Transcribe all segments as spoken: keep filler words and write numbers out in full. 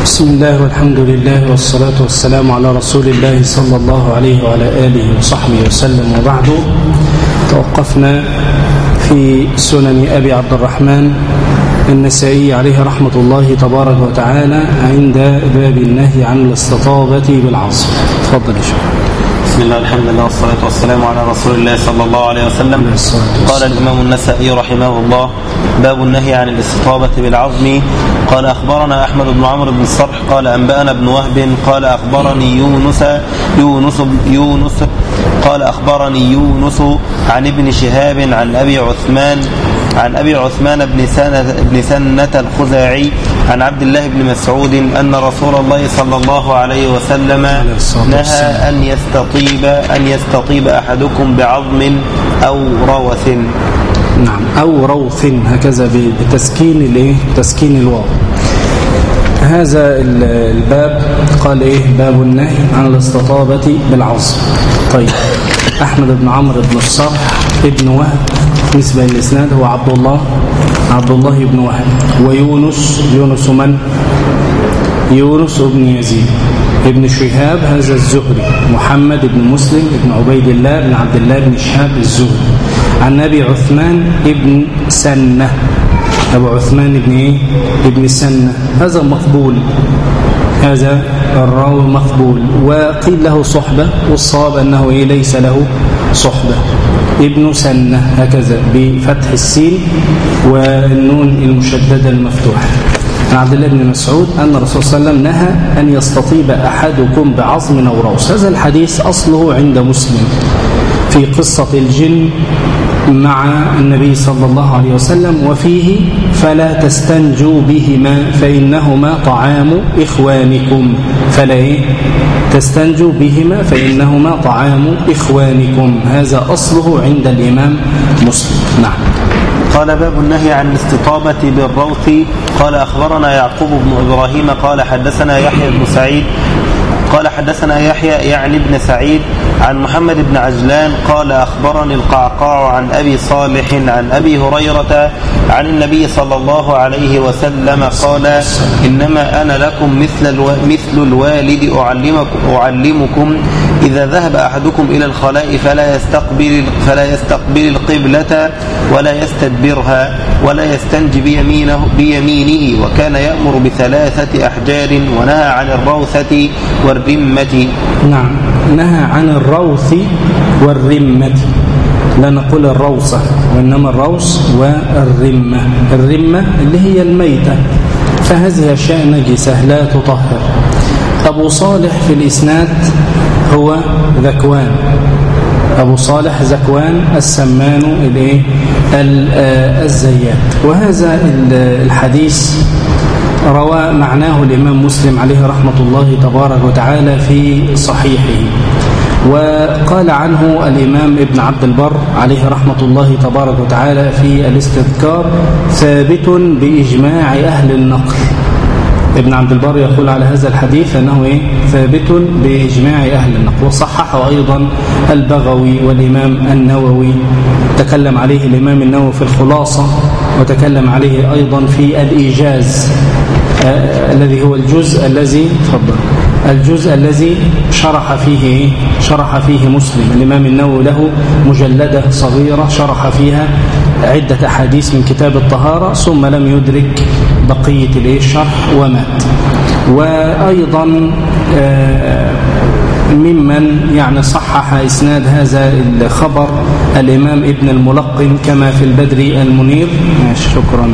بسم الله والحمد لله والصلاة والسلام على رسول الله صلى الله عليه وعلى آله وصحبه وسلم. وبعد، توقفنا في سنن أبي عبد الرحمن النسائي عليه رحمة الله تبارك وتعالى عند باب النهي عن الاستطابة بالعصر. تفضل يا شيخ. بسم الله الحمد لله والصلاة والسلام على رسول الله صلى الله عليه وسلم. قال الإمام النسائي رحمه الله: باب النهي عن الاستطابة بالعظم. قال أخبرنا أحمد بن عمرو بن الصرح قال أنبأنا ابن وهب قال أخبرني يونس يونس يونس قال أخبرني يونس عن ابن شهاب عن أبي عثمان عن أبي عثمان بن سنة, بن سنة الخزاعي عن عبد الله بن مسعود أن رسول الله صلى الله عليه وسلم نهى أن يستطيب أن يستطيب أحدكم بعظم أو روث. نعم، أو روث، هكذا بتسكين الايه تسكين الواو. هذا الباب قال ايه؟ باب النهي عن الاستطابة بالعظم. طيب، أحمد بن عمرو بن الصرح ابن وهب، نسبة الإسناد هو عبد الله عبد الله بن وهب. ويونس يونس من؟ يونس بن يزيد. ابن شهاب هذا الزهري، محمد بن مسلم بن عبيد الله بن عبد الله بن شهاب الزهري، عن أبي عثمان ابن سنة. أبو عثمان ابن إيه؟ ابن سنة، هذا مقبول، هذا الراوي مقبول، وقيل له صحبة، والصواب أنه إيه؟ ليس له صحبة. ابن سنة هكذا بفتح السين والنون المشددة المفتوحة. عن عبد الله بن مسعود أن الرسول صلى الله عليه وسلم نهى أن يستطيب أحدكم بعظم أو روث. هذا الحديث أصله عند مسلم في قصة الجن مع النبي صلى الله عليه وسلم، وفيه: فلا تستنجوا بهما فإنهما طعام إخوانكم. فلا إيه؟ تستنجوا بهما فإنهما طعام إخوانكم. هذا أصله عند الإمام مسلم. نعم. قال: باب النهي عن الاستطابة بالروث. قال أخبرنا يعقوب بن إبراهيم قال حدثنا يحيى بن سعيد قال حدثنا يحيى يعني ابن سعيد عن محمد بن عجلان قال أخبرني القعقاع عن أبي صالح عن أبي هريرة عن النبي صلى الله عليه وسلم قال: إنما أنا لكم مثل الو... مثل الوالد أعلمكم, أعلمكم إذا ذهب أحدكم إلى الخلاء فلا يستقبل فلا يستقبل القبلة ولا يستدبرها ولا يستنجي بيمينه, بيمينه وكان يأمر بثلاثة أحجار ونهى عن الروثة والرمة. نعم، نهى عن الروث والرمة، لا نقول الروثة وإنما الروث والرمة. الرمة اللي هي الميتة، فهذه أشياء نجسة لا تطهر. أبو صالح في الإسناد هو ذكوان، أبو صالح ذكوان السمان الايه الزيات. وهذا الحديث روى معناه الإمام مسلم عليه رحمة الله تبارك وتعالى في صحيحه. وقال عنه الإمام ابن عبد البر عليه رحمة الله تبارك وتعالى في الاستذكار: ثابت بإجماع أهل النقل. ابن عبد البر يقول على هذا الحديث أنه إيه؟ ثابت بإجماع أهل النقل. وصححه أيضا البغوي والإمام النووي، تكلم عليه الإمام النووي في الخلاصة، وتكلم عليه أيضا في الإيجاز آه الذي هو الجزء الذي تفضل الجزء الذي شرح فيه شرح فيه مسلم. الإمام النووي له مجلدة صغيرة شرح فيها عدة أحاديث من كتاب الطهارة، ثم لم يدرك بقية الشرح ومات. وأيضا آه ممن يعني صحح إسناد هذا الخبر الإمام ابن الملقن كما في البدر المنير. شكرا.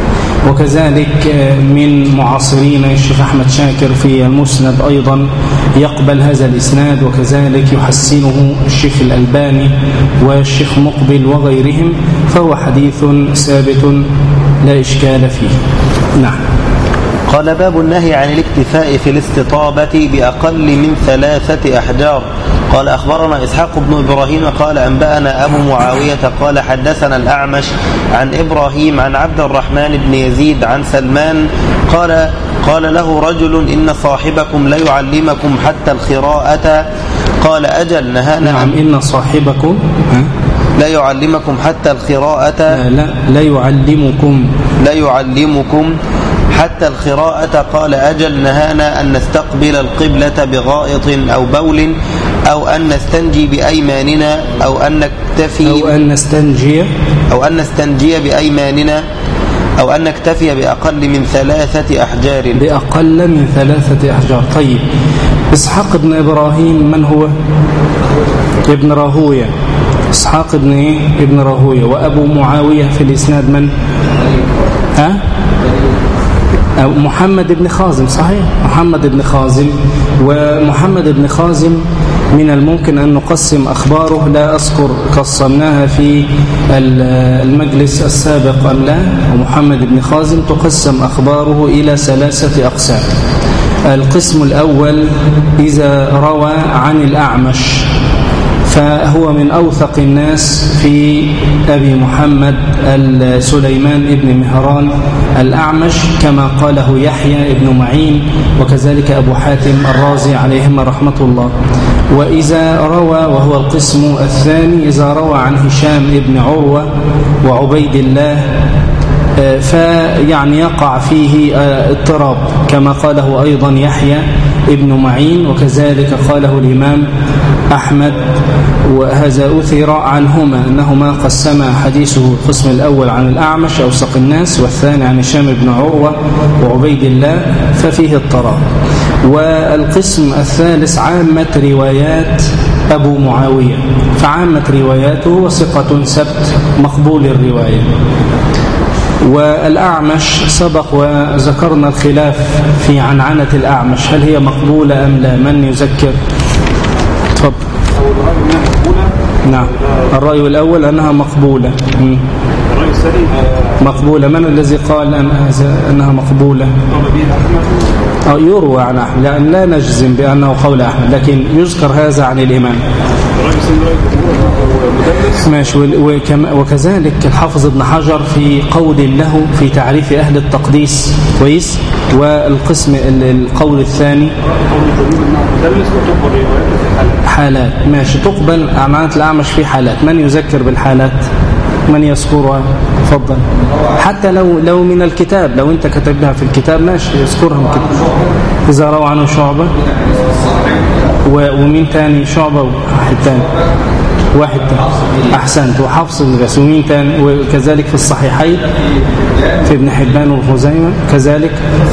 وكذلك من معاصرين الشيخ أحمد شاكر في المسند أيضا يقبل هذا الإسناد، وكذلك يحسنه الشيخ الألباني والشيخ مقبل وغيرهم، فهو حديث ثابت لا إشكال فيه. نعم. قال: باب النهي عن الاكتفاء في الاستطابة بأقل من ثلاثة أحجار. قال أخبرنا إسحاق بن إبراهيم قال أنبأنا أبو معاوية قال حدثنا الأعمش عن إبراهيم عن عبد الرحمن بن يزيد عن سلمان قال قال له رجل: إن صاحبكم لا يعلمكم حتى الخراءة. قال: أجل، نهانا. نعم، إن صاحبكم لا يعلمكم حتى الخراءة. لا لا, لا يعلمكم لا يعلمكم حتى الخراءة قال أجل نهانا أن نستقبل القبلة بغائط أو بول أو أن نستنجي بأيماننا أو أن نكتفي أو أن نستنجي أو أن نستنجي بأيماننا أو أن نكتفي بأقل من ثلاثة أحجار بأقل من ثلاثة أحجار. طيب إسحاق بن إبراهيم من هو؟ ابن راهوية. إسحاق بن إيه؟ ابن راهوية. وأبو معاوية في الإسناد من؟ ها؟ أو محمد بن خازم. صحيح محمد بن خازم. ومحمد بن خازم من الممكن أن نقسم أخباره، لا أذكر قسمناها في المجلس السابق أم لا. ومحمد بن خازم تقسم أخباره إلى ثلاثة أقسام. القسم الأول إذا روى عن الأعمش فهو من أوثق الناس في أبي محمد سليمان ابن مهران الأعمش كما قاله يحيى ابن معين وكذلك أبو حاتم الرازي عليهما رحمة الله. وإذا روى، وهو القسم الثاني، إذا روى عن هشام ابن عروة وعبيد الله فيعني يقع فيه اضطراب كما قاله أيضا يحيى ابن معين وكذلك قاله الإمام أحمد. وهذا أثر عنهما أنهما قسما حديثه القسم الأول عن الأعمش أوثق الناس والثاني عن هشام بن عروة وعبيد الله ففيه اضطراب. والقسم الثالث عامة روايات أبو معاوية، فعامة رواياته وثقة سبت مقبول الرواية. والأعمش سبق وذكرنا الخلاف في عنعنة الأعمش، هل هي مقبولة أم لا؟ من يذكر؟ تفضل. نعم، الرأي الأول أنها مقبولة. الرأي الثاني مقبولة. من الذي قال أن أنها مقبولة؟ يروى عن أحمد، لأن لا نجزم بأنه قول أحمد، لكن يذكر هذا عن الإمام. ماشي. وكذلك الحافظ ابن حجر في قول له في تعريف أهل التقديس كويس. والقسم القول الثاني حالات. ماشي، تقبل عنعنة الأعمش في حالات. من يذكر بالحالات؟ من يذكرها؟ تفضل. حتى لو لو من الكتاب، لو انت كتبها في الكتاب ماشي يذكرها من الكتاب. إذا روى عنه شعبة ومين تاني؟ شعبة وواحد تاني واحد تاني أحسنت، وحفص بن غياث. ومين تاني؟ وكذلك في الصحيحين في ابن حبان وخزيمة كذلك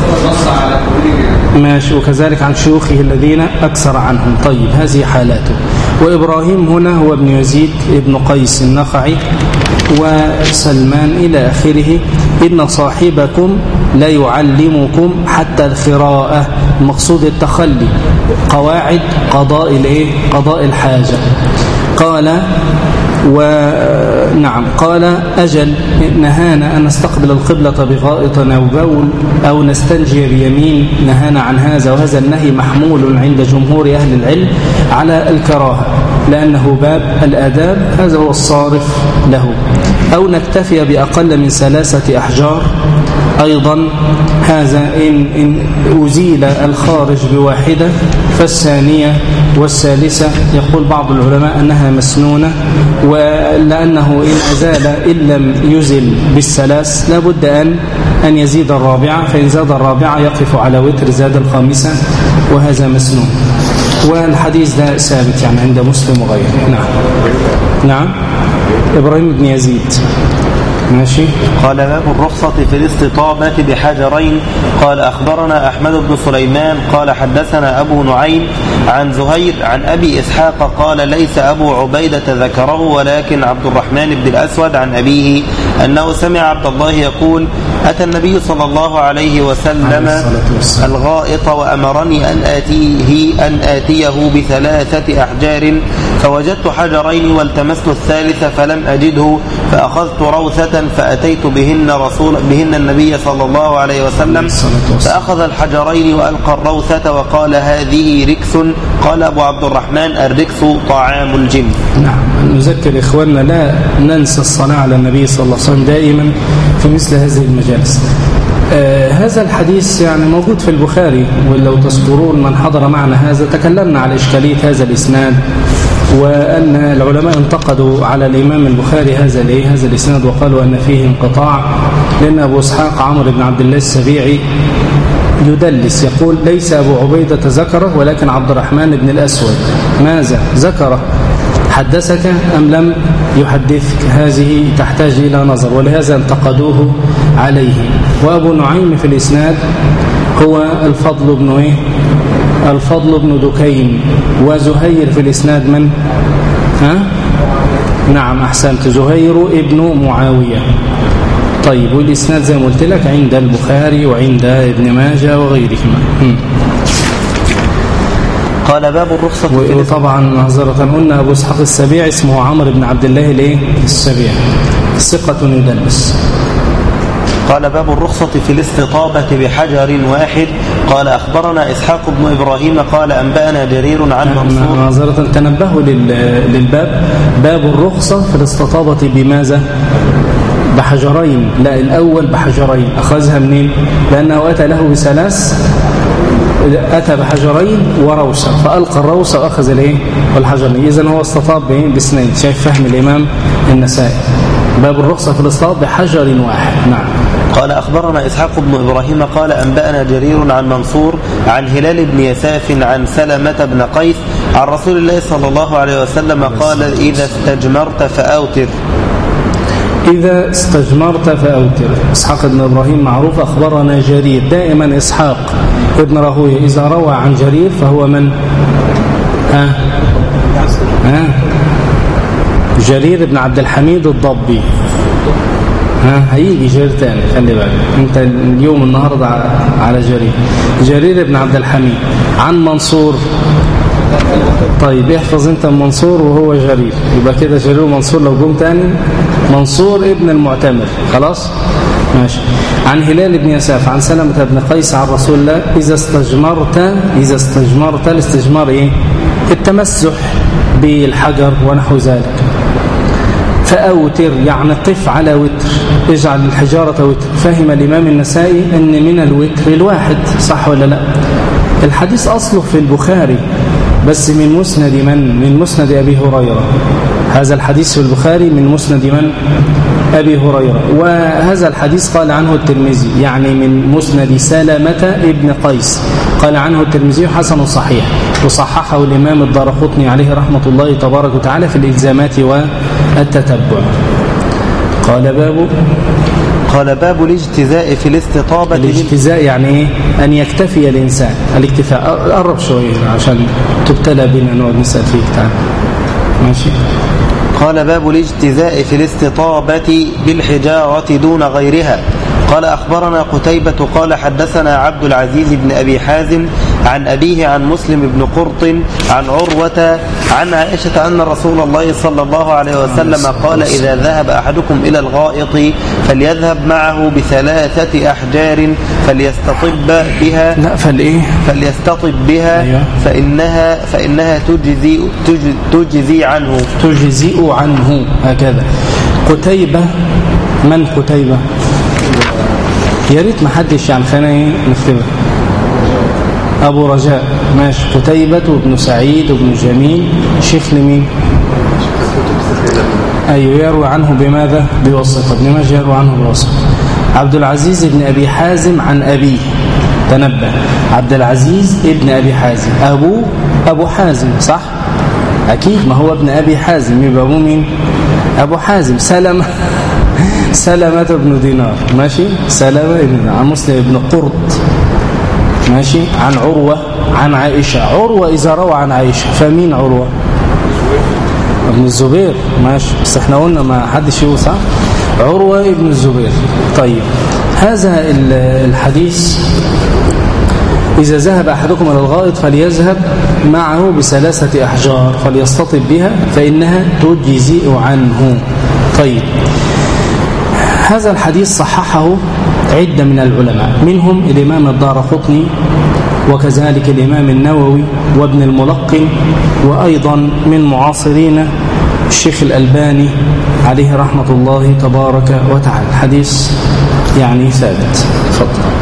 ماشي، وكذلك عن شيوخه الذين أكثر عنهم. طيب هذه حالاته. وإبراهيم هنا هو ابن يزيد ابن قيس النخعي وسلمان إلى آخره. إن صاحبكم لا يعلمكم حتى الخراءة، المقصود التخلي، قواعد قضاء الايه؟ قضاء الحاجة. قال ونعم قال أجل نهانا أن نستقبل القبلة بغائط أو بول أو نستنجي بيمين، نهانا عن هذا. وهذا النهي محمول عند جمهور أهل العلم على الكراهة لأنه باب الآداب، هذا هو الصارف له. أو نكتفي بأقل من ثلاثة أحجار أيضا، هذا إن, إن أزيل الخارج بواحدة فالثانية والثالثة يقول بعض العلماء أنها مسنونة، ولأنه إن أزال إن لم يزل بالثلاث لابد أن أن يزيد الرابعة، فإن زاد الرابعة يقف على وتر، زاد الخامسة، وهذا مسنون. والحديث ده ثابت يعني عند مسلم وغيره. نعم نعم إبراهيم بن يزيد. ماشي. قال باب الرخصة في الاستطابة بحجرين. قال أخبرنا أحمد بن سليمان قال حدثنا أبو نعيم عن زهير عن أبي إسحاق قال ليس أبو عبيدة ذكره ولكن عبد الرحمن بن الأسود عن أبيه أنه سمع عبد الله يقول أتى النبي صلى الله عليه وسلم الغائط وأمرني أن آتيه, أن آتيه بثلاثة أحجار فوجدت حجرين والتمست الثالث فلم أجده فأخذت روثة فأتيت بهن رسول بهن النبي صلى الله عليه وسلم فأخذ الحجرين وألقى الروثة وقال هذه ركس. قال أبو عبد الرحمن الركس طعام الجن. نعم، نذكر إخواننا لا ننسى الصلاة على النبي صلى الله عليه وسلم دائما في مثل هذه المجالس. آه هذا الحديث يعني موجود في البخاري، ولو تذكرون من حضر معنا هذا تكلمنا على إشكالية هذا الإسناد وأن العلماء انتقدوا على الإمام البخاري هذا الإيه هذا الإسناد وقالوا أن فيه انقطاع، لأن أبو إسحاق عمرو بن عبد الله السبيعي يدلس، يقول ليس أبو عبيدة ذكره ولكن عبد الرحمن بن الأسود. ماذا ذكره؟ حدثك أم لم يحدثك؟ هذه تحتاج إلى نظر، ولهذا انتقدوه عليه. وأبو نعيم في الإسناد هو الفضل بن إيه؟ الفضل بن دكين. وزهير في الإسناد من؟ ها؟ نعم أحسنت، زهير ابن معاوية. طيب، والإسناد زي ما قلت لك عند البخاري وعند ابن ماجه وغيرهما. قال باب الرخصة. وطبعا معذرة قلنا أبو إسحاق السبيعي اسمه عمرو بن عبد الله الايه السبيعي، ثقة يدلس. قال باب الرخصة في الاستطابة بحجر واحد. قال أخبرنا إسحاق بن إبراهيم قال أنبأنا جرير عن منصور. معذرة تنبهوا للباب، باب الرخصة في الاستطابة بماذا؟ بحجرين. لا، الأول بحجرين. أخذها منين؟ لأنه أتى له بثلاث، أتى بحجرين وروسة، فألقى الروسة وأخذ الايه والحجرين. إذن هو استطاب باثنين. شايف فهم الإمام النسائي؟ باب الرخصة في الاستطاب بحجر واحد. نعم. قال أخبرنا إسحاق بن إبراهيم قال أنبأنا جرير عن منصور عن هلال بن يساف عن سلمة بن قيس عن رسول الله صلى الله عليه وسلم قال إذا استجمرت فأوتر. إذا استجمرت فأوتر. إسحاق بن إبراهيم معروف. أخبرنا جرير. دائما إسحاق ابن راهويه إذا روى عن جرير فهو من؟ ها؟ ها؟ جرير بن عبد الحميد الضبي. ها؟ هيجي جرير تاني، خلي بالك انت اليوم النهارده على جرير. جرير بن عبد الحميد عن منصور. طيب احفظ انت منصور وهو جرير، يبقى كده جرير ومنصور. لو جم تاني منصور ابن المعتمر، خلاص ماشي. عن هلال بن يساف عن سلمة بن قيس عن رسول الله إذا استجمرت. إذا استجمرت، الاستجمار إيه؟ التمسح بالحجر ونحو ذلك. فأوتر يعني قف على وتر، اجعل الحجارة وتر. فهم الإمام النسائي أن من الوتر الواحد، صح ولا لا؟ الحديث أصله في البخاري بس من مسند من؟ من مسند أبي هريرة. هذا الحديث في البخاري من مسند من؟ أبي هريرة. وهذا الحديث قال عنه الترمذي، يعني من مسند سلمة ابن قيس، قال عنه الترمذي حسن صحيح، وصححه الإمام الدارقطني عليه رحمة الله تبارك وتعالى في الإلزامات والتتبع. قال باب قال باب الاجتزاء في الاستطابة. الاجتزاء يعني ايه؟ أن يكتفي الإنسان. الاكتفاء. قرب شوية عشان تبتلى بنا نقعد نسأل فيك. تعال ماشي. قال باب الاجتزاء في الاستطابة بالحجارة دون غيرها. قال أخبرنا قتيبة قال حدثنا عبد العزيز بن أبي حازم عن أبيه عن مسلم بن قرط عن عروة عن عائشة أن رسول الله صلى الله عليه وسلم قال إذا ذهب أحدكم إلى الغائط فليذهب معه بثلاثة أحجار فليستطب بها. لا فالإيه؟ فليستطب بها. أيوة. فإنها فإنها تجزي تجزي عنه تجزئ عنه. هكذا. قتيبة. من قتيبة؟ يا ريت ما حدش يعني خلينا نكتبها. أبو رجاء. ماشي. قتيبة وابن سعيد وابن جميل. شيخ لمين؟ أيوه. يروي عنه بماذا؟ بواسطة. ابن ماجه يروي عنه بواسطة. عبد العزيز ابن أبي حازم عن أبيه. تنبه، عبد العزيز ابن أبي حازم، أبوه أبو حازم، صح؟ أكيد، ما هو ابن أبي حازم، يبقى أبوه مين؟ أبو حازم. سلمة سلمة بن دينار. ماشي. سلمة ابن عن مسلم ابن قرط. ماشي. عن عروة عن عائشة. عروة إذا روى عن عائشة فمين عروة؟ ابن الزبير. ماشي، بس احنا قلنا ما حدش يقول، صح؟ عروة ابن الزبير. طيب، هذا الحديث إذا ذهب أحدكم إلى الغائط فليذهب معه بثلاثة أحجار فليستطب بها فإنها تجزئ عنه. طيب، هذا الحديث صححه عدة من العلماء، منهم الإمام الدارقطني وكذلك الإمام النووي وابن الملقن، وأيضا من معاصرين الشيخ الألباني عليه رحمة الله تبارك وتعالى. حديث يعني ثابت. تفضل.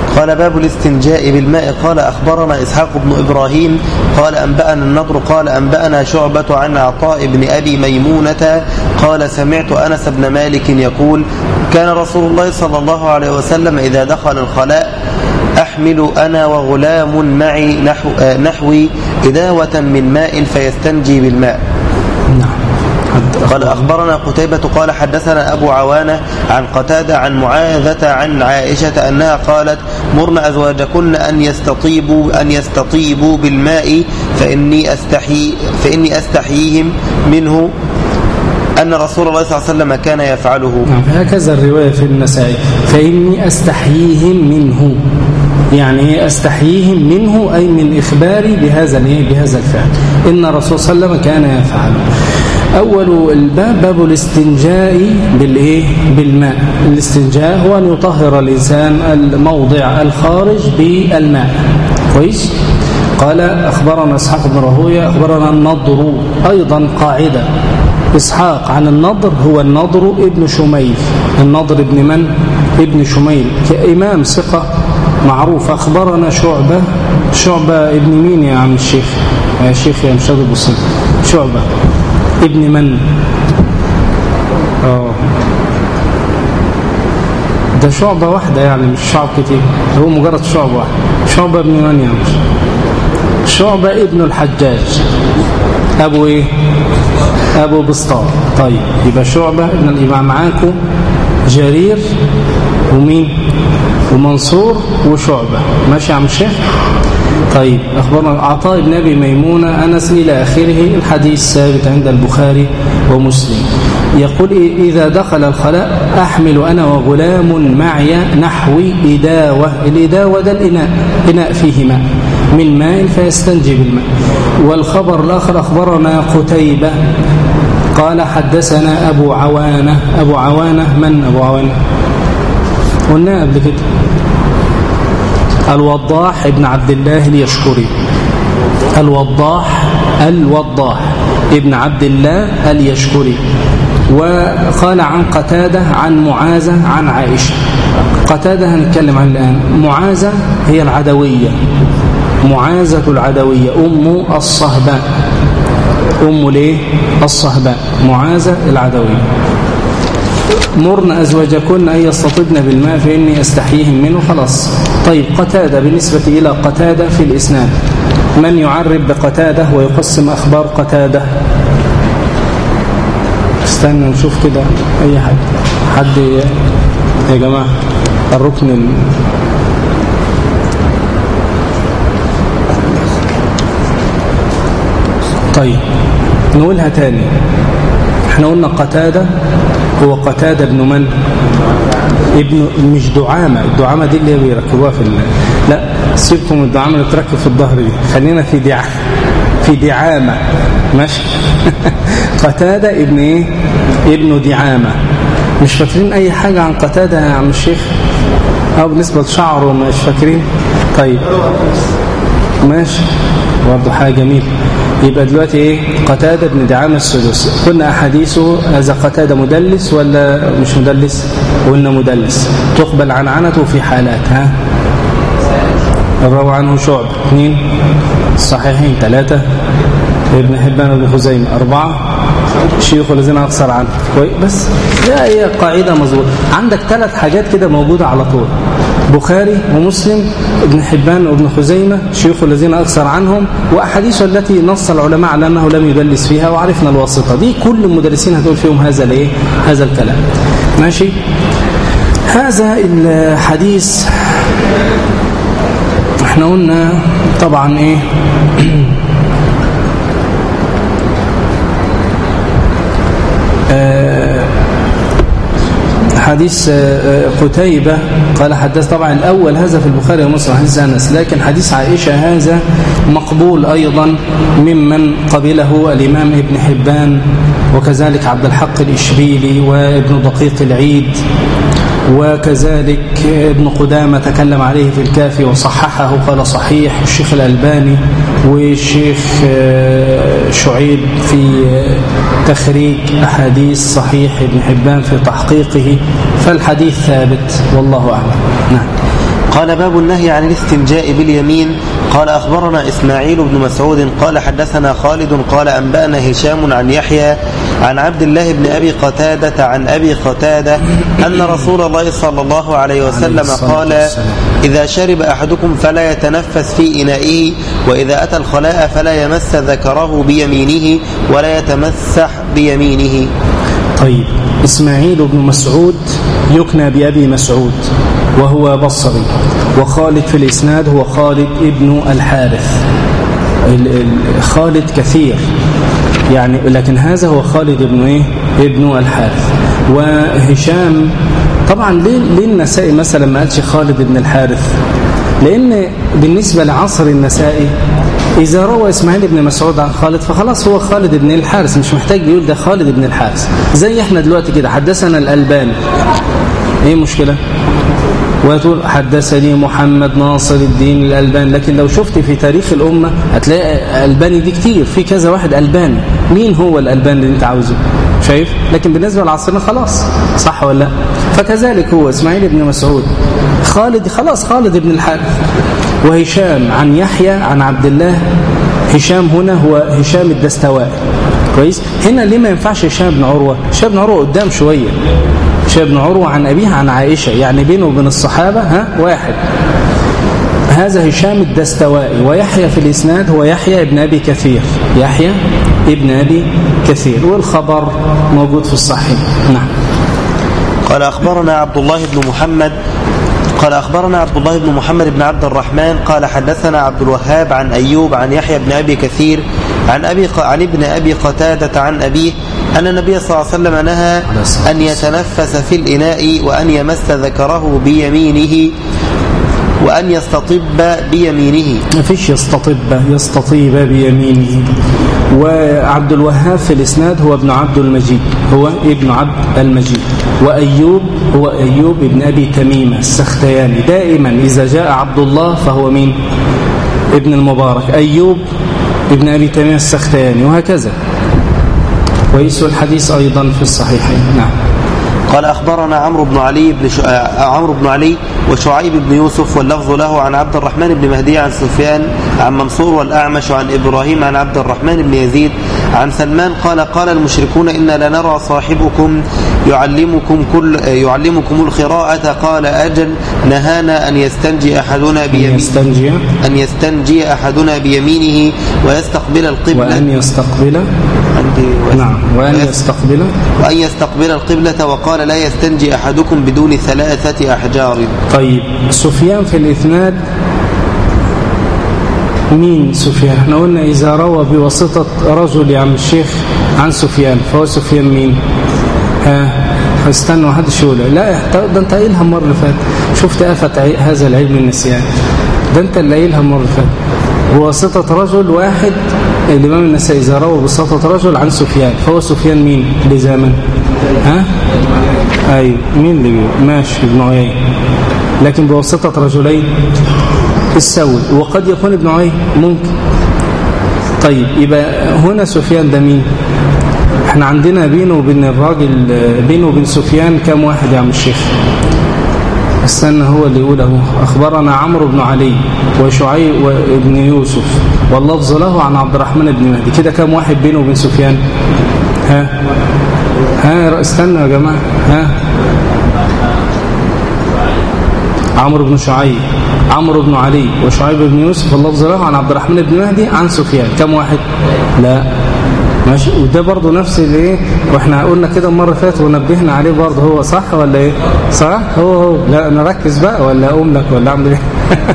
قال باب الاستنجاء بالماء. قال أخبرنا إسحاق بن إبراهيم قال أنبأنا النضر قال أنبأنا شعبة عن عطاء بن أبي ميمونة قال سمعت أنس بن مالك يقول كان رسول الله صلى الله عليه وسلم إذا دخل الخلاء أحمل أنا وغلام معي نحو نحوي إداوة من ماء فيستنجي بالماء. قال أخبرنا قتيبة قال حدثنا أبو عوانة عن قتادة عن معاذة عن عائشة أنها قالت مرن أزواجكن أن يستطيبوا أن يستطيبوا بالماء فإني أستحي فإني أستحييهم منه أن رسول الله صلى الله عليه وسلم كان يفعله. هكذا الرواية في النسائي فإني أستحييهم منه، يعني أستحييهم منه أي من إخباري بهذا بهذا الفعل إن الرسول صلى الله عليه وسلم كان يفعله. أول الباب باب الاستنجاء بالإيه؟ بالماء. الاستنجاء هو أن يطهر الإنسان الموضع الخارج بالماء. كويس؟ قال أخبرنا إسحاق بن راهويه أخبرنا النضر، أيضا قاعدة إسحاق عن النضر هو النضر ابن شميل. النضر ابن من؟ ابن شميل كإمام ثقة معروف. أخبرنا شعبة شعبة ابن مين يا عم الشيخ؟ يا شيخ يا مشاهد البصير، شعبة ابن من؟ اه ده شعبة واحدة يعني مش شعب كتير، هو مجرد شعبة واحدة. شعبة ابن من يا مش؟ شعبة ابن الحجاج أبو إيه؟ أبو بسطام. طيب يبقى شعبة ابن الإمام معاكم جرير ومين؟ ومنصور وشعبة. ماشي يا عم الشيخ؟ طيب أخبرنا عطاء بن أبي ميمونة أنس إلى آخره. الحديث ثابت عند البخاري ومسلم. يقول إذا دخل الخلاء أحمل أنا وغلام معي نحوي إداوة. الإداوة ده الإناء، إناء فيه ماء من ماء فيستنجي بالماء. والخبر الآخر أخبرنا قتيبة قال حدثنا أبو عوانة. أبو عوانة من أبو عوانة؟ قلنا قبل كده الوضاح ابن عبد الله اليشكري. الوضاح الوضاح ابن عبد الله اليشكري. وقال عن قتادة عن معاذة عن عائشة. قتادة هنتكلم عن الآن. معاذة هي العدوية، معاذة العدوية أم الصهباء. أم ليه؟ الصهباء معاذة العدوية. مرن أزواجكن أن يستطبن بالماء فإني أستحييهم منه. خلاص. طيب قتادة بالنسبة إلى قتادة في الإسناد من يعرب بقتادة ويقسم أخبار قتادة؟ استنى نشوف كده أي حد حد يا جماعة الركن ال... طيب نقولها تاني. احنا قلنا قتادة هو قتادة ابن من؟ ابن مش دعامة. الدعامة دي اللي بيركبوها في ال... لا سيبكم الدعامة اللي تركب في الظهر دي، خلينا في دعامة في دعامة. ماشي. قتادة ابن ايه؟ ابن دعامة. مش فاكرين اي حاجة عن قتادة يا عم الشيخ؟ او بالنسبة لشعره مش فاكرين؟ طيب ماشي برضه حاجة جميلة. يبقى دلوقتي ايه؟ قتادة بن دعامة السدوسي. قلنا احاديثه هذا قتادة مدلس ولا مش مدلس؟ قلنا مدلس. تقبل عن عنته في حالات. ها الروى عنه شعب اثنين، الصحيحين ثلاثة، ابن حبان وابن خزيمة أربعة، شيوخ الذين أقصر عنه. كويس. بس ده هي قاعدة مظبوطة. عندك ثلاث حاجات كده موجودة على طول: بخاري ومسلم، ابن حبان وابن خزيمة، شيوخ الذين أكثر عنهم، وأحاديث التي نص العلماء على أنه لم يدلس فيها وعرفنا الواسطة. دي كل المدرسين هتقول فيهم هذا الايه؟ هذا الكلام. ماشي. هذا الحديث احنا قلنا طبعا ايه آه حديث قتيبة قال حدث. طبعا الأول هذا في البخاري ومسلم حديث أنس، لكن حديث عائشة هذا مقبول أيضا ممن قبله الإمام ابن حبان وكذلك عبد الحق الإشبيلي وابن دقيق العيد، وكذلك ابن قدامة تكلم عليه في الكافي وصححه قال صحيح، الشيخ الألباني والشيخ شعيب في تخريج أحاديث صحيح ابن حبان في تحقيقه، فالحديث ثابت والله أعلم. نعم. قال باب النهي عن الاستنجاء باليمين. قال أخبرنا إسماعيل بن مسعود قال حدثنا خالد قال أنبأنا هشام عن يحيى عن عبد الله بن أبي قتادة عن أبي قتادة أن رسول الله صلى الله عليه وسلم قال إذا شرب أحدكم فلا يتنفس في إنائه وإذا أتى الخلاء فلا يمس ذكره بيمينه ولا يتمسح بيمينه. طيب، إسماعيل بن مسعود يكنى بأبي مسعود وهو بصري، وخالد في الإسناد هو خالد ابن الحارث. خالد كثير يعني، لكن هذا هو خالد ابن ايه ابن الحارث. وهشام طبعا ليه ليه النسائي مثلا ما قالش خالد ابن الحارث؟ لأن بالنسبة لعصر النسائي إذا روى إسماعيل بن مسعود عن خالد فخلاص هو خالد بن الحارث، مش محتاج يقول ده خالد بن الحارث. زي احنا دلوقتي كده حدثنا الألباني، ايه مشكلة؟ وتقول حدثني محمد ناصر الدين الألباني، لكن لو شفت في تاريخ الأمة هتلاقي ألباني دي كتير، في كذا واحد ألباني. مين هو الألباني اللي انت عاوزه؟ شايف؟ لكن بالنسبة لعصرنا خلاص، صح ولا لا؟ فكذلك هو إسماعيل بن مسعود خالد، خلاص خالد بن الحارث. وهشام عن يحيى عن عبد الله. هشام هنا هو هشام الدستوائي، كويس؟ هنا ليه ما ينفعش هشام بن عروة؟ هشام بن عروة قدام شوية. هشام بن عروة عن أبيه عن عائشة، يعني بينه وبين الصحابة ها واحد. هذا هشام الدستوائي. ويحيى في الإسناد هو يحيى ابن أبي كثير، يحيى ابن أبي كثير، والخبر موجود في الصحيح. نعم. قال أخبرنا عبد الله بن محمد قال أخبرنا عبد الله بن محمد بن عبد الرحمن قال حدثنا عبد الوهاب عن أيوب عن يحيى بن أبي كثير عن أبي عن ابن أبي قتادة عن أبيه أن النبي صلى الله عليه وسلم نهى أن يتنفس في الإناء وأن يمس ذكره بيمينه وأن يستطب بيمينه. ما فيش يستطب، يستطيب بيمينه. وعبد الوهاب في الإسناد هو ابن عبد المجيد، هو ابن عبد المجيد. وأيوب هو أيوب ابن أبي تميمة السختياني. دائما إذا جاء عبد الله فهو مين؟ ابن المبارك، أيوب ابن أبي تميمة السختياني، وهكذا. ويسوى الحديث أيضا في الصحيحين. نعم. قال أخبرنا عمرو بن علي بن ش... عمرو بن علي وشعيب بن يوسف واللفظ له عن عبد الرحمن بن مهدي عن سفيان عن منصور والأعمش عن إبراهيم عن عبد الرحمن بن يزيد عن سلمان قال قال المشركون إنا لنرى صاحبكم يعلمكم كل يعلمكم القراءة. قال أجل نهانا أن يستنجي أحدنا بيمينه أن يستنجي أحدنا بيمينه ويستقبل القبلة وأن يستقبل عندي نعم وأن يستقبل وأن يستقبل القبلة. وقال لا يستنجي أحدكم بدون ثلاثة أحجار. طيب، سفيان في الإسناد مين سفيان؟ احنا قلنا إذا روى بواسطة رجل يا عم الشيخ عن سفيان فهو سفيان مين؟ ها استنى ما حدش يقول لا، ده انت قايلها المره اللي فاتت. شفت آفة هذا العلم النسيان، ده انت اللي قايلها المره اللي فاتت. بواسطة رجل واحد، الإمام النسائي إذا روى بواسطة رجل عن سفيان فهو سفيان مين لزاما؟ ها أيوه، مين اللي بيقول؟ ماشي، ابن عيينة. لكن بواسطة رجلين السوي، وقد يكون ابن عيينة ممكن. طيب، يبقى هنا سفيان ده مين؟ احنا عندنا بينه وبين الراجل، بينه وبين سفيان كم واحد يا عم الشيخ؟ استنى هو اللي يقول اهو. أخبرنا عمرو بن علي وشعيب وابن يوسف واللفظ له عن عبد الرحمن بن مهدي. كده كم واحد بينه وبين سفيان؟ ها ها استنى يا جماعة. ها عمرو بن شعيب، عمرو بن علي وشعيب بن يوسف واللفظ له عن عبد الرحمن بن مهدي عن سفيان. كم واحد؟ لا ماشي. وده برضه نفس الايه، واحنا قلنا كده المره اللي فاتت ونبهنا عليه برضه. هو صح ولا ايه؟ صح هو هو. لا نركز بقى ولا اقوم لك ولا اعمل ايه؟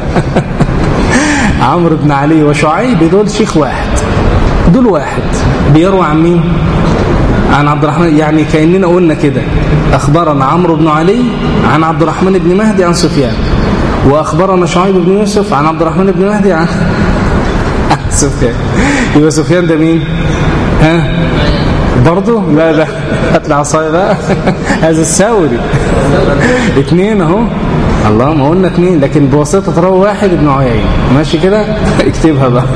عمرو بن علي وشعيب دول شيخ واحد، دول واحد بيروى عن مين؟ عن عبد الرحمن. يعني كأننا قلنا كده أخبرنا عمرو بن علي عن عبد الرحمن بن مهدي عن سفيان، وأخبرنا شعيب بن يوسف عن عبد الرحمن بن مهدي عن سفيان. يبقى سفيان ده مين؟ ها برضه؟ لا لا، هات لي عصايه بقى. هذا الثوري. اثنين اهو. الله، ما قلنا اثنين، لكن بواسطه راوي واحد ابن عيينة. ماشي كده، اكتبها بقى.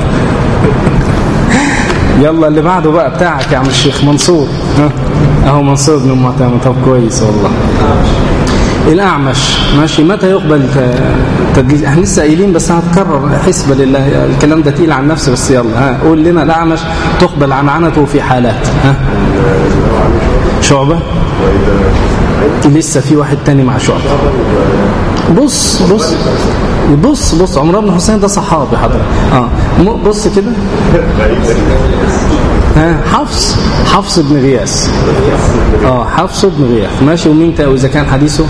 يلا اللي بعده بقى بتاعك يا عم الشيخ منصور. ها اهو منصور بن معتمر. طب كويس والله. الأعمش ماشي. متى يقبل تدليس؟ احنا لسه قايلين بس هتكرر حسبة لله، الكلام ده تقيل عن نفسي بس يلا ها قول لنا. الأعمش تقبل عنعنته في حالات. ها شعبة لسه في واحد تاني مع شعبة. بص بص بص بص عمران بن حسين ده صحابي حضرتك. اه بص كده. ها حفص حفص بن غياث. اه حفص بن غياث ماشي. ومين تا واذا كان حديثه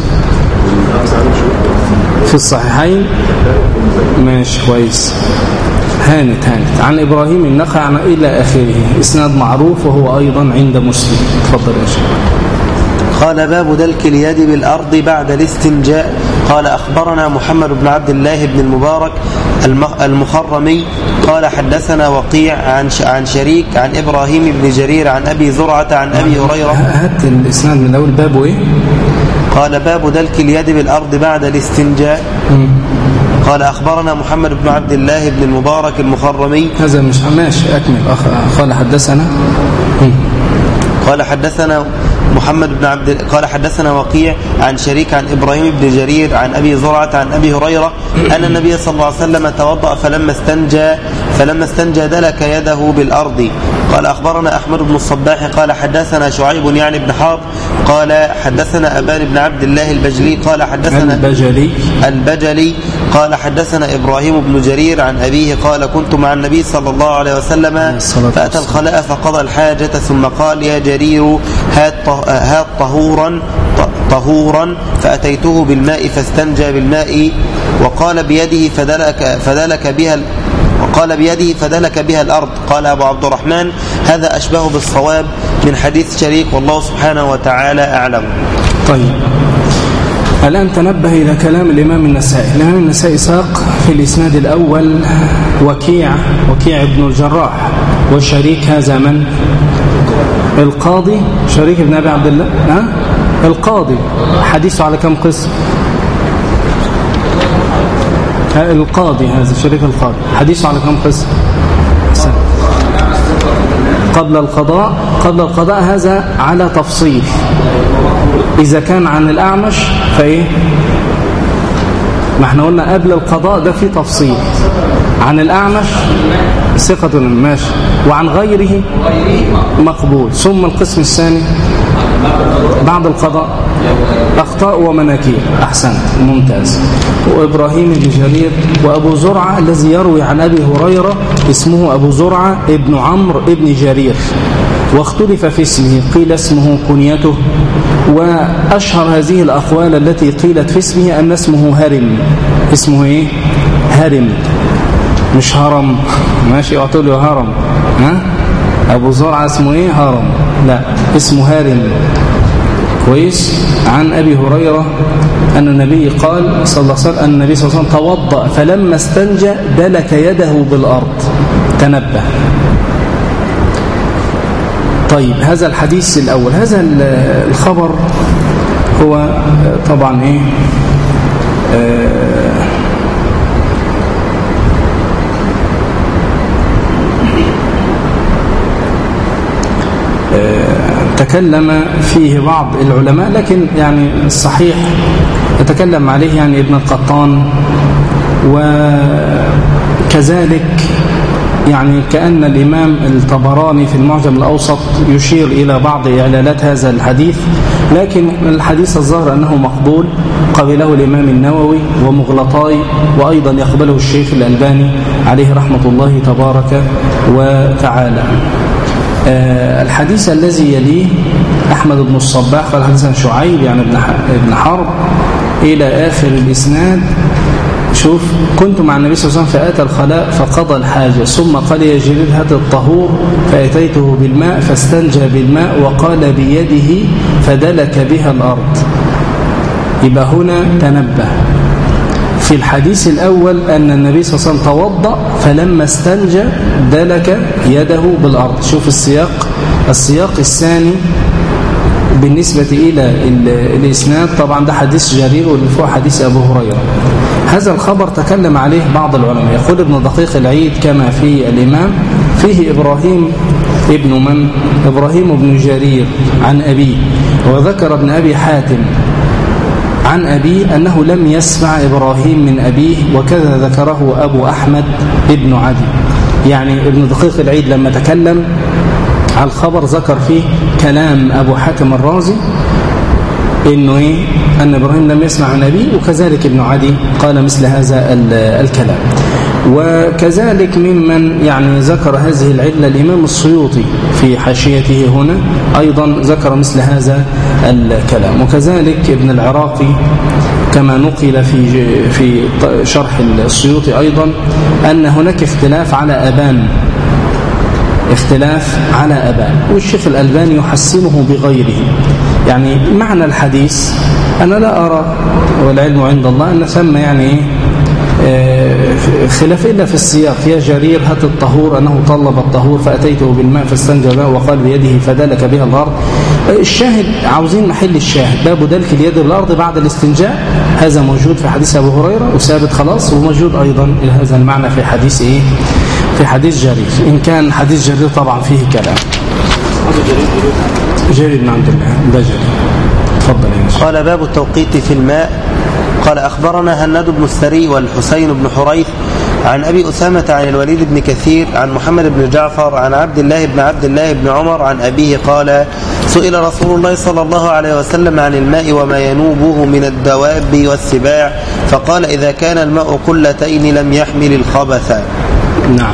في الصحيحين ماشي كويس. هانت هانت عن إبراهيم النخعي إلى آخره، إسناد معروف وهو أيضا عند مسلم. تفضل يا شيخ. قال باب دلك اليد بالأرض بعد الاستنجاء. قال أخبرنا محمد بن عبد الله بن المبارك المخرمي قال حدثنا وقيع عن عن شريك عن إبراهيم بن جرير عن أبي زرعة عن أبي هريرة. هات الإسناد من أول. باب إيه؟ قال باب دلك اليد بالأرض بعد الاستنجاء. م. قال أخبرنا محمد بن عبد الله بن المبارك المخرمي. هذا مش ماشي أكمل. قال حدثنا م. قال حدثنا محمد بن عبد قال حدثنا وقيع عن شريك عن إبراهيم بن جرير عن أبي زرعة عن أبي هريرة أن النبي صلى الله عليه وسلم توضأ فلما استنجى فلما استنجى دلك يده بالأرض. قال أخبرنا أحمد بن الصباح قال حدثنا شعيب يعني بن حرب قال حدثنا أبان بن عبد الله البجلي قال حدثنا البجلي البجلي قال حدثنا إبراهيم بن جرير عن أبيه قال كنت مع النبي صلى الله عليه وسلم فأتى الخلاء فقضى الحاجة ثم قال يا جرير هات طهورا طهورا فأتيته بالماء فاستنجى بالماء وقال بيده فدلك, فدلك بها وقال بيده فدلك بها الأرض. قال أبو عبد الرحمن هذا أشبه بالصواب من حديث شريك والله سبحانه وتعالى أعلم. طيب الآن تنبه إلى كلام الإمام النسائي. الإمام النسائي ساق في الإسناد الأول وكيع وكيع بن الجراح وشريك هذا من؟ القاضي شريك بن أبي عبد الله. ها القاضي حديثه على كم قسم؟ القاضي هذا شريك القاضي حديثه على كم قسم؟ قبل القضاء قبل القضاء هذا على تفصيل. إذا كان عن الأعمش فإيه؟ ما احنا قلنا قبل القضاء ده في تفصيل. عن الأعمش ثقة ماشي وعن غيره مقبول. ثم القسم الثاني بعد القضاء أخطاء ومناكير. أحسنت ممتاز. وإبراهيم بن جرير وأبو زرعة الذي يروي عن أبي هريرة اسمه أبو زرعة ابن عمرو ابن جرير واختلف في اسمه، قيل اسمه كنيته. وأشهر هذه الأقوال التي قيلت في اسمه أن اسمه هرم. اسمه إيه؟ هرم مش هرم. ماشي اعطوا له هرم. ها أبو زرعة اسمه إيه؟ هرم. لا اسمه هرم. كويس. عن أبي هريرة أن النبي قال صلى الله عليه وسلم أن النبي صلى الله عليه وسلم توضأ فلما استنجى دلك يده بالأرض. تنبه. طيب هذا الحديث الأول. هذا الخبر هو طبعا إيه آه تكلم فيه بعض العلماء لكن يعني الصحيح يتكلم عليه يعني ابن القطان وكذلك يعني كأن الإمام الطبراني في المعجم الأوسط يشير إلى بعض إعلالات هذا الحديث. لكن الحديث الظاهر أنه مقبول قبله الإمام النووي ومغلطاي وأيضا يقبله الشيخ الألباني عليه رحمة الله تبارك وتعالى. آه الحديث الذي يليه أحمد بن الصباح قال حدثنا شعيب يعني ابن حرب إلى آخر الإسناد. شوف كنت مع النبي صلى الله عليه وسلم فأتى الخلاء فقضى الحاجة ثم قال يا جرير هات الطهور فأتيته بالماء فاستنجى بالماء وقال بيده فدلك بها الأرض. يبقى هنا تنبه في الحديث الأول أن النبي صلى الله عليه وسلم توضأ فلما استنجى دلك يده بالأرض. شوف السياق. السياق الثاني بالنسبة إلى الإسناد طبعا ده حديث جرير واللي فوق حديث أبو هريرة. هذا الخبر تكلم عليه بعض العلماء. يقول ابن دقيق العيد كما في الإمام فيه إبراهيم ابن من؟ إبراهيم بن جرير عن أبيه. وذكر ابن أبي حاتم عن أبيه أنه لم يسمع إبراهيم من أبيه، وكذا ذكره أبو أحمد ابن عدي. يعني ابن دقيق العيد لما تكلم على الخبر ذكر فيه كلام أبو حاتم الرازي إنه إيه؟ أن إبراهيم لم يسمع من أبيه، وكذلك ابن عدي قال مثل هذا الكلام. وكذلك ممن يعني ذكر هذه العلة الإمام السيوطي في حاشيته هنا أيضا ذكر مثل هذا الكلام، وكذلك ابن العراقي كما نقل في في شرح السيوطي أيضا أن هناك اختلاف على أبان، اختلاف على أبان، والشيخ الألباني يحسنه بغيره. يعني معنى الحديث أنا لا أرى والعلم عند الله أن ثم يعني خلاف إلا في السياق. يا جرير هات الطهور، أنه طلب الطهور فأتيته بالماء فاستنجى به وقال بيده فدلك بها الأرض. الشاهد عاوزين محل الشاهد، باب دلك اليد بالأرض بعد الاستنجاء، هذا موجود في حديث أبو هريرة وثابت خلاص، وموجود أيضا إلى هذا المعنى في حديث إيه؟ في حديث جرير، إن كان حديث جرير طبعا فيه كلام. جرير بن عبد الله ده جرير. تفضل يا شيخ. قال باب التوقيت في الماء. قال أخبرنا هناد بن السري والحسين بن حريث عن أبي أسامة عن الوليد بن كثير عن محمد بن جعفر عن عبد الله بن عبد الله بن عمر عن أبيه قال سئل رسول الله صلى الله عليه وسلم عن الماء وما ينوبه من الدواب والسباع، فقال إذا كان الماء قلتين لم يحمل الخبث. نعم.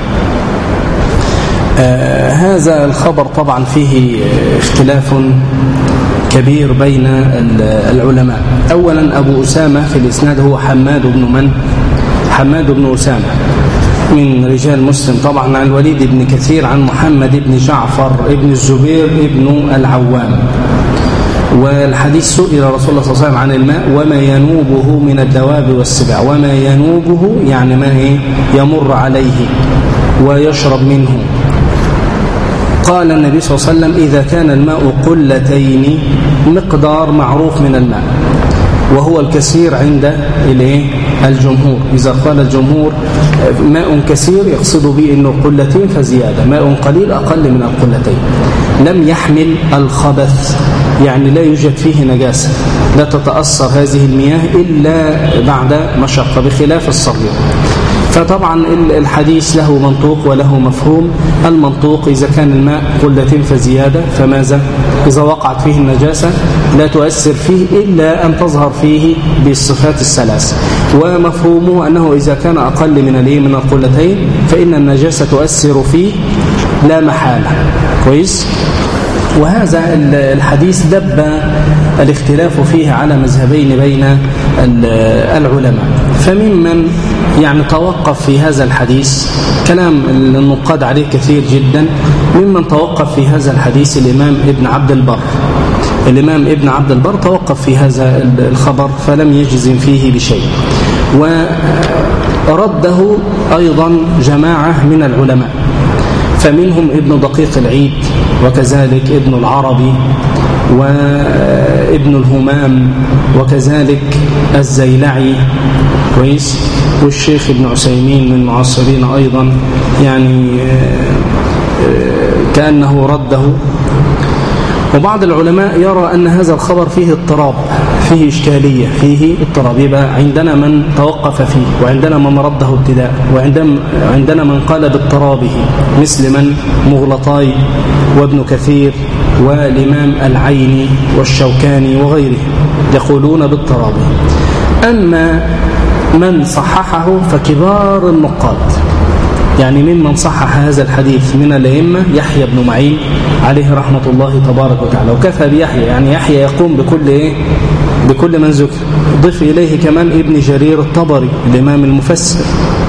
آه هذا الخبر طبعا فيه اختلاف كبير بين العلماء. أولا أبو أسامة في الإسناد هو حماد بن من؟ حماد بن أسامة من رجال مسلم طبعا، عن الوليد بن كثير عن محمد بن جعفر بن الزبير بن العوام. والحديث سئل رسول الله صلى الله عليه وسلم عن الماء وما ينوبه من الدواب والسباع. وما ينوبه يعني ما يمر عليه ويشرب منه. قال النبي صلى الله عليه وسلم إذا كان الماء قلتين، مقدار معروف من الماء، وهو الكثير عند الجمهور. إذا قال الجمهور ماء كثير يقصد به أنه قلتين فزيادة، ماء قليل أقل من القلتين. لم يحمل الخبث، يعني لا يوجد فيه نجاسة، لا تتأثر هذه المياه إلا بعد مشقة، بخلاف الصغير. فطبعا الحديث له منطوق وله مفهوم. المنطوق إذا كان الماء قلتين فزيادة فماذا؟ إذا وقعت فيه النجاسة لا تؤثر فيه إلا أن تظهر فيه بالصفات الثلاث. ومفهومه أنه إذا كان أقل من الايه من القلتين فإن النجاسة تؤثر فيه لا محالة. كويس؟ وهذا الحديث دب الاختلاف فيه على مذهبين بين العلماء. فممن يعني توقف في هذا الحديث، كلام النقاد عليه كثير جدا، ممن توقف في هذا الحديث الإمام ابن عبد البر. الإمام ابن عبد البر توقف في هذا الخبر فلم يجزم فيه بشيء، ورده أيضا جماعة من العلماء، فمنهم ابن دقيق العيد، وكذلك ابن العربي، وابن الهمام، وكذلك الزيلعي، كويس، والشيخ ابن عثيمين من معاصرين أيضا، يعني كأنه رده. وبعض العلماء يرى أن هذا الخبر فيه اضطراب، فيه إشكالية، فيه اضطراب. يبقى عندنا من توقف فيه، وعندنا من رده ابتداء، وعندنا من قال باضطرابه، مثل من مغلطاي وابن كثير والإمام العيني والشوكاني وغيره يقولون باضطرابه. أما من صححه فكبار النقاد، يعني ممن صحح هذا الحديث من الأئمة يحيى بن معين عليه رحمة الله تبارك وتعالى، وكفى بيحيى، يعني يحيى يقوم بكل إيه؟ بكل من ذكر. ضف إليه كمان ابن جرير الطبري الإمام المفسر،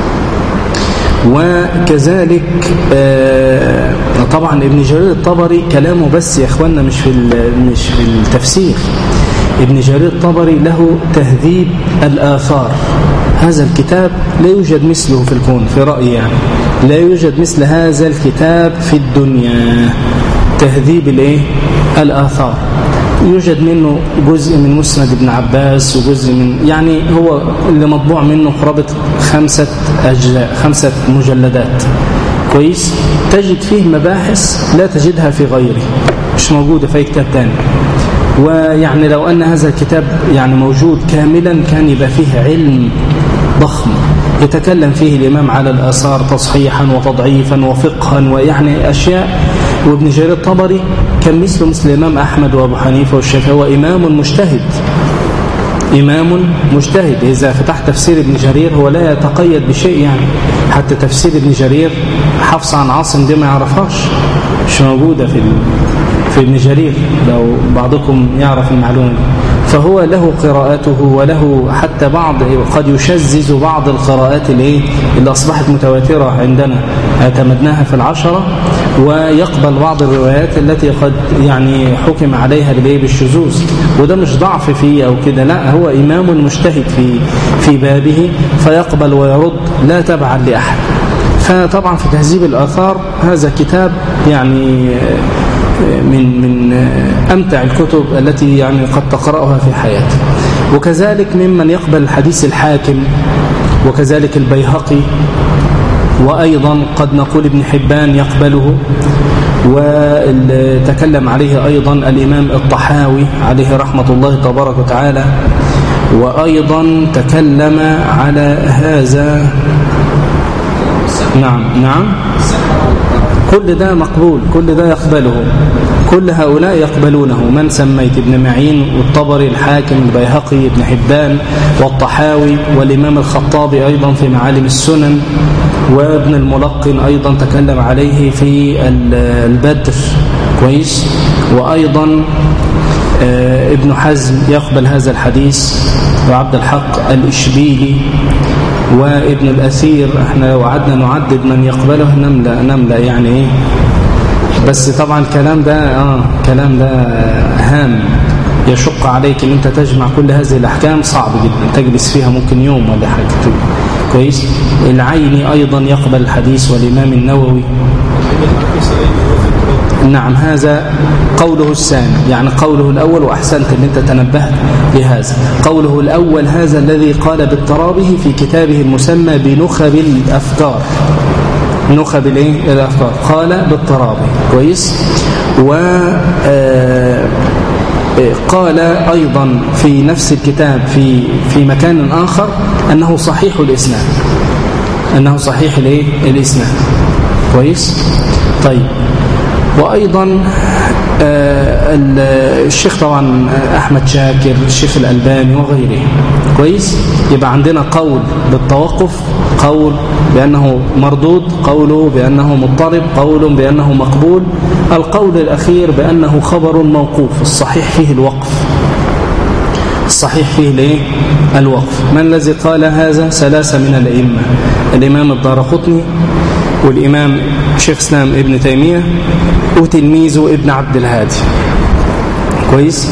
وكذلك آه طبعا ابن جرير الطبري كلامه بس يا إخواننا مش في مش في التفسير. ابن جرير الطبري له تهذيب الآثار، هذا الكتاب لا يوجد مثله في الكون في رأيي، يعني لا يوجد مثل هذا الكتاب في الدنيا. تهذيب الايه الآثار، يوجد منه جزء من مسند ابن عباس، وجزء من يعني هو اللي مطبوع منه قرابة خمسة أجزاء، خمسة مجلدات. كويس؟ تجد فيه مباحث لا تجدها في غيره، مش موجودة في كتاب تاني. ويعني لو أن هذا الكتاب يعني موجود كاملا كان يبقى فيه علم ضخم يتكلم فيه الإمام على الآثار تصحيحا وتضعيفا وفقها ويعني أشياء. وابن جرير الطبري كان مثله مثل الإمام أحمد وأبو حنيفة والشافعي، هو إمام مجتهد إمام مجتهد. إذا فتحت تفسير ابن جرير هو لا يتقيد بشيء، يعني حتى تفسير ابن جرير حفص عن عاصم دي ما يعرفهاش، مش موجودة في في ابن جرير لو بعضكم يعرف المعلومة. فهو له قراءاته وله حتى بعض قد يشزز بعض القراءات اللي, اللي أصبحت متواترة عندنا اعتمدناها في العشرة، ويقبل بعض الروايات التي قد يعني حكم عليها بالشذوذ، وده مش ضعف فيه أو كده، لا هو إمام مجتهد في في بابه فيقبل ويرد لا تبعا لأحد. فطبعا في تهذيب الآثار هذا كتاب يعني من من أمتع الكتب التي يعني قد تقرأها في حياتك. وكذلك ممن يقبل الحديث الحاكم، وكذلك البيهقي، وأيضا قد نقول ابن حبان يقبله، وتكلم عليه أيضا الإمام الطحاوي عليه رحمة الله تبارك وتعالى، وأيضا تكلم على هذا. نعم نعم كل ده مقبول، كل ده يقبله، كل هؤلاء يقبلونه. من سميت ابن معين والطبري الحاكم البيهقي ابن حبان والطحاوي والإمام الخطابي أيضا في معالم السنن، وابن الملقن أيضا تكلم عليه في البدر كويس، وأيضا ابن حزم يقبل هذا الحديث، وعبد الحق الإشبيلي وابن الأثير. احنا لو قعدنا نعدد من يقبله نملأ نملأ يعني ايه، بس طبعا الكلام ده اه كلام ده هام، يشق عليك ان انت تجمع كل هذه الاحكام، صعب جدا تجلس فيها ممكن يوم ولا حاجه كويس. العيني ايضا يقبل الحديث، والامام النووي. نعم هذا قوله الثاني، يعني قوله الأول، وأحسنت أن أنت تنبهت لهذا. قوله الأول هذا الذي قال باضطرابه في كتابه المسمى بنخب الأفكار، نخب الايه الأفكار، قال باضطرابه كويس. وقال أيضا في نفس الكتاب في في مكان آخر أنه صحيح الإسناد، أنه صحيح الايه الإسناد كويس. طيب وأيضا الشيخ طبعا أحمد شاكر، الشيخ الألباني وغيره كويس. يبقى عندنا قول بالتوقف، قول بأنه مردود، قوله بأنه مضطرب، قول بأنه مقبول، القول الأخير بأنه خبر موقوف، الصحيح فيه الوقف، الصحيح فيه الايه الوقف. من الذي قال هذا؟ ثلاثة من الأئمة، الإمام الدارقطني، والإمام شيخ اسلام ابن تيمية، وتلميذه ابن عبد الهادي كويس.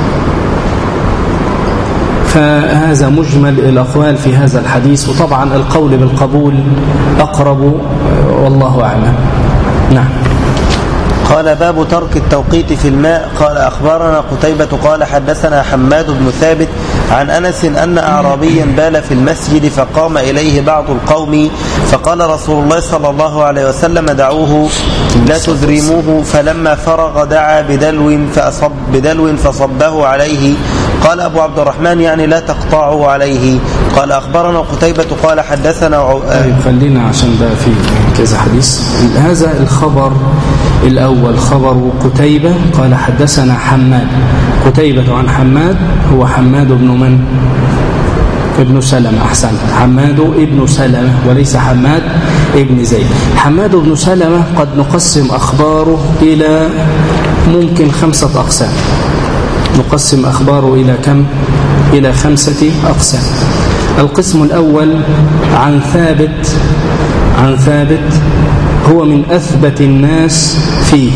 فهذا مجمل الأقوال في هذا الحديث، وطبعا القول بالقبول أقرب والله أعلم. نعم. قال باب ترك التوقيت في الماء. قال أخبرنا قتيبة قال حدثنا حماد بن ثابت عن أنس أن أعرابيا بال في المسجد فقام إليه بعض القوم فقال رسول الله صلى الله عليه وسلم دعوه لا تذرموه، فلما فرغ دعا بدلو فأصب بدلو فصبه عليه. قال أبو عبد الرحمن يعني لا تقطعوا عليه. قال أخبرنا قتيبة قال حدثنا عو... طيب خلينا عشان بقى في كذا حديث. هذا الخبر الأول خبر قتيبة قال حدثنا حماد، قتيبة عن حماد هو حماد بن من؟ ابن سلمة. أحسنت، حماد ابن سلمة وليس حماد ابن زيد. حماد بن سلمة قد نقسم أخباره إلى ممكن خمسة أقسام، نقسم أخباره إلى كم؟ إلى خمسة أقسام. القسم الأول عن ثابت، عن ثابت هو من أثبت الناس فيه،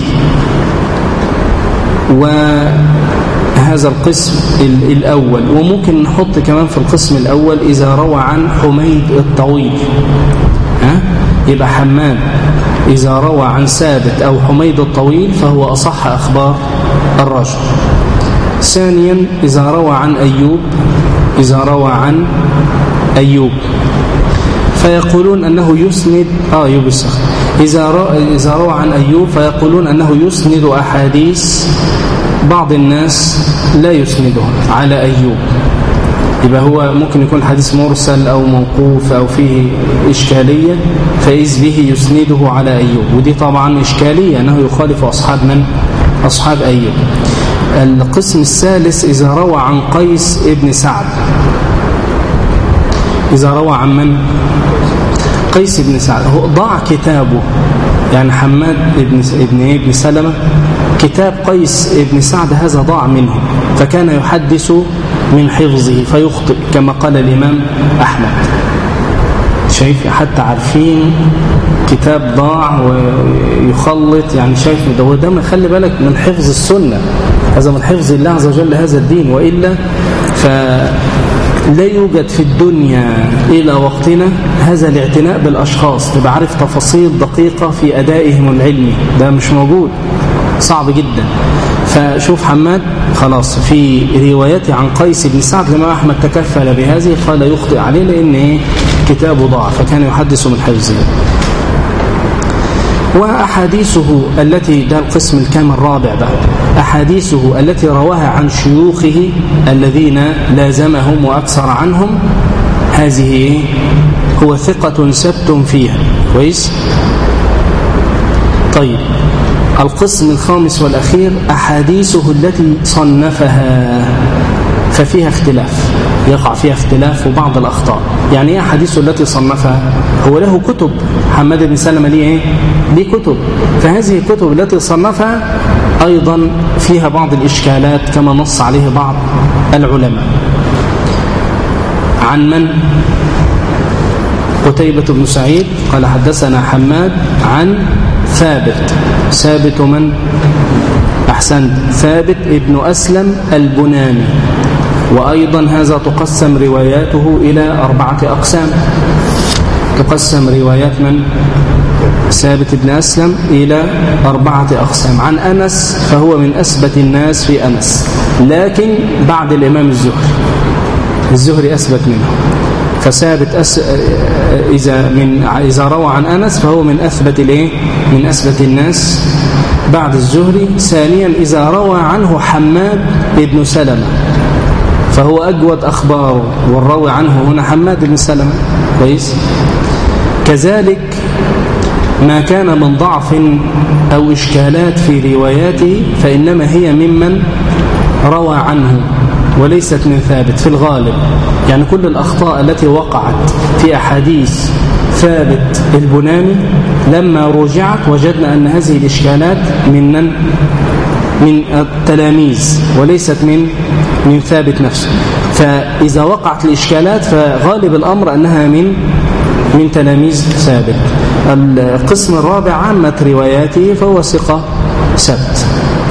وهذا القسم الأول. وممكن نحط كمان في القسم الأول إذا روى عن حميد الطويل، ها؟ يبقى حماد إذا روى عن ثابت أو حميد الطويل فهو أصح أخبار الرجل. ثانيا إذا روى عن أيوب، إذا روى عن أيوب فيقولون أنه يسند آه أيوب الصخر إذا روى, إذا روى عن أيوب فيقولون أنه يسند أحاديث بعض الناس لا يسنده على أيوب، يبقى هو ممكن يكون حديث مرسل أو موقوف أو فيه إشكالية، فإذ به يسنده على أيوب، ودي طبعا إشكالية أنه يخالف أصحاب من؟ أصحاب أيوب. القسم الثالث إذا روى عن قيس ابن سعد. إذا روى عن من؟ قيس ابن سعد. هو ضاع كتابه، يعني حماد ابن ابن ابن سلمة كتاب قيس ابن سعد هذا ضاع منه، فكان يحدث من حفظه فيخطئ كما قال الإمام أحمد. شايف حتى عارفين كتاب ضاع ويخلط، يعني شايف ده هو ده ما خلي بالك من حفظ السنة، هذا من حفظ الله عز وجل هذا الدين، وإلا فلا يوجد في الدنيا إلى وقتنا هذا الاعتناء بالأشخاص، تبقى عارف تفاصيل دقيقة في أدائهم العلمي، ده مش موجود، صعب جدا. فشوف حماد خلاص في روايته عن قيس بن سعد لما أحمد تكفل بهذه قال يخطئ عليه لأن إيه؟ كتابه ضاع، فكان يحدث من حفظه. وأحاديثه التي، ده القسم الكامل الرابع بقى، أحاديثه التي رواها عن شيوخه الذين لازمهم وأكثر عنهم، هذه هو ثقة سبت فيها، كويس. طيب القسم الخامس والأخير أحاديثه التي صنفها، ففيها اختلاف، يقع فيها اختلاف وبعض الأخطاء. يعني ايه أحاديثه التي صنفها؟ هو له كتب، حماد بن سلمة ليه ايه؟ ليه كتب، فهذه الكتب التي صنفها أيضا فيها بعض الإشكالات كما نص عليه بعض العلماء. عن من؟ قتيبة بن سعيد قال حدثنا حماد عن ثابت. ثابت من؟ أحسنت، ثابت ابن أسلم البناني. وأيضا هذا تقسم رواياته إلى أربعة أقسام. تقسم روايات من؟ ثابت ابن أسلم إلى أربعة أقسام. عن أنس فهو من أثبت الناس في أنس، لكن بعد الإمام الزهري، الزهري أثبت منه، فثابت أس... إذا من إذا روى عن أنس فهو من أثبت الإيه؟ من أثبت الناس بعد الزهري. ثانيا إذا روى عنه حماد بن سلمة فهو أجود أخباره، والراوي عنه هنا حماد بن سلمة، كويس. كذلك ما كان من ضعف أو إشكالات في رواياته فإنما هي ممن روى عنه وليست من ثابت في الغالب. يعني كل الأخطاء التي وقعت في أحاديث ثابت البناني لما رجعت وجدنا أن هذه الإشكالات من من التلاميذ وليست من من ثابت نفسه. فإذا وقعت الإشكالات فغالب الأمر أنها من من تلاميذ ثابت. القسم الرابع عامة رواياته فهو ثقة سبت.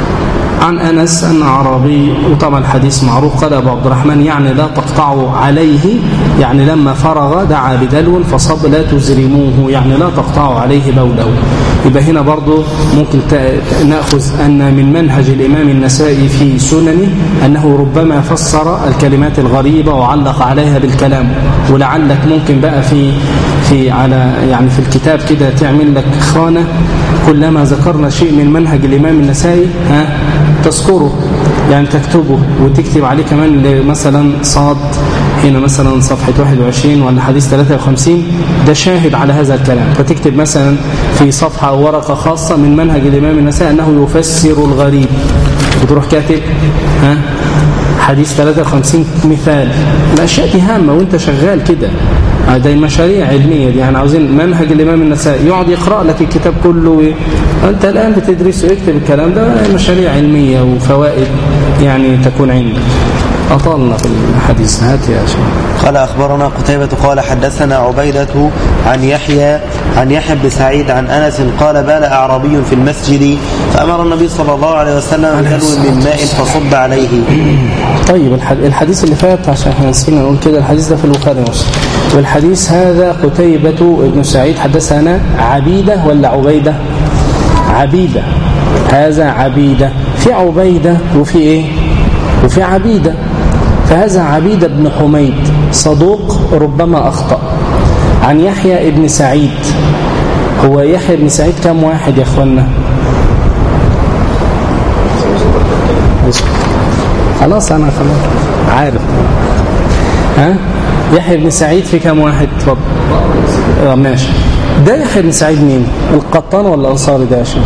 عن أنس أن أعرابي، وطبعا الحديث معروف، قال أبو عبد الرحمن يعني لا تقطعوا عليه، يعني لما فرغ دعا بدلو فصب لا تزرموه، يعني لا تقطعوا عليه بوله. يبقى هنا برضو ممكن نأخذ أن من منهج الإمام النسائي في سننه أنه ربما فسر الكلمات الغريبة وعلق عليها بالكلام. ولعلك ممكن بقى في في على يعني في الكتاب كده تعمل لك خانة كلما ذكرنا شيء من منهج الإمام النسائي ها تذكره، يعني تكتبه وتكتب عليه كمان مثلا صاد هنا مثلا صفحة واحد وعشرين ولا حديث ثلاثة وخمسين، ده شاهد على هذا الكلام. فتكتب مثلا في صفحة أو ورقة خاصة من منهج الإمام النسائي أنه يفسر الغريب، وتروح كاتب ها حديث ثلاثة وخمسين مثال. الأشياء دي هامة وانت شغال كده، ده مشاريع علمية دي، يعني عاوزين منهج الإمام النسائي يقعد يقرأ لك الكتاب كله، أنت الآن بتدرسه يكتب الكلام ده، مشاريع علمية وفوائد يعني تكون عندك. أطالنا في الحديث، هات يا شيخ. قال أخبرنا قتيبة قال حدثنا عبيدة عن يحيى عن يحيى بن سعيد عن أنس قال بال أعرابي في المسجد فأمر النبي صلى الله عليه وسلم بدلو من ماء فصب عليه. طيب الحديث اللي فات عشان احنا نسينا نقول كده، الحديث ده في البخاري ومسلم، والحديث هذا قتيبة ابن سعيد حدثنا عبيدة ولا عبيدة؟ عبيدة. هذا عبيدة، في عبيدة وفي ايه؟ وفي عبيدة. فهذا عبيدة بن حميد صدوق ربما أخطأ. عن يحيى ابن سعيد. هو يحيى ابن سعيد كم واحد يا أخوانا؟ اسكت. خلاص أنا خلاص عارف. ها يحيى بن سعيد في كم واحد؟ اتفضل. اه ماشي. ده يحيى بن سعيد مين؟ القطان ولا الأنصاري ده؟ عشان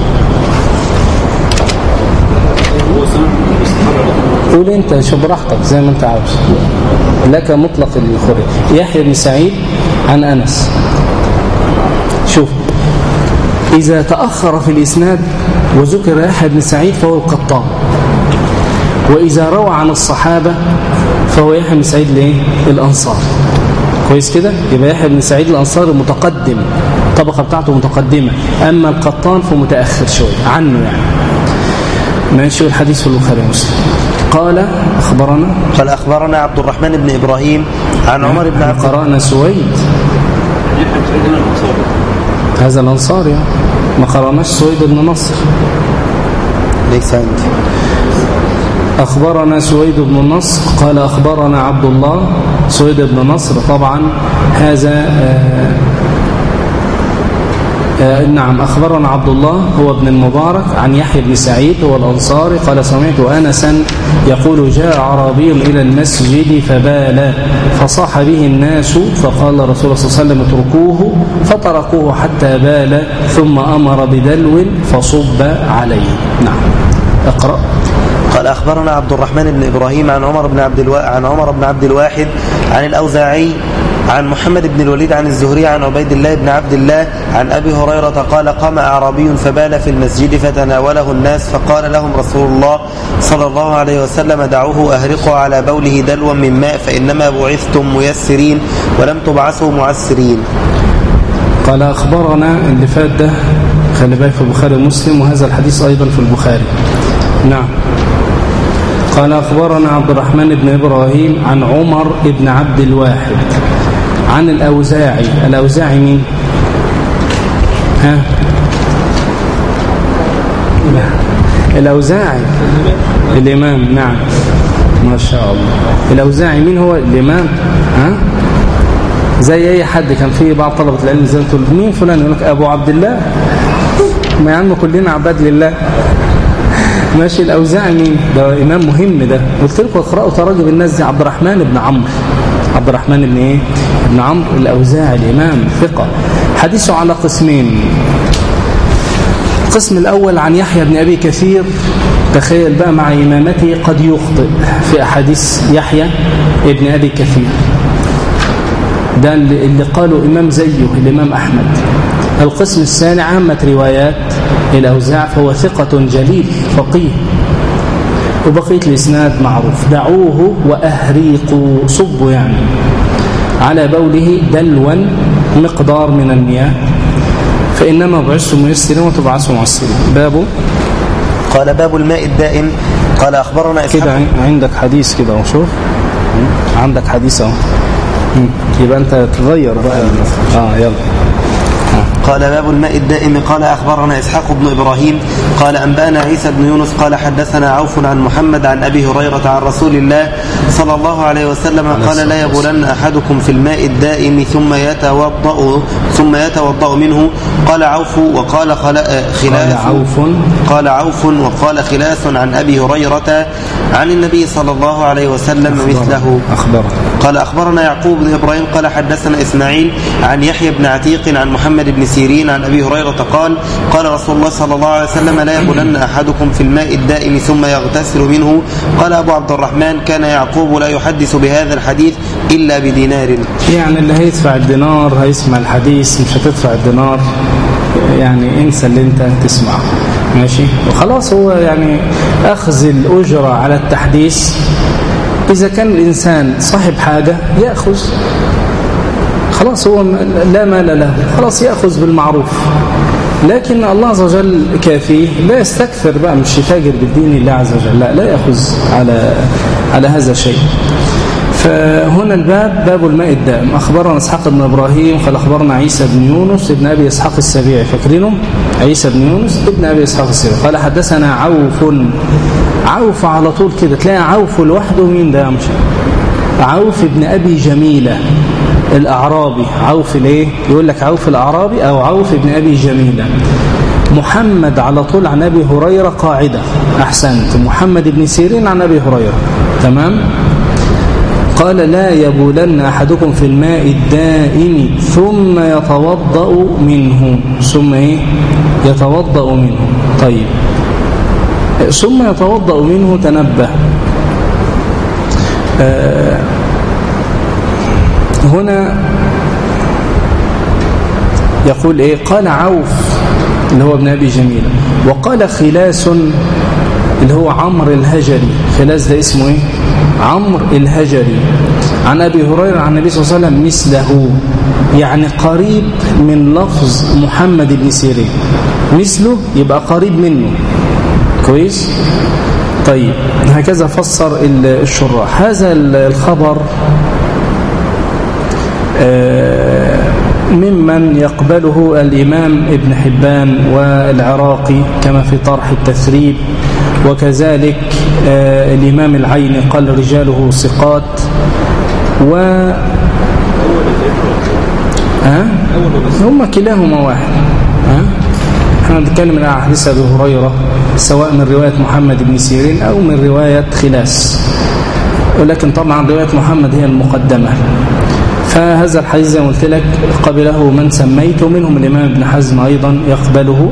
قول انت، شوف براحتك زي ما انت عاوز، لك مطلق الخروج. يحيى بن سعيد عن أنس. شوف إذا تأخر في الإسناد وذكر يحيى بن سعيد فهو القطان، وإذا روى عن الصحابة فهو يحيى بن سعيد ليه؟ الأنصار. كويس كده؟ يبقى يحيى بن سعيد الأنصاري متقدم، الطبقة بتاعته متقدمة، أما القطان فمتأخر شوية عنه يعني. ماشي. والحديث في البخاري ومسلم. قال أخبرنا قال أخبرنا عبد الرحمن بن إبراهيم عن عمر بن عبد قرأنا سويد هذا الأنصاري، ما قرأناش سويد بن نصر، ليس عندي. أخبرنا سويد بن نصر قال أخبرنا عبد الله. سويد بن نصر طبعا هذا آه آه نعم. أخبرنا عبد الله هو ابن المبارك عن يحيى بن سعيد هو الأنصاري قال سمعت أنسا يقول جاء عربي إلى المسجد فبال فصاح به الناس فقال رسول الله صلى الله عليه وسلم اتركوه فتركوه حتى بال ثم أمر بدلو فصب عليه. نعم. اقرأ. قال أخبرنا عبد الرحمن بن إبراهيم عن عمر بن عبد الوا... عن عمر بن عبد الواحد عن الأوزاعي عن محمد بن الوليد عن الزهري عن عبيد الله بن عبد الله عن أبي هريرة قال قام أعرابي فبال في المسجد فتناوله الناس فقال لهم رسول الله صلى الله عليه وسلم دعوه أهرقوا على بوله دلوا من ماء فإنما بعثتم ميسرين ولم تبعثوا معسرين. قال أخبرنا اللي فات ده خلي بالك في البخاري ومسلم، وهذا الحديث أيضا في البخاري. نعم. قال أخبرنا عبد الرحمن بن إبراهيم عن عمر بن عبد الواحد عن الأوزاعي. الأوزاعي مين؟ ها؟ الأوزاعي الإمام. نعم ما شاء الله. الأوزاعي مين هو الإمام؟ ها؟ زي أي حد كان فيه بعض طلبة العلم زي تقول مين فلان يقول لك أبو عبد الله، ما يعني كلنا عباد لله. ماشي. الأوزاعي مين؟ ده إمام مهم ده، قلت لكم اقرأوا تراجم الناس دي. عبد الرحمن بن عمرو عبد الرحمن بن إيه؟ بن عمرو الأوزاعي الإمام ثقة. حديثه على قسمين. القسم الأول عن يحيى بن أبي كثير. تخيل بقى مع إمامته قد يخطئ في أحاديث يحيى ابن أبي كثير، ده اللي قالوا إمام زيه الإمام أحمد. القسم الثاني عامة روايات الأوزاع فهو ثقة جليل فقيه، وبقية الإسناد معروف. دعوه وأهريقوا صبوا يعني على بوله دلوا مقدار من المياه فإنما بعثوا ميسرين وتبعثوا معسرين. بابه قال باب الماء الدائم. قال أخبرنا إسحاق. كده عندك حديث كده وشوف عندك حديث اهو، يبقى أنت تغير بقى. آه يلا. قال باب الماء الدائم. قال أخبرنا إسحاق بن إبراهيم قال أنبأنا عيسى بن يونس قال حدثنا عوف عن محمد عن أبي هريرة عن رسول الله صلى الله عليه وسلم قال لا يبولن أحدكم في الماء الدائم ثم يتوضأ ثم يتوضأ منه. قال عوف وقال خلاس قال عوف قال عوف وقال خلاس عن أبي هريرة عن النبي صلى الله عليه وسلم أخبر مثله. أخبر. قال أخبرنا يعقوب بن إبراهيم قال حدثنا إسماعيل عن يحيى بن عتيق عن محمد بن سيرين عن أبي هريرة قال قال رسول الله صلى الله عليه وسلم لا يبولن أحدكم في الماء الدائم ثم يغتسل منه. قال أبو عبد الرحمن كان يعقوب لا يحدث بهذا الحديث إلا بدينار. يعني اللي هيدفع الدينار هيسمع الحديث، مش هتدفع الدينار يعني انسى اللي انت تسمعه. ماشي. وخلاص هو يعني أخذ الأجرة على التحديث. إذا كان الإنسان صاحب حاجة يأخذ، خلاص هو لا مال له، خلاص يأخذ بالمعروف. لكن الله عز وجل كافيه، لا يستكثر بقى، مش يتاجر بالدين الله عز وجل، لا لا يأخذ على على هذا الشيء. فهنا الباب باب الماء الدائم. أخبرنا إسحاق بن إبراهيم قال أخبرنا عيسى بن يونس ابن أبي إسحاق السبيعي، فاكرينه؟ عيسى بن يونس ابن أبي إسحاق السبيعي قال حدثنا عوف. عوف على طول كده تلاقي عوف لوحده. مين ده؟ مش عوف ابن أبي جميلة الأعرابي. عوف ليه؟ يقول لك عوف الأعرابي أو عوف ابن أبي جميلة. محمد على طول عن أبي هريرة قاعدة. أحسنت. محمد بن سيرين عن أبي هريرة. تمام. قال لا يبولن أحدكم في الماء الدائم ثم يتوضأ منه. ثم إيه؟ يتوضأ منه. طيب ثم يتوضأ منه. تنبه آه هنا يقول إيه؟ قال عوف اللي هو ابن أبي جميلة، وقال خلاس اللي هو عمرو الهجري. خلاس ده اسمه إيه؟ عمرو الهجري عن أبي هريرة عن النبي صلى الله عليه وسلم مثله، يعني قريب من لفظ محمد بن سيرين. مثله يبقى قريب منه. كويس. طيب هكذا فسر الشراح هذا الخبر ممن يقبله الإمام ابن حبان والعراقي كما في طرح التثريب، وكذلك الإمام العيني قال رجاله ثقات. و ها هم كلاهما واحد. ها احنا بنتكلم عن حديث أبي هريرة سواء من رواية محمد بن سيرين أو من رواية خلاس، ولكن طبعا رواية محمد هي المقدمة. فهذا الحديث زي ما قلت لك قبله من سميته، منهم الإمام ابن حزم أيضا يقبله،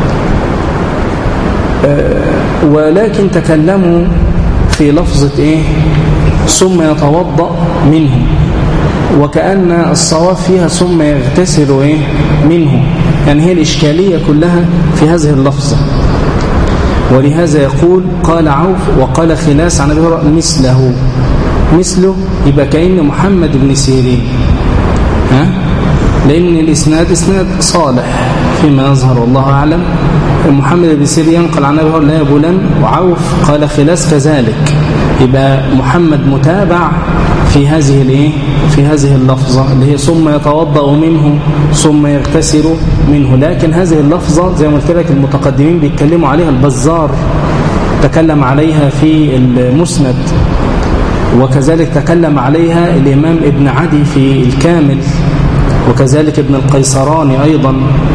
ولكن تكلموا في لفظة إيه؟ ثم يتوضأ منه، وكأن الصواب فيها ثم يغتسل إيه؟ منه، يعني هي الإشكالية كلها في هذه اللفظة. ولهذا يقول قال عوف وقال خلاس عن أبي هريرة مثله. مثله يبقى كأن محمد بن سيرين، ها؟ لأن الإسناد إسناد صالح فيما يظهر والله أعلم. محمد بن سيرين ينقل عن أبي هريرة لا يبولن، وعوف قال خلاس كذلك، يبقى محمد متابع في هذه الايه في هذه اللفظة اللي هي ثم يتوضأ منه ثم يغتسل منه. لكن هذه اللفظة زي ما قلت لك المتقدمين بيتكلموا عليها، البزار تكلم عليها في المسند، وكذلك تكلم عليها الإمام ابن عدي في الكامل، وكذلك ابن القيسراني أيضا.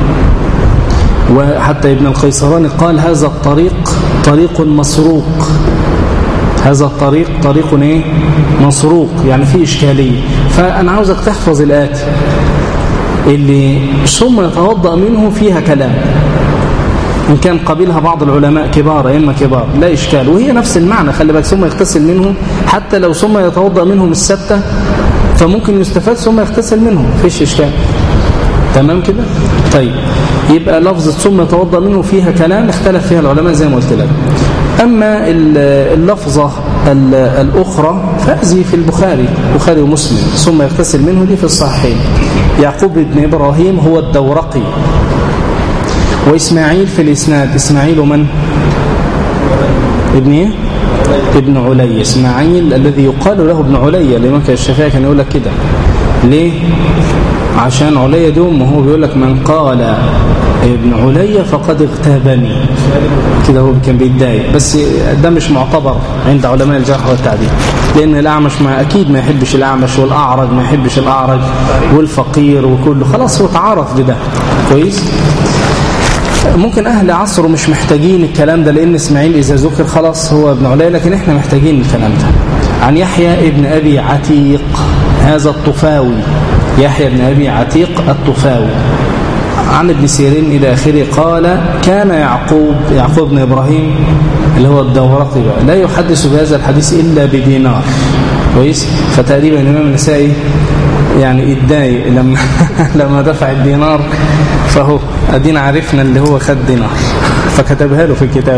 وحتى ابن القيسراني قال هذا الطريق طريق مسروق، هذا الطريق طريق ايه مسروق، يعني فيه إشكالية. فأنا عاوزك تحفظ الآتي اللي ثم يتوضأ منه فيها كلام، إن كان قبلها بعض العلماء كبار إما كبار لا إشكال، وهي نفس المعنى. خلي بالك ثم يغتسل منه، حتى لو ثم يتوضأ منه من الستة فممكن يستفاد ثم يغتسل منه، فيش إشكال. تمام كده؟ طيب يبقى لفظة ثم يتوضأ منه فيها كلام اختلف فيها العلماء زي ما قلت لك. أما اللفظة الأخرى فهذه في البخاري البخاري ومسلم، ثم يغتسل منه دي في الصحيحين. يعقوب بن إبراهيم هو الدورقي، وإسماعيل في الإسناد. إسماعيل من؟ ابن إيه؟ ابن علي. إسماعيل الذي يقال له ابن علي، الإمام الشافعي كان يقول لك كده. ليه؟ عشان علي دوم، وهو بيقول لك من قال ابن علي فقد اغتابني، كده هو كان بيتضايق. بس ده مش معتبر عند علماء الجرح والتعديل، لأن الأعمش ما أكيد ما يحبش الأعمش، والأعرج ما يحبش الأعرج، والفقير وكله، خلاص هو تعارف بده. كويس. ممكن أهل عصره مش محتاجين الكلام ده، لأن إسماعيل إذا ذكر خلاص هو ابن علي، لكن إحنا محتاجين الكلام ده. عن يحيى ابن أبي عتيق هذا الطفاوي، يحيى ابن أبي عتيق الطفاوي، عن ابن سيرين إلى آخره. قال كان يعقوب يعقوب بن إبراهيم اللي هو الدورقي بقى لا يحدث بهذا الحديث إلا بدينار. كويس. فتقريبا الإمام النسائي يعني اتضايق لما لما دفع الدينار، فهو أدينا عرفنا اللي هو خد دينار فكتبها له في الكتاب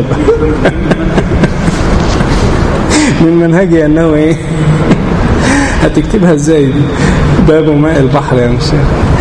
من منهجي أنه إيه هتكتبها إزاي دي؟ باب ماء البحر يا مشاهد.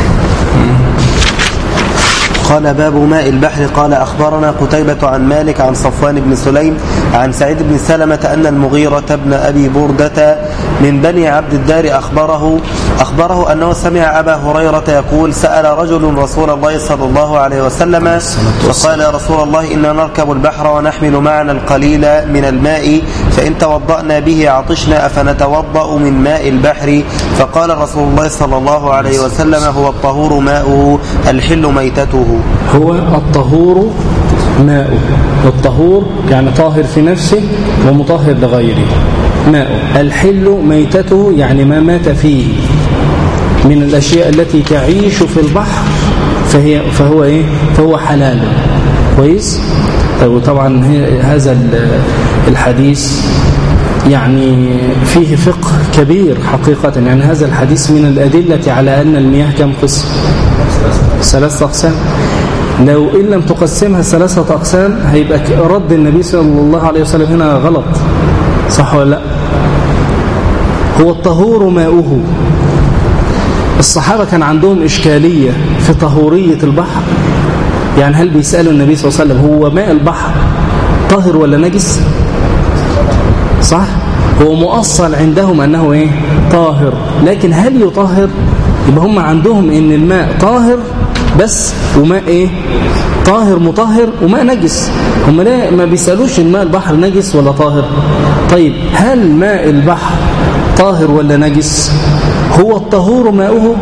قال باب ماء البحر. قال أخبرنا قتيبة عن مالك عن صفوان بن سليم عن سعيد بن سلمة أن المغيرة بن أبي بردة من بني عبد الدار أخبره أخبره أنه سمع أبا هريرة يقول سأل رجل رسول الله صلى الله عليه وسلم فقال يا رسول الله إنا نركب البحر ونحمل معنا القليل من الماء فإن توضأنا به عطشنا أفنتوضأ من ماء البحر؟ فقال رسول الله صلى الله عليه وسلم هو الطهور ماؤه الحل ميتته. هو الطهور ماؤه، والطهور يعني طاهر في نفسه ومطهر لغيره. ماؤه الحل ميتته يعني ما مات فيه من الأشياء التي تعيش في البحر فهي فهو إيه؟ فهو حلال. كويس؟ طيب طبعا هذا الحديث يعني فيه فقه كبير حقيقة. يعني هذا الحديث من الأدلة على أن المياه كم قسم؟ ثلاثة أقسام. لو إن لم تقسمها ثلاثة أقسام هيبقى رد النبي صلى الله عليه وسلم هنا غلط، صح ولا لا؟ هو الطهور ماؤه. الصحابة كان عندهم إشكالية في طهورية البحر. يعني هل بيسألوا النبي صلى الله عليه وسلم هو ماء البحر طاهر ولا نجس؟ صح؟ هو مؤصل عندهم أنه إيه؟ طاهر. لكن هل يطهر؟ يبقى هم عندهم إن الماء طاهر بس وماء إيه؟ طاهر مطهر وماء نجس. هم لا ما بيسألوش الماء البحر نجس ولا طاهر. طيب هل ماء البحر طاهر ولا نجس؟ هو الطهور ماؤه.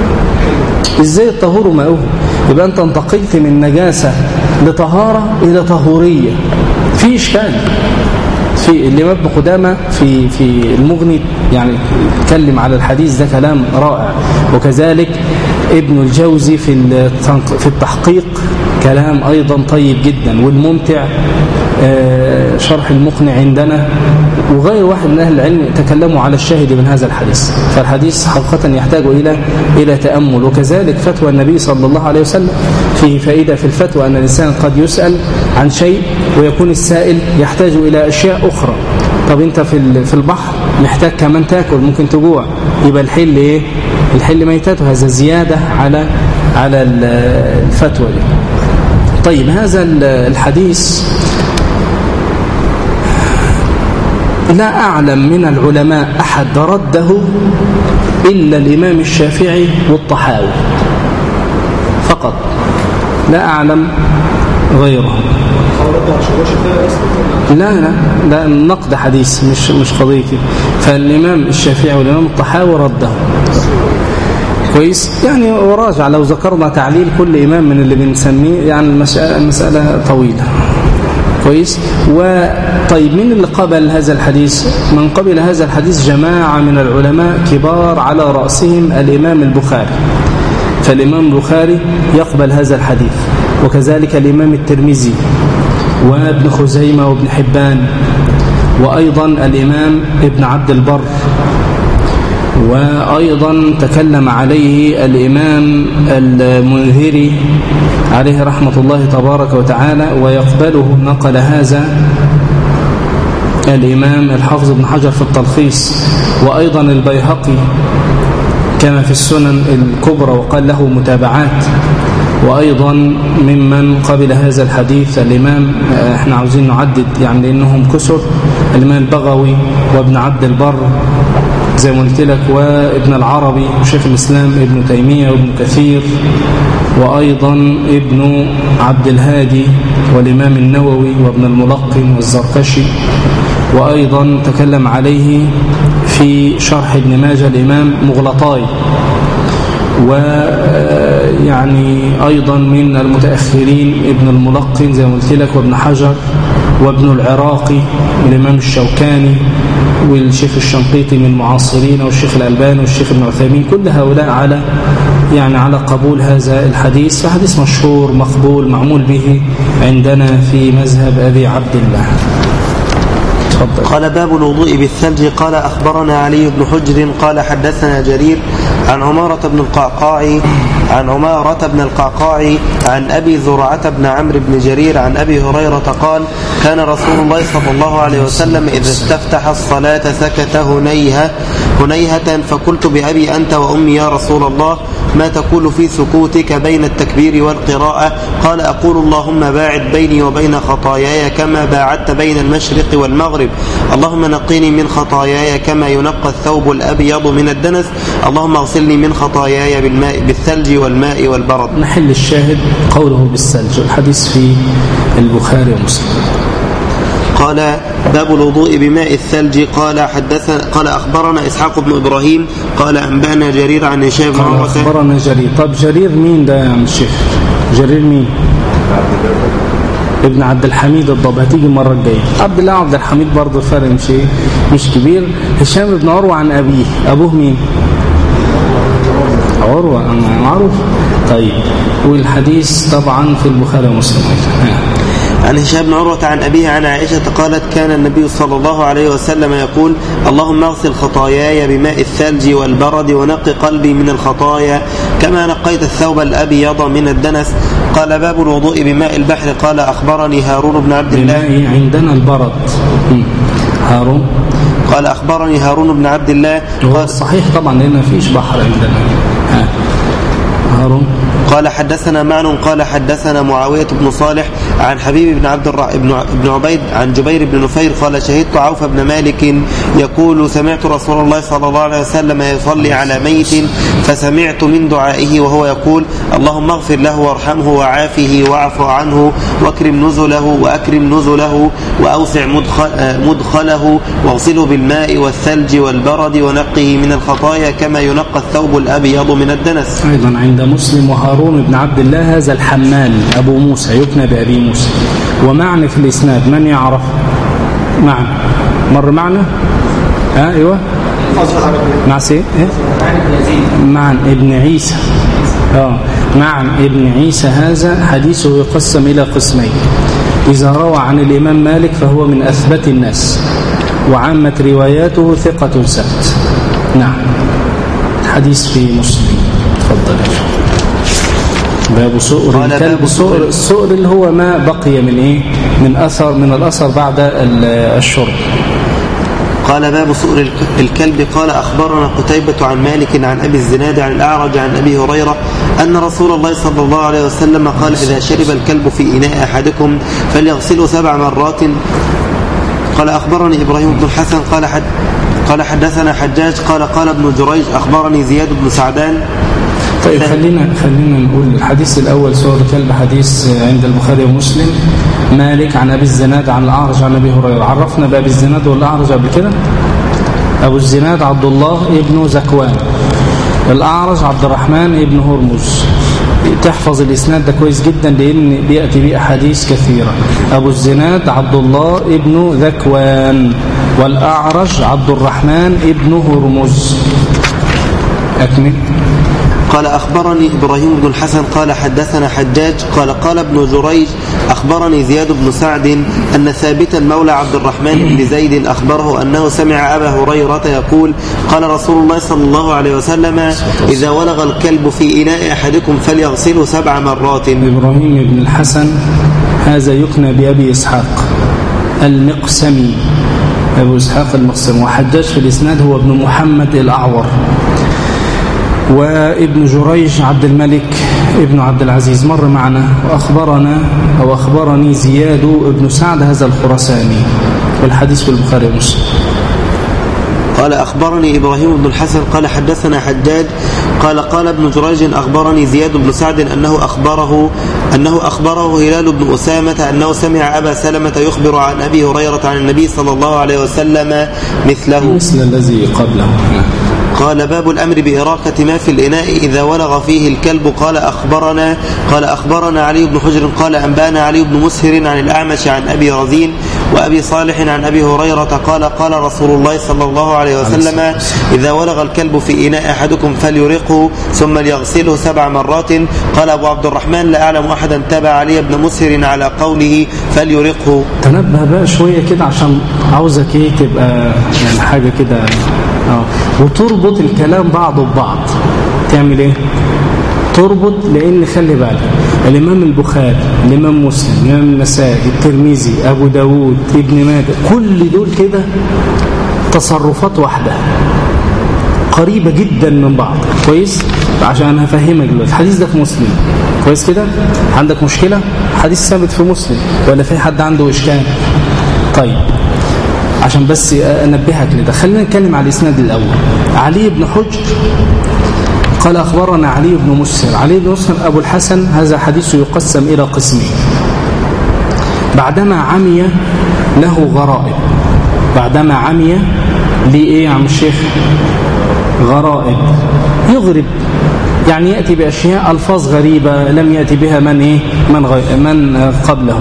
إزاي الطهور ماؤه؟ يبقى أنت انتقلت من نجاسة لطهارة إلى طهورية، في إشكال. في الإمام ابن قدامة في في المغني يعني اتكلم على الحديث ده كلام رائع، وكذلك ابن الجوزي في في التحقيق كلام أيضا طيب جدا، والممتع شرح المقنع عندنا وغير واحد من أهل العلم تكلموا على الشاهد من هذا الحديث. فالحديث حقيقة يحتاج إلى إلى تأمل. وكذلك فتوى النبي صلى الله عليه وسلم فيه فائدة في الفتوى أن الإنسان قد يسأل عن شيء ويكون السائل يحتاج إلى أشياء أخرى. طب أنت في في البحر محتاج كمان تاكل، ممكن تجوع، يبقى الحل إيه؟ الحل ميتته. هذا زيادة على على الفتوى دي. طيب هذا الحديث لا أعلم من العلماء أحد رده إلا الإمام الشافعي والطحاوي فقط، لا أعلم غيره. لا لا لا نقد حديث مش مش قضيتي. فالإمام الشافعي والإمام الطحاوي رده. كويس؟ يعني وراجع لو ذكرنا تعليل كل إمام من اللي بنسميه يعني المسألة, المسألة طويلة. كويس؟ وطيب مين اللي قبل هذا الحديث؟ من قبل هذا الحديث جماعة من العلماء كبار على رأسهم الإمام البخاري. فالإمام البخاري يقبل هذا الحديث، وكذلك الإمام الترمذي وابن خزيمة وابن حبان، وأيضا الإمام ابن عبد البر، وأيضا تكلم عليه الإمام المنذري عليه رحمة الله تبارك وتعالى، ويقبله نقل هذا الإمام الحافظ بن حجر في التلخيص، وأيضا البيهقي كما في السنن الكبرى وقال له متابعات. وأيضا ممن قبل هذا الحديث الإمام، احنا عاوزين نعدد يعني لأنهم كسر، الإمام البغوي وابن عبد البر زي ما قلت لك، وابن العربي وشيخ الإسلام ابن تيمية وابن كثير، وأيضا ابن عبد الهادي والإمام النووي وابن الملقن والزركشي. وأيضا تكلم عليه في شرح ابن ماجه الإمام مغلطاي. ويعني أيضا من المتأخرين ابن الملقن زي ما قلت لك، وابن حجر، وابن العراقي والإمام الشوكاني والشيخ الشنقيطي من المعاصرين، والشيخ الألباني والشيخ ابن عثيمين. كل هؤلاء على يعني على قبول هذا الحديث، حديث مشهور مقبول معمول به عندنا في مذهب أبي عبد الله. قال باب الوضوء بالثلج. قال أخبرنا علي بن حجر قال حدثنا جرير عن عمارة بن القعقاع عن عمارة بن القعقاع عن أبي زرعة بن عمرو بن جرير عن أبي هريرة قال كان رسول الله صلى الله عليه وسلم إذا استفتح الصلاة سكت هنيهة هنيهة فقلت بأبي أنت وأمي يا رسول الله ما تقول في سكوتك بين التكبير والقراءة؟ قال أقول اللهم باعد بيني وبين خطاياي كما باعدت بين المشرق والمغرب، اللهم نقيني من خطاياي كما ينقى الثوب الأبيض من الدنس، اللهم اغسلني من خطاياي بالماء بالثلج والماء والبرد. محل الشاهد قوله بالثلج، الحديث في البخاري ومسلم. قال باب الوضوء بماء الثلج. قال حدثنا قال أخبرنا إسحاق بن إبراهيم قال أنبأنا جرير عن هشام بن عروة. أخبرنا جرير. طب جرير مين ده يا عم الشيخ؟ جرير مين؟ ابن عبد الحميد الضبي، هتيجي المرة الجاية. عبد الله عبد الحميد برضه الفرق مش مش كبير. هشام بن عروة عن أبيه. أبوه مين؟ عروة معروف. طيب، والحديث طبعا في البخاري ومسلم. عن هشام بن عروة عن أبيه عن عائشة قالت كان النبي صلى الله عليه وسلم يقول اللهم اغسل خطاياي بماء الثلج والبرد ونقي قلبي من الخطايا كما نقيت الثوب الأبيض من الدنس. قال باب الوضوء بماء البحر. قال أخبرني هارون بن عبد الله. عندنا البرد هارون. قال أخبرني هارون بن عبد الله. قال صحيح طبعا لأن فيش بحر عندنا. ها. هارون. قال حدثنا معن قال حدثنا معاوية بن صالح عن حبيب بن عبد الرع... بن عبيد عن جبير بن نفير قال شهدت عوف بن مالك يقول سمعت رسول الله صلى الله عليه وسلم يصلي على ميت فسمعت من دعائه وهو يقول اللهم اغفر له وارحمه وعافه واعف عنه واكرم نزله واكرم نزله واوسع مدخل... مدخله واغسله بالماء والثلج والبرد ونقه من الخطايا كما ينقى الثوب الأبيض من الدنس. أيضا عند مسلم وهارون بن عبد الله هذا الحمال أبو موسى يكنى بأبي موسى. ومعنى في الإسناد من يعرف معنا مر معنا ها آه ايوه مع سي إيه؟ معن ابن عيسى اه معن ابن عيسى هذا حديثه يقسم إلى قسمين. إذا روى عن الإمام مالك فهو من أثبت الناس وعامة رواياته ثقة ثبت. نعم. حديث في مسلم. تفضل يا شيخ. باب سؤر الكلب. السؤر السؤر اللي هو ما بقي من ايه من اثر من الاثر بعد الشرب. قال باب سؤر الكلب. قال أخبرنا قتيبة عن مالك عن أبي الزناد عن الأعرج عن أبي هريرة أن رسول الله صلى الله عليه وسلم قال إذا شرب الكلب في إناء أحدكم فليغسله سبع مرات. قال أخبرني إبراهيم بن الحسن قال حد قال حدثنا حجاج قال قال ابن جريج أخبرني زياد بن سعدان. طيب خلينا خلينا نقول الحديث الأول سؤر الكلب حديث عند البخاري ومسلم. مالك عن أبي الزناد عن الأعرج عن أبي هريرة. عرفنا بأبي الزناد والأعرج قبل كده. أبو الزناد عبد الله ابن زكوان، الأعرج عبد الرحمن ابن هرمز. تحفظ الإسناد ده كويس جدا لأن بيأتي به أحاديث كثيرة. أبو الزناد عبد الله ابن ذكوان والأعرج عبد الرحمن ابن هرمز. أكمل. قال أخبرني إبراهيم بن الحسن قال حدثنا حجاج قال قال ابن جريج أخبرني زياد بن سعد أن ثابتا مولى عبد الرحمن بن زيد أخبره أنه سمع أبا هريرة يقول قال رسول الله صلى الله عليه وسلم إذا ولغ الكلب في إناء أحدكم فليغسله سبع مرات. إبراهيم بن الحسن هذا يكنى بأبي إسحاق المقسمي، أبو إسحاق المقسمي. وحجاج في الإسناد هو ابن محمد الأعور. وابن جريج عبد الملك ابن عبد العزيز مر معنا. وأخبرنا أو أخبرني زياد ابن سعد هذا الخرساني والحديث في البخاري ومسلم. قال أخبرني إبراهيم بن الحسن قال حدثنا حجاج قال قال ابن جريج أخبرني زياد بن سعد أنه أخبره أنه أخبره هلال بن أسامة أنه سمع أبا سلمة يخبر عن أبي هريرة عن النبي صلى الله عليه وسلم مثله مثل الذي قبله. قال باب الأمر بإراقة ما في الإناء إذا ولغ فيه الكلب. قال أخبرنا قال أخبرنا علي بن حجر قال أنبانا علي بن مسهر عن الأعمش عن أبي رزين وأبي صالح عن أبي هريرة قال قال رسول الله صلى الله عليه وسلم إذا ولغ الكلب في إناء أحدكم فليرقه ثم ليغسله سبع مرات. قال أبو عبد الرحمن لا أعلم أحدا تابع علي بن مسهر على قوله فليرقه. تنبه بقى شوية كده عشان عاوزك ايه تبقى يعني حاجة كده اه وتربط الكلام بعضه ببعض. تعمل ايه؟ تربط. لان خلي بالك الامام البخاري الامام مسلم الامام النسائي الترمذي ابو داود ابن ماجه كل دول كده تصرفات واحده قريبه جدا من بعض. كويس؟ عشان هفهمك دلوقتي. الحديث ده في مسلم كويس كده. عندك مشكله؟ حديث ثابت في مسلم ولا في حد عنده اشكال؟ طيب عشان بس أنبهك لده خلينا نتكلم على الإسناد الأول. علي بن حجر قال أخبرنا علي بن مسهر. علي بن مسهر أبو الحسن هذا حديثه يقسم إلى قسمين. بعدما عمي له غرائب بعدما عمي ليه ايه يا عم الشيخ؟ غرائب، يغرب يعني يأتي بأشياء ألفاظ غريبة لم يأتي بها من إيه؟ من, غي... من قبله.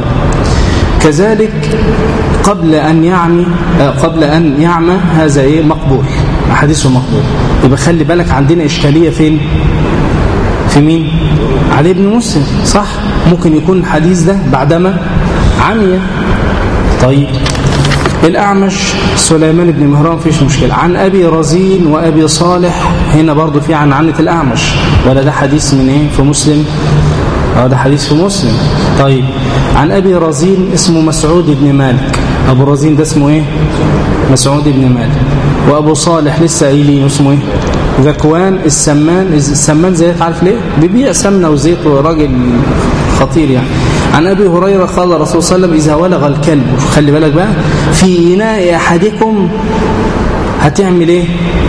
كذلك قبل أن يعمي قبل أن يعمى هذا إيه؟ مقبول، حديثه مقبول. يبقى خلي بالك عندنا إشكالية فين؟ في مين؟ علي بن مسلم، صح؟ ممكن يكون الحديث ده بعدما عمي. طيب الأعمش سليمان بن مهران فيش مشكلة. عن أبي رزين وأبي صالح، هنا برضو في عن عنة الأعمش، ولا ده حديث من إيه؟ في مسلم؟ اه ده حديث في مسلم. طيب عن أبي رزين اسمه مسعود بن مالك، أبو رزين ده اسمه إيه؟ مسعود بن مالك. وأبو صالح لسه قايلين اسمه إيه؟ ذكوان السمان. السمان زيت عارف ليه؟ بيبيع سمنة وزيت، وراجل خطير يعني. عن أبي هريرة قال الرسول صلى الله عليه وسلم إذا ولغ الكلب، خلي بالك بقى، في إناء أحدكم هتعمل إيه؟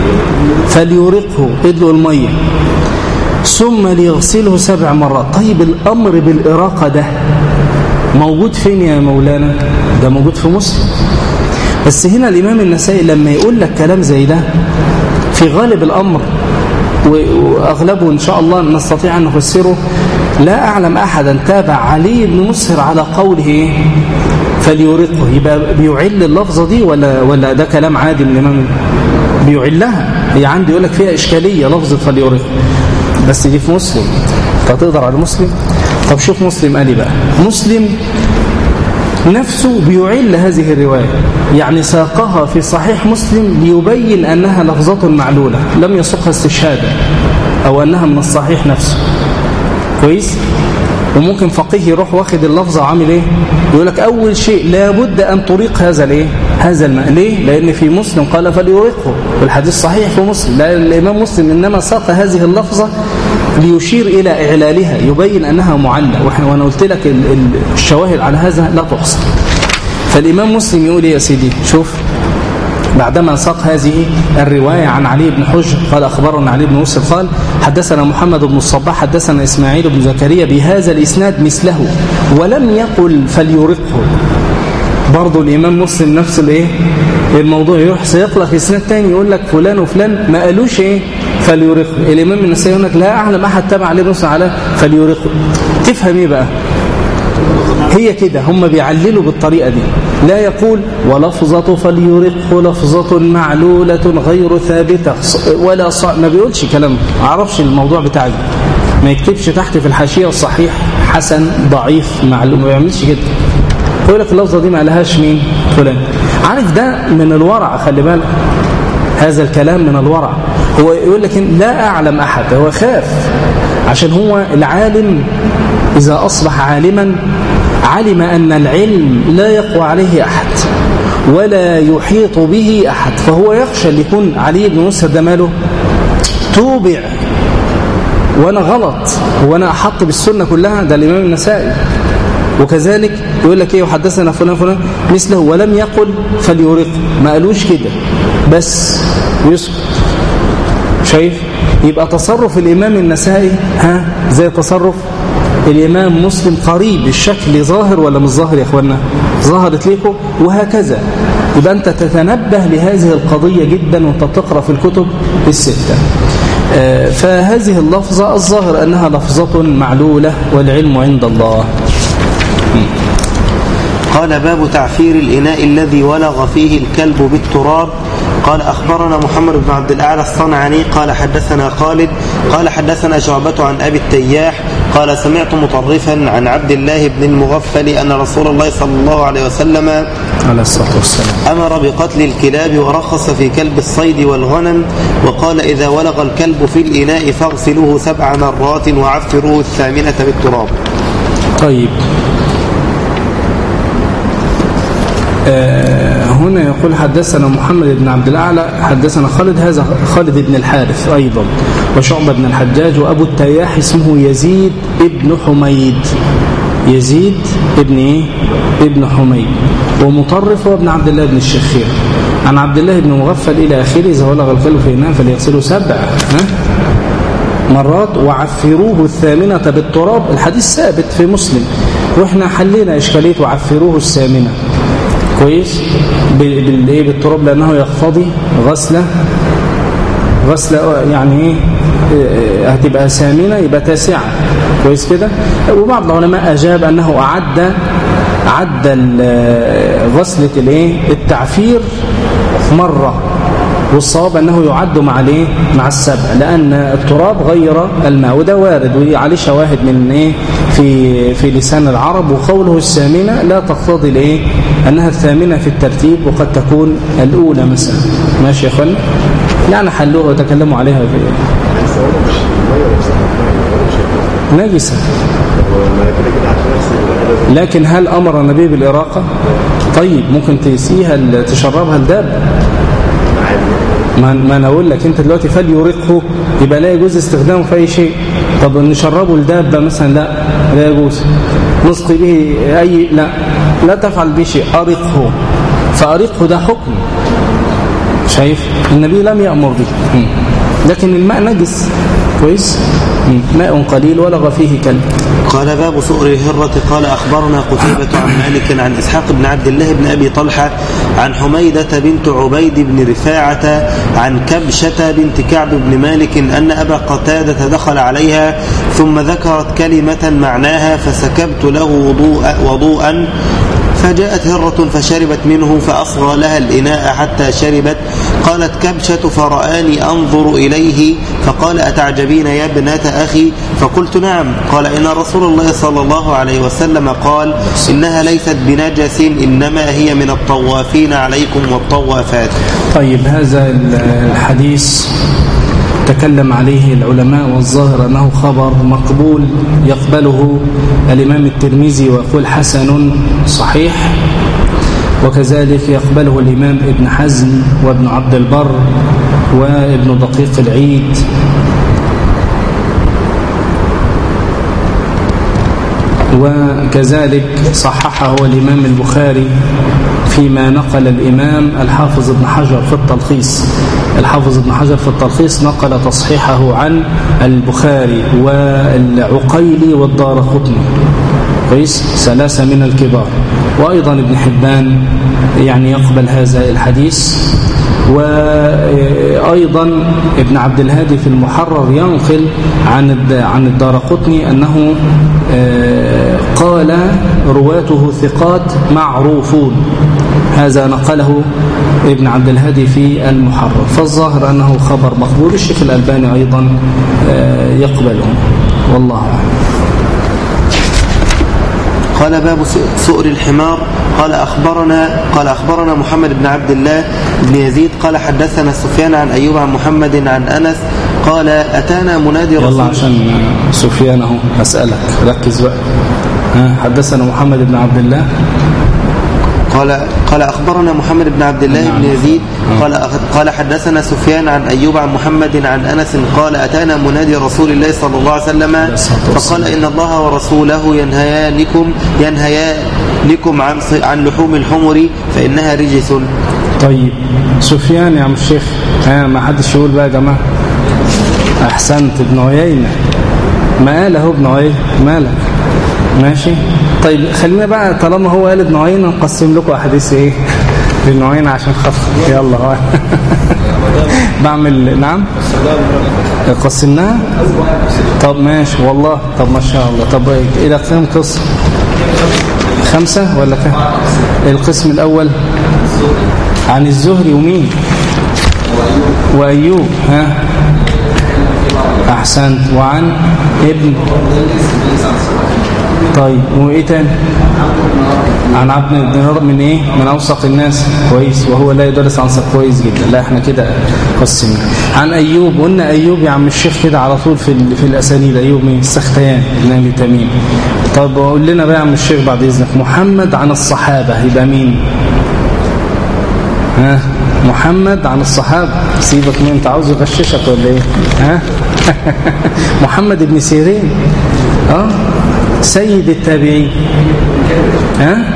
فليرقه، ادلق المية ثم ليغسله سبع مرات. طيب الأمر بالإراقة ده موجود فين يا مولانا؟ ده موجود في مسلم. بس هنا الإمام النسائي لما يقول لك كلام زي ده في غالب الأمر وأغلبه إن شاء الله نستطيع أن نفسره، لا أعلم أحدا تابع علي بن مسهر على قوله فليرقه. يبقى بيعل اللفظة دي ولا ولا ده كلام عادي من الإمام؟ بيعلها. هي عندي يقول لك فيها إشكالية لفظة فليرقه، بس دي في مسلم. فتقدر على مسلم؟ طب شوف مسلم قال بقى. مسلم نفسه بيعل هذه الرواية، يعني ساقها في صحيح مسلم ليبين أنها لفظة معلولة، لم يسقها استشهادا أو أنها من الصحيح نفسه. كويس؟ وممكن فقيه يروح واخد اللفظة وعامل ايه؟ يقول لك أول شيء لابد أن تريق هذا الايه؟ هذا الماء. ليه؟ لأن في مسلم قال فليريقه، والحديث صحيح في مسلم. لا، الإمام مسلم إنما ساق هذه اللفظة ليشير إلى إعلالها، يبين أنها معلة. وأنا قلت لك الشواهد على هذا لا تحصى. فالإمام مسلم يقول يا سيدي شوف، بعدما ساق هذه الرواية عن علي بن حجر قال أخبرنا علي بن مسلم قال حدثنا محمد بن الصباح حدثنا إسماعيل بن زكريا بهذا الإسناد مثله ولم يقل فليرقه. برضو الإمام مسلم نفس الإيه الموضوع، يروح سيق لك إسناد تاني يقول لك فلان وفلان ما قالوش إيه فليرقه. الإمام النسائي يقول لك لا أعلم أحد تبع علي بن مسلم على فليرقه. تفهم إيه بقى؟ هي كده، هم بيعللوا بالطريقة دي. لا يقول ولفظة فليرقه لفظة معلولة غير ثابتة ولا صع... ما بيقولش كلام، ما عرفش الموضوع بتاعي، ما يكتبش تحت في الحاشية الصحيح حسن ضعيف معلوم، ما بيعملش كده. يقول لك اللفظة دي ما لهاش مين فلان. عارف ده من الورع، خلي بالك هذا الكلام من الورع. هو يقول لك لا أعلم أحد، هو خاف عشان هو العالم إذا أصبح عالما علم أن العلم لا يقوى عليه أحد ولا يحيط به أحد، فهو يخشى أن يكون علي بن مسهر ده ماله توبع وأنا غلط وأنا أحط بالسنة كلها. ده الإمام النسائي. وكذلك يقول لك إيه وحدثنا فلان فلان مثله ولم يقل فليرق، ما قالوش كده بس ويسكت. شايف؟ يبقى تصرف الإمام النسائي ها زي تصرف الإمام مسلم قريب الشكل، ظاهر ولا مش ظاهر يا أخوانا؟ ظاهرت لكم وهكذا. يبقى أنت تتنبه لهذه القضية جدا وأنت تقرأ في الكتب الستة. آه فهذه اللفظة الظاهر أنها لفظة معلولة والعلم عند الله. قال باب تعفير الإناء الذي ولغ فيه الكلب بالتراب. قال أخبرنا محمد بن عبد الأعلى الصنعاني قال حدثنا خالد قال حدثنا شعبة عن أبي التياح قال سمعت مطرفا عن عبد الله بن المغفل أن رسول الله صلى الله عليه وسلم عليه الصلاة والسلام أمر بقتل الكلاب ورخص في كلب الصيد والغنم، وقال إذا ولغ الكلب في الإناء فاغسلوه سبع مرات وعفروه الثامنة بالتراب. طيب آه هنا يقول حدثنا محمد بن عبد الأعلى حدثنا خالد، هذا خالد بن الحارث أيضا، وشعبة بن الحجاج، وأبو التياح اسمه يزيد ابن حميد، يزيد ابن إيه؟ ابن حميد، ومطرف وابن عبد الله بن الشخير عن عبد الله بن مغفل إلى آخره. إذا ولغ الكلب في إناء فليغسله سبع مرات وعفروه الثامنة بالتراب. الحديث ثابت في مسلم، وإحنا حلينا إشكالية وعفروه الثامنة. كويس بالايه بالتراب لانه يقتضي غسله غسله يعني ايه هتبقى ثامنه يبقى تاسعه كويس كده. وبعض العلماء اجاب انه اعد عد غسله الايه التعفير مره، والصواب انه يعد مع الايه مع السبع لان التراب غير الماء، وده وارد وعليه شواهد من ايه في في لسان العرب. وقوله الثامنه لا تقتضي الايه انها الثامنه في الترتيب، وقد تكون الاولى مثلا. ماشي يا اخوانا، يعني حلوها وتكلموا عليها في نجسه. لكن هل امر النبي بالاراقه؟ طيب ممكن تسيها تشربها الداب، ما انا اقول لك انت دلوقتي فليرقه يبقى لا يجوز استخدامه في اي شيء. طب نشربه الدابه مثلا، لا لا يجوز. نسقي به اي، لا لا تفعل به شيء. ارقه، فارقه ده حكم، شايف النبي لم يأمر به، لكن الماء نجس كويس، ماء قليل ولغ فيه كلب. قال باب سؤر الهرة. قال أخبرنا قتيبة عن مالك عن إسحاق بن عبد الله بن أبي طلحة عن حميدة بنت عبيد بن رفاعة عن كبشة بنت كعب بن مالك أن أبا قتادة دخل عليها ثم ذكرت كلمة معناها فسكبت له وضوء وضوءا فجاءت هرة فشربت منه فأصغى لها الإناء حتى شربت. قالت كبشة فرآني أنظر إليه فقال أتعجبين يا ابنة أخي؟ فقلت نعم. قال إن رسول الله صلى الله عليه وسلم قال إنها ليست بنجس إنما هي من الطوافين عليكم والطوافات. طيب هذا الحديث تكلم عليه العلماء، والظاهر أنه خبر مقبول يقبله الإمام الترمذي ويقول حسن صحيح، وكذلك يقبله الإمام ابن حزم وابن عبد البر وابن دقيق العيد وكذلك صححه الإمام البخاري فيما نقل الإمام الحافظ ابن حجر في التلخيص. الحافظ ابن حجر في التلخيص نقل تصحيحه عن البخاري والعقيلي والدارقطني كويس، ثلاثة من الكبار. وأيضا ابن حبان يعني يقبل هذا الحديث. وأيضا ابن عبد الهادي في المحرر ينقل عن عن الدارقطني أنه قال رواته ثقات معروفون، هذا نقله ابن عبد الهادي في المحرر. فالظاهر أنه خبر مقبول. الشيخ الألباني أيضا يقبله والله أعلم. قال باب سؤر الحمار. قال أخبرنا قال أخبرنا محمد بن عبد الله بن يزيد قال حدثنا سفيان عن أيوب عن محمد عن أنس قال أتانا منادي رسول. يلا عشان سفيان اهو أسألك ركز بقى. ها حدثنا محمد بن عبد الله قال قال أخبرنا محمد بن عبد الله بن يزيد قال قال حدثنا سفيان عن أيوب عن محمد عن أنس قال أتانا منادي رسول الله صلى الله عليه وسلم فقال إن الله ورسوله ينهيانكم ينهيانكم عن عن لحوم الحمر فإنها رجس. طيب سفيان يا عم الشيخ، ها ما حدش يقول بقى يا جماعة. أحسنت ابن عيينة، ما قال اهو ابن عيينة مالك ماشي. طيب خلينا بقى طالما هو قال ابن عيينة نقسم لكم احاديث ايه ابن عيينة عشان خاطر يلا هو بعمل نعم قسمناها. طب ماشي والله، طب ما شاء الله. طب الى كم قسم؟ خمسة ولا كم؟ القسم الاول عن الزهري ومين وأيوب. ها أحسنت. وعن ابن. طيب وإيه تاني؟ عن عبد بن دينار من إيه؟ من أوثق الناس كويس، وهو لا يدرس عنصر كويس جدا. لا إحنا كده قسمنا. عن أيوب، قلنا أيوب يا عم الشيخ كده على طول في في الأسانيد. أيوب من السختيان بن أبي تميم. طب قول لنا بقى يا عم الشيخ بعد إذنك محمد عن الصحابة يبقى مين؟ ها محمد عن الصحابة. سيبك مين انت عاوز يغششك ولا ايه؟ ها محمد بن سيرين اه سيد التابعين. ها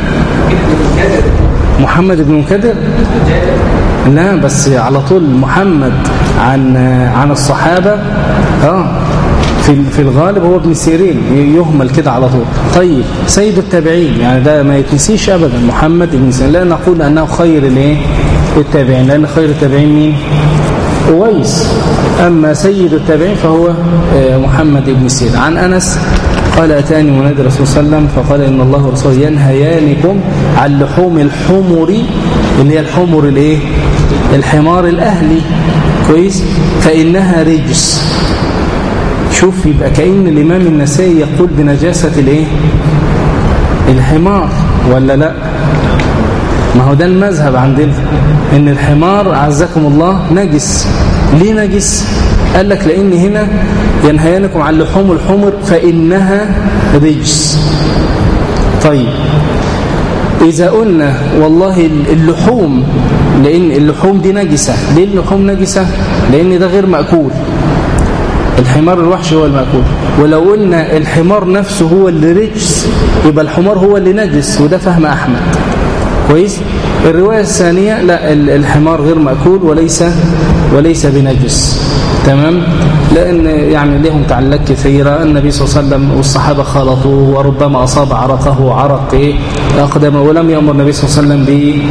محمد بن منكدر. لا بس على طول محمد عن عن الصحابة اه في في الغالب هو ابن سيرين، يهمل كده على طول. طيب سيد التابعين يعني ده ما يتنسيش ابدا، محمد بن سيرين، لا نقول انه خير الايه التابعين، لان خير التابعين مين؟ أويس. اما سيد التابعين فهو محمد بن سيرين. عن انس قال اتاني منادي رسول صلى الله عليه وسلم فقال ان الله ورسوله ينهيانكم عن لحوم الحمر، اللي هي الحمر الايه الحمار الاهلي، كويس، فانها رجس. شوف، يبقى كأن الإمام النسائي يقول بنجاسة الايه الحمار ولا لا؟ ما هو ده المذهب عندنا، ان الحمار عزكم الله نجس. ليه نجس؟ قال لك لأن هنا ينهيانكم عن لحوم الحمر فإنها رجس. طيب إذا قلنا والله اللحوم، لأن اللحوم دي نجسة. ليه اللحوم نجسة؟ لأن ده غير مأكول، الحمار الوحش هو المأكول. ولو قلنا الحمار نفسه هو اللي رجس يبقى الحمار هو اللي نجس، وده فهم أحمد، كويس. الرواية الثانية لا، الحمار غير مأكول وليس وليس بنجس، تمام. لأن يعني لهم تعليقات كثيرة، النبي صلى الله عليه وسلم والصحابة خلطوا وربما أصاب عرقه عرق إيه أقدمه، ولم يأمر النبي صلى الله عليه وسلم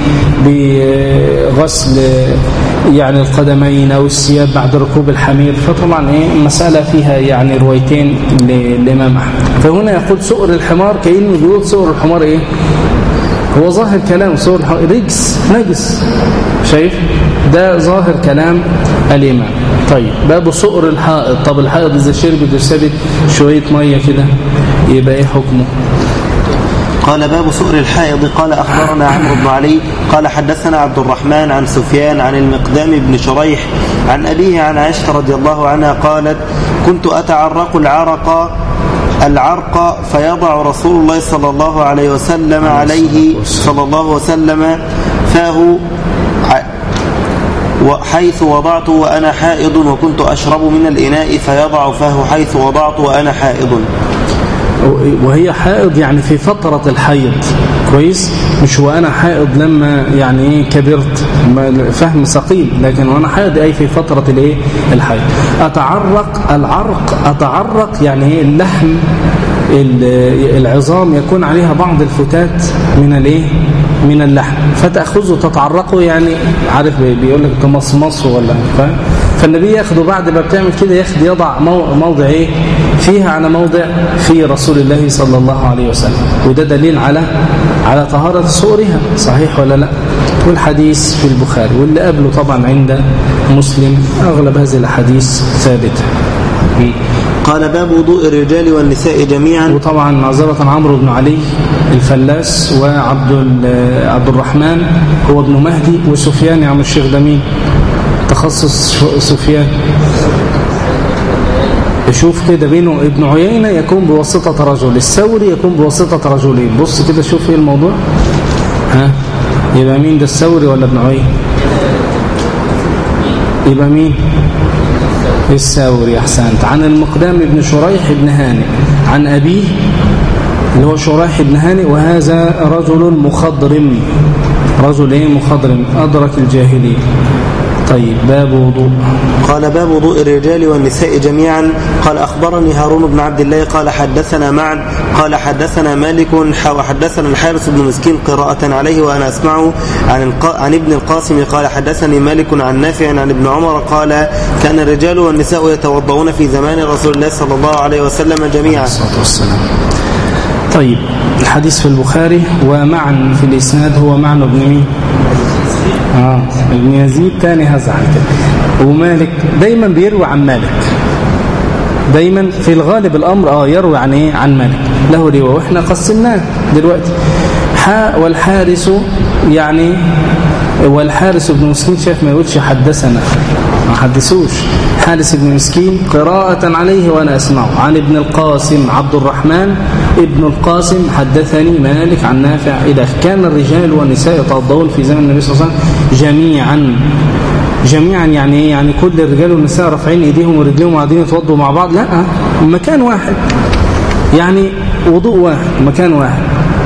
بغسل يعني القدمين أو الثياب بعد ركوب الحمير. فطبعا إيه المسألة فيها يعني روايتين للإمام أحمد. فهنا يقول سؤر الحمار، كأنه بيقول سؤر الحمار إيه؟ هو ظاهر كلام سؤر الحمار رجس نجس، شايف؟ ده ظاهر كلام الإمام. طيب باب سؤر الحائض. طب الحائض إذا شربت وسابت شوية مية كده يبقى إيه حكمه؟ قال باب سؤر الحائض. قال أخبرنا عمرو بن علي قال حدثنا عبد الرحمن عن سفيان عن المقدام بن شريح عن أبيه عن عائشة رضي الله عنها قالت كنت أتعرق العرق العرق فيضع رسول الله صلى الله عليه وسلم عليه صلى الله وسلم فاه حيث وضعت وأنا حائض، وكنت أشرب من الإناء فيضع فاه حيث وضعت وأنا حائض. وهي حائض يعني في فترة الحيض، كويس، مش وأنا حائض لما يعني كبرت، فهم ثقيل، لكن وأنا حائض أي في فترة الايه الحيض. أتعرق العرق، أتعرق يعني اللحم العظام يكون عليها بعض الفتات من الايه من اللحم، فتأخذه تتعرقه، يعني عارف بيقول لك تمصمصه ولا فاهم. فالنبي ياخده بعد ما بتعمل كده، ياخد يضع موضع ايه فيها على موضع في رسول الله صلى الله عليه وسلم، وده دليل على على طهارة صورها، صحيح ولا لا؟ والحديث في البخاري واللي قبله طبعا عند مسلم، اغلب هذه الاحاديث ثابته. قال باب وضوء الرجال والنساء جميعا. وطبعا معذرة عمرو بن علي الفلاس وعبد عبد الرحمن هو ابن مهدي، وسفيان يا عم الشيخ ده مين؟ تخصص سفيان. شوف كده بينه ابن عيينة يكون بواسطة رجل، الثوري يكون بواسطة رجلين. بص كده شوف ايه الموضوع، ها يبقى مين ده، الثوري ولا ابن عيينة؟ يبقى مين؟ الثوري، احسنت. عن المقدام بن شريح بن هانئ عن أبيه اللي هو شريح بن هانئ، وهذا رجل مخضرم، رجل ايه مخضرم أدرك الجاهلية. طيب باب وضوء. قال باب وضوء الرجال والنساء جميعا. قال أخبرني هارون بن عبد الله قال حدثنا معا قال حدثنا مالك وحدثنا الحارث بن مسكين قراءة عليه وأنا أسمعه عن, عن ابن القاسم قال حدثني مالك عن نافع عن ابن عمر قال كان الرجال والنساء يتوضؤون في زمان رسول الله صلى الله عليه وسلم جميعا. طيب الحديث في البخاري ومعا في الإسناد هو معن بن مين؟ آه ابن يزيد تاني هزعل كده. ومالك دايما بيروي عن مالك، دايما في الغالب الأمر آه يروي عن إيه عن مالك، له رواية وإحنا قسمناه دلوقتي. حاء والحارس يعني والحارس بن مسكين شايف ما يقولش حدثنا، ما حدثوش. حارس بن مسكين قراءة عليه وأنا أسمعه عن ابن القاسم عبد الرحمن ابن القاسم حدثني مالك عن نافع إذا كان الرجال والنساء يتوضؤون في زمن النبي صلى الله عليه وسلم جميعا. جميعا يعني ايه؟ يعني كل الرجال والنساء رافعين ايديهم ورجليهم وقاعدين يتوضؤوا مع بعض؟ لا، مكان واحد، يعني وضوء واحد، مكان واحد.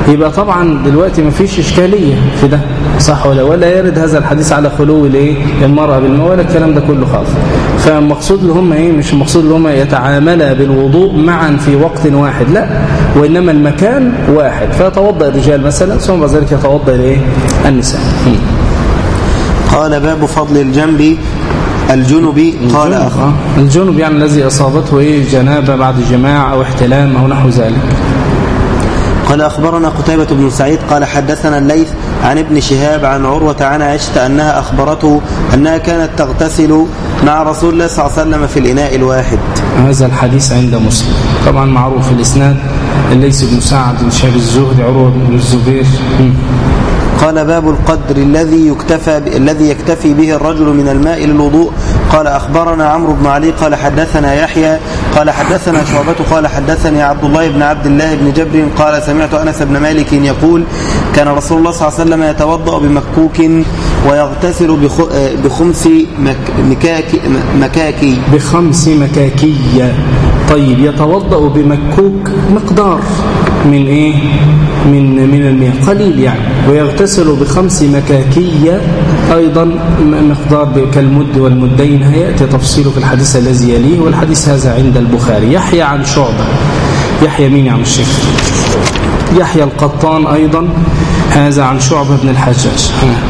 يبقى طبعا دلوقتي ما فيش إشكالية في ده، صح ولا ولا يرد هذا الحديث على خلو الايه المرأة بالماء ولا الكلام ده كله خالص. فالمقصود اللي هم ايه مش المقصود اللي هم يتعاملا بالوضوء معا في وقت واحد، لا، وإنما المكان واحد، فيتوضأ الرجال مثلا ثم بعد ذلك يتوضأ الايه النساء. قال باب فضل الجنب الجنب. قال الجنب, آه. الجنب يعني الذي أصابته ايه جنابة بعد جماع أو احتلام أو نحو ذلك. قال أخبرنا قتيبة بن سعيد قال حدثنا الليث عن ابن شهاب عن عروة عن عائشة أنها أخبرته أنها كانت تغتسل مع رسول الله صلى الله عليه وسلم في الإناء الواحد. هذا الحديث عند مسلم طبعا معروف في الإسناد، الليث بن سعد بن شهاب الزهري عروة بن الزبير. قال باب القدر الذي يكتفى الذي يكتفي به الرجل من الماء للوضوء. قال أخبرنا عمرو بن علي قال حدثنا يحيى قال حدثنا شعبة قال حدثني عبد الله بن عبد الله بن جبر قال سمعت أنس بن مالك يقول كان رسول الله صلى الله عليه وسلم يتوضأ بمكوك ويغتسل بخمس مكاكي مكاكي بخمس مكاكي. طيب يتوضأ بمكوك مقدار من ايه من من المياه قليل يعني، ويغتسل بخمس مكاكية أيضا مقدار كالمد والمدين، هيأتي تفصيله في الحديث الذي يليه، والحديث هذا عند البخاري. يحيى عن شعبة. يحيى مين يا عم الشيخ؟ يحيى القطان أيضا، هذا عن شعبة بن الحجاج.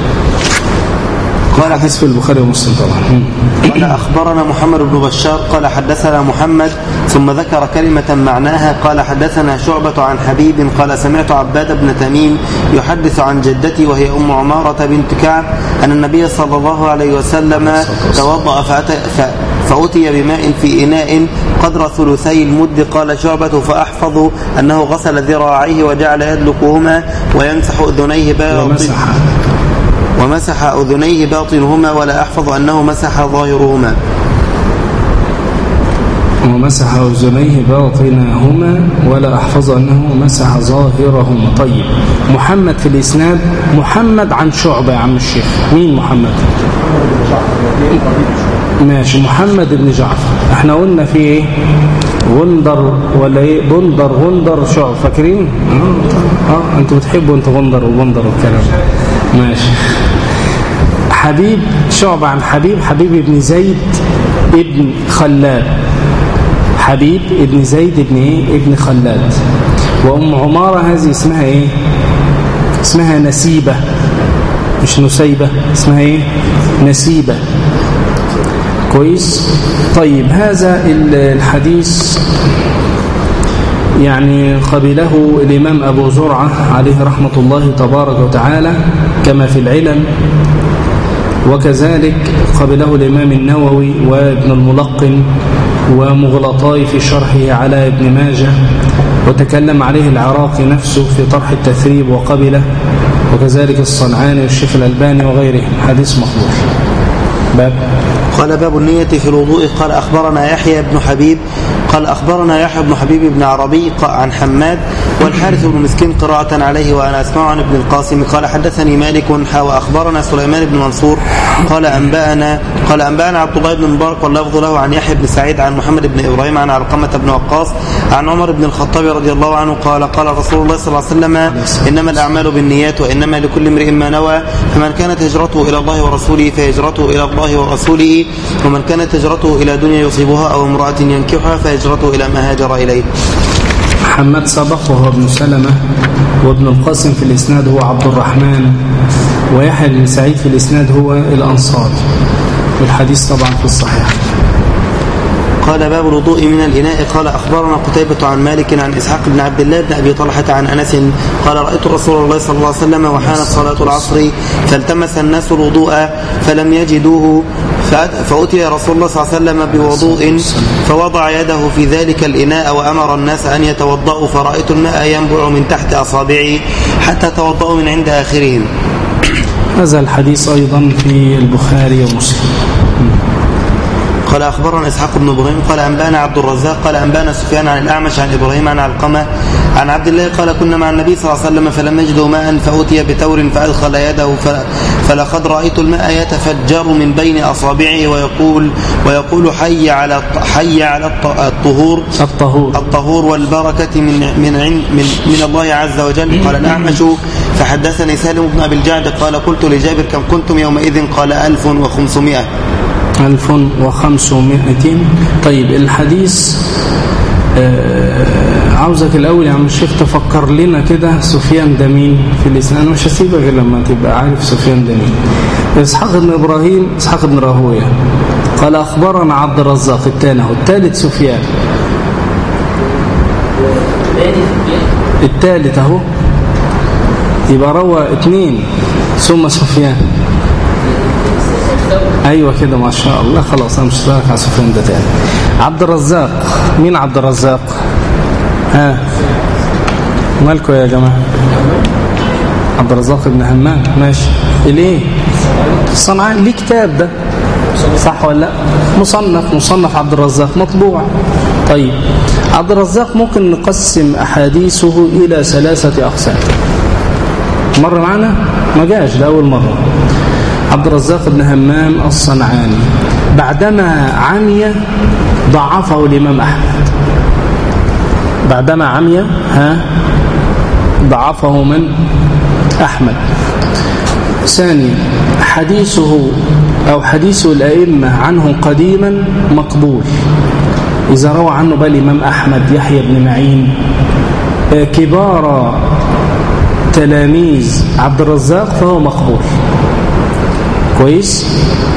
قال حديث في البخاري ومسلم طبعا. قال أخبرنا محمد بن بشار قال حدثنا محمد ثم ذكر كلمة معناها قال حدثنا شعبة عن حبيب قال سمعت عباد بن تميم يحدث عن جدتي وهي أم عمارة بنت كعب أن النبي صلى الله عليه وسلم توضأ فأتي بماء في إناء قدر ثلثي المد. قال شعبة فأحفظ أنه غسل ذراعيه وجعل يدلكهما ويمسح أذنيه باطن ومسح أذنيه باطنهما ولا أحفظ أنه مسح ظاهرهما ومسح أذنيه باطنهما ولا أحفظ أنه مسح ظاهرهما. طيب محمد في الإسناد محمد عن شعبة يا عم الشيخ. مين محمد؟ ماشي، محمد بن جعفر. احنا قلنا في ايه غندر ولا ايه بندر غندر شعب، فاكرين؟ اه, آه. انتوا بتحبوا انتوا غندر وبندر والكلام. ماشي. حبيب شعب عن حبيب حبيب بن زيد ابن خلاد. حبيب ابن زيد ابن ايه ابن خلاد. وام عمارة هذه اسمها ايه اسمها نسيبة مش نسيبة، اسمها ايه نسيبة. كويس. طيب هذا الحديث يعني قبله الإمام أبو زرعة عليه رحمة الله تبارك وتعالى كما في العلل، وكذلك قبله الإمام النووي وابن الملقن ومغلطاي في شرحه على ابن ماجه، وتكلم عليه العراقي نفسه في طرح التثريب وقبله، وكذلك الصنعاني والشيخ الألباني وغيره. حديث مقبول. باب قال باب النية في الوضوء. قال أخبرنا يحيى بن حبيب قال أخبرنا يحيى بن حبيب بن عربي عن حماد والحارث بن مسكين قراءة عليه وأنا أسمع عن ابن القاسم قال حدثني مالك وأخبرنا سليمان بن منصور قال أنبأنا قال أنبأنا عبد الله بن مبارك واللفظ له عن يحيى بن سعيد عن محمد بن إبراهيم عن علقمة بن وقاص عن عمر بن الخطاب رضي الله عنه قال قال رسول الله صلى الله عليه وسلم إنما الأعمال بالنيات وإنما لكل امرئ ما نوى فمن كانت هجرته إلى الله ورسوله فهجرته إلى الله ورسوله ومن كانت هجرته إلى دنيا يصيبها أو امرأة ينكحها فهجرته إلى ما هاجر إليه. محمد سبق وهو ابن سلمة، وابن القاسم في الإسناد هو عبد الرحمن، ويحيى بن سعيد في الإسناد هو الأنصاري، والحديث طبعا في الصحيح. قال باب الوضوء من الإناء. قال أخبرنا قتيبة عن مالك عن إسحاق بن عبد الله بن أبي طلحة عن أنس قال رأيت رسول الله صلى الله عليه وسلم وحانت صلاة العصر فالتمس الناس الوضوء فلم يجدوه فأتي رسول الله صلى الله عليه وسلم بوضوء فوضع يده في ذلك الإناء وأمر الناس أن يتوضأوا فرأيت الماء ينبع من تحت أصابعي حتى توضأوا من عند آخرهم. هذا الحديث أيضا في البخاري ومسلم. قال أخبرنا إسحاق بن إبراهيم قال أنبانا عبد الرزاق قال أنبانا سفيان عن الأعمش عن إبراهيم عن علقمة عن عبد الله قال كنا مع النبي صلى الله عليه وسلم فلم يجدوا ماء فأتي بتور فأدخل يده فلقد رأيت الماء يتفجر من بين أصابعه ويقول ويقول حي على حي على الطهور الطهور الطهور والبركة من من من, من الله عز وجل. قال الأعمش فحدثني سالم بن أبي الجعد قال قلت لجابر كم كنتم يومئذ قال ألف وخمسمائة ألف وخمسمائة. طيب الحديث آه عاوزك الأول يا عم الشيخ تفكر لنا كده سفيان ده مين في الإسلام. أنا مش هسيبك غير لما تبقى عارف سفيان ده مين. إسحاق بن إبراهيم إسحاق بن راهويه قال أخبرنا عبد الرزاق الثاني الثالث سفيان الثالث اهو يبقى روى اثنين ثم سفيان. ايوه كده ما شاء الله. خلاص انا مش هسألك على سفيان ده تاني. عبد الرزاق مين عبد الرزاق؟ ها مالكم يا جماعه؟ عبد الرزاق بن همام ماشي. ليه الصنعاني ليه كتاب ده صح ولا لا؟ مصنف مصنف عبد الرزاق مطبوع. طيب عبد الرزاق ممكن نقسم أحاديثه إلى ثلاثة أقسام. مر معنا ما جاش ده أول مرة. عبد الرزاق بن همام الصنعاني بعدما عمي ضعفه الإمام أحمد. بعدما عمي ها ضعفه من أحمد. ثانيا حديثه أو حديث الأئمة عنه قديما مقبول إذا روى عنه بقى الإمام أحمد يحيى بن معين كبار تلاميذ عبد الرزاق فهو مقبول كويس.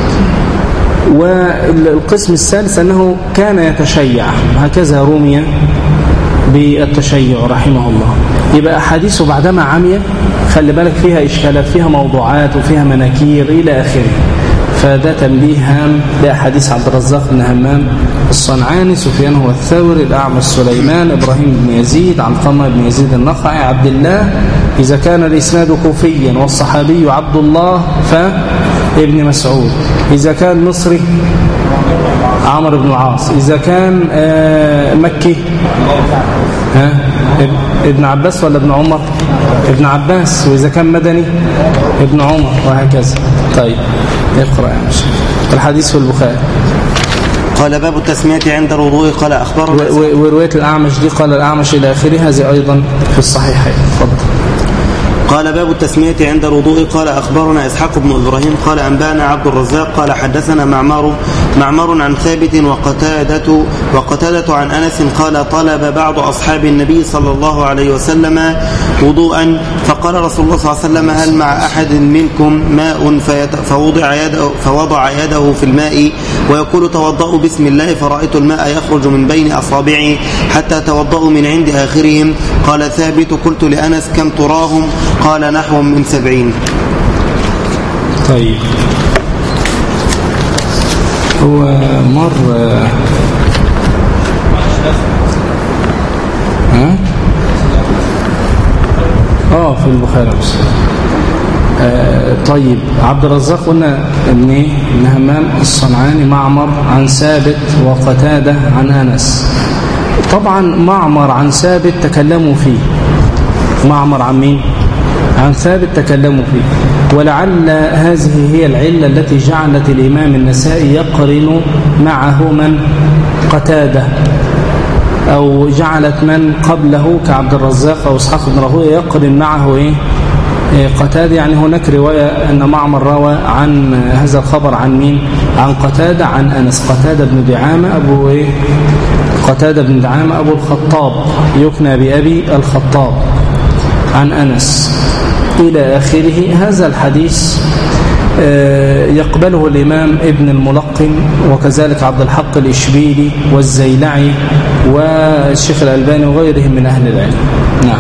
والقسم الثالث أنه كان يتشيع هكذا رمي بالتشيع رحمه الله. يبقى أحاديثه بعدما عمي خلي بالك فيها إشكالات فيها موضوعات وفيها مناكير إلى آخره. فده تنبيه هام لأحاديث عبد الرزاق بن همام الصنعاني. سفيان هو الثوري الأعمش سليمان إبراهيم بن يزيد علقمة بن يزيد النخعي عبد الله إذا كان الإسناد كوفيا والصحابي عبد الله فابن مسعود. إذا كان مصري عمرو بن العاص. إذا كان مكي ها ابن عباس ولا ابن عمر؟ ابن عباس. وإذا كان مدني ابن عمر وهكذا. طيب اقرأ يا مشي الحديث في البخاري. قال باب التسمية عند الوضوء قال أخبرنا ورواية الأعمش دي قال الأعمش إلى آخره هذه أيضا في الصحيحين. تفضل. قال باب التسمية عند الوضوء قال أخبرنا إسحاق بن إبراهيم قال أنبانا عبد الرزاق قال حدثنا معمر معمر عن ثابت وقتادة وقتادة عن أنس قال طلب بعض أصحاب النبي صلى الله عليه وسلم وضوءا فقال رسول الله صلى الله عليه وسلم هل مع أحد منكم ماء فوضع يده, فوضع يده في الماء ويقول توضأوا بسم الله فرأيت الماء يخرج من بين أصابعي حتى توضأوا من عند آخرهم. قال ثابت قلت لأنس كم تراهم؟ قال نحو من سبعين. طيب هو مر ها اه في البخاري بس. آه طيب عبد الرزاق قلنا ابن ابن همام الصنعاني معمر عن ثابت وقتادة عن أنس. طبعا معمر عن ثابت تكلموا فيه. معمر عن مين؟ عن ثابت تكلموا فيه. ولعل هذه هي العلة التي جعلت الإمام النسائي يقرن معه من قتادة أو جعلت من قبله كعبد الرزاق أو إسحاق بن راهويه يقرن معه إيه؟ قتادة. يعني هناك رواية أن معمر روى عن هذا الخبر عن مين؟ عن قتادة عن أنس. قتادة بن دعامة أبو إيه؟ قتادة بن دعامة أبو الخطاب يكنى بأبي الخطاب عن أنس إلى آخره. هذا الحديث يقبله الإمام ابن الملقن وكذلك عبد الحق الإشبيلي والزيلعي والشيخ الألباني وغيرهم من أهل العلم. نعم.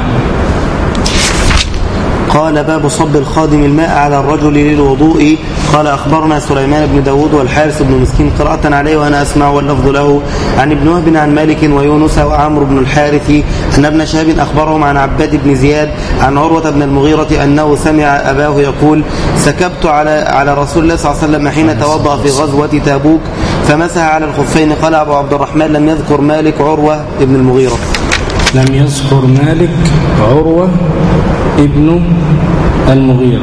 قال باب صب الخادم الماء على الرجل للوضوء قال أخبرنا سليمان بن داود والحارث بن مسكين قراءة عليه وأنا أسمع واللفظ له عن ابن وهب عن مالك ويونس وعمر بن الحارث أن ابن شهاب أخبرهم عن عباد بن زياد عن عروة بن المغيرة أنه سمع أباه يقول سكبت على على رسول الله صلى الله عليه وسلم حين توضأ في غزوة تبوك فمسح على الخفين. قال أبو عبد الرحمن لم يذكر مالك عروة ابن المغيرة. لم يذكر مالك عروة ابن المغيرة،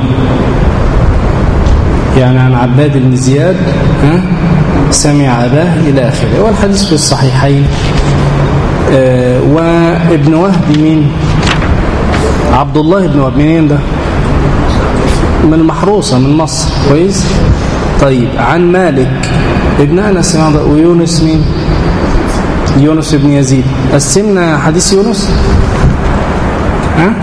يعني عن عباد بن زياد ها سمع أباه إلى آخره. والحديث في الصحيحين. آه وابن وهب مين؟ عبد الله بن وهب منين ده؟ من المحروسة من مصر. كويس. طيب عن مالك ابن أنس ويونس مين؟ يونس بن يزيد. قسمنا حديث يونس ها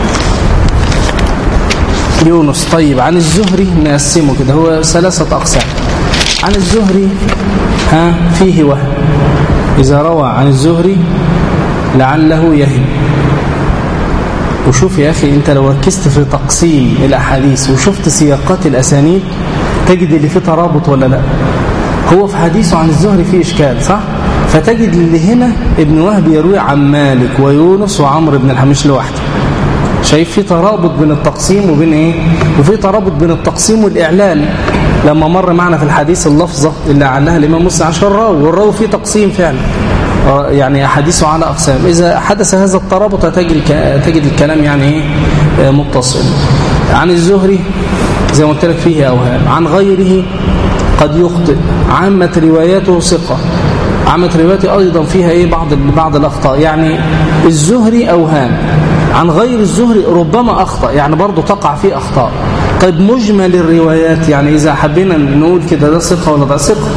يونس. طيب عن الزهري نقسمه كده، هو ثلاثة أقسام. عن الزهري ها فيه وهم، إذا روى عن الزهري لعله يهم. وشوف يا أخي أنت لو ركزت في تقسيم الأحاديث وشفت سياقات الأسانيد تجد اللي فيه ترابط ولا لا. هو في حديثه عن الزهري فيه إشكال صح؟ فتجد اللي هنا ابن وهب يروي عن مالك ويونس وعمر بن الحمش لوحده. شايف في ترابط بين التقسيم وبين ايه؟ وفي ترابط بين التقسيم والإعلان. لما مر معنا في الحديث اللفظة اللي علها الإمام مسلم عشان الراوي، والراوي فيه تقسيم فعلا، يعني أحاديثه على أقسام. إذا حدث هذا الترابط تجد تجد الكلام يعني ايه متصل. عن الزهري زي ما قلت لك فيه أوهام، عن غيره قد يخطئ، عامة رواياته ثقة، عامة رواياته أيضا فيها ايه بعض بعض الأخطاء. يعني الزهري أوهام، عن غير الزهري ربما أخطأ، يعني برضو تقع فيه أخطاء. طيب مجمل الروايات، يعني إذا حبينا نقول كده ده ثقة ولا ده ثقة،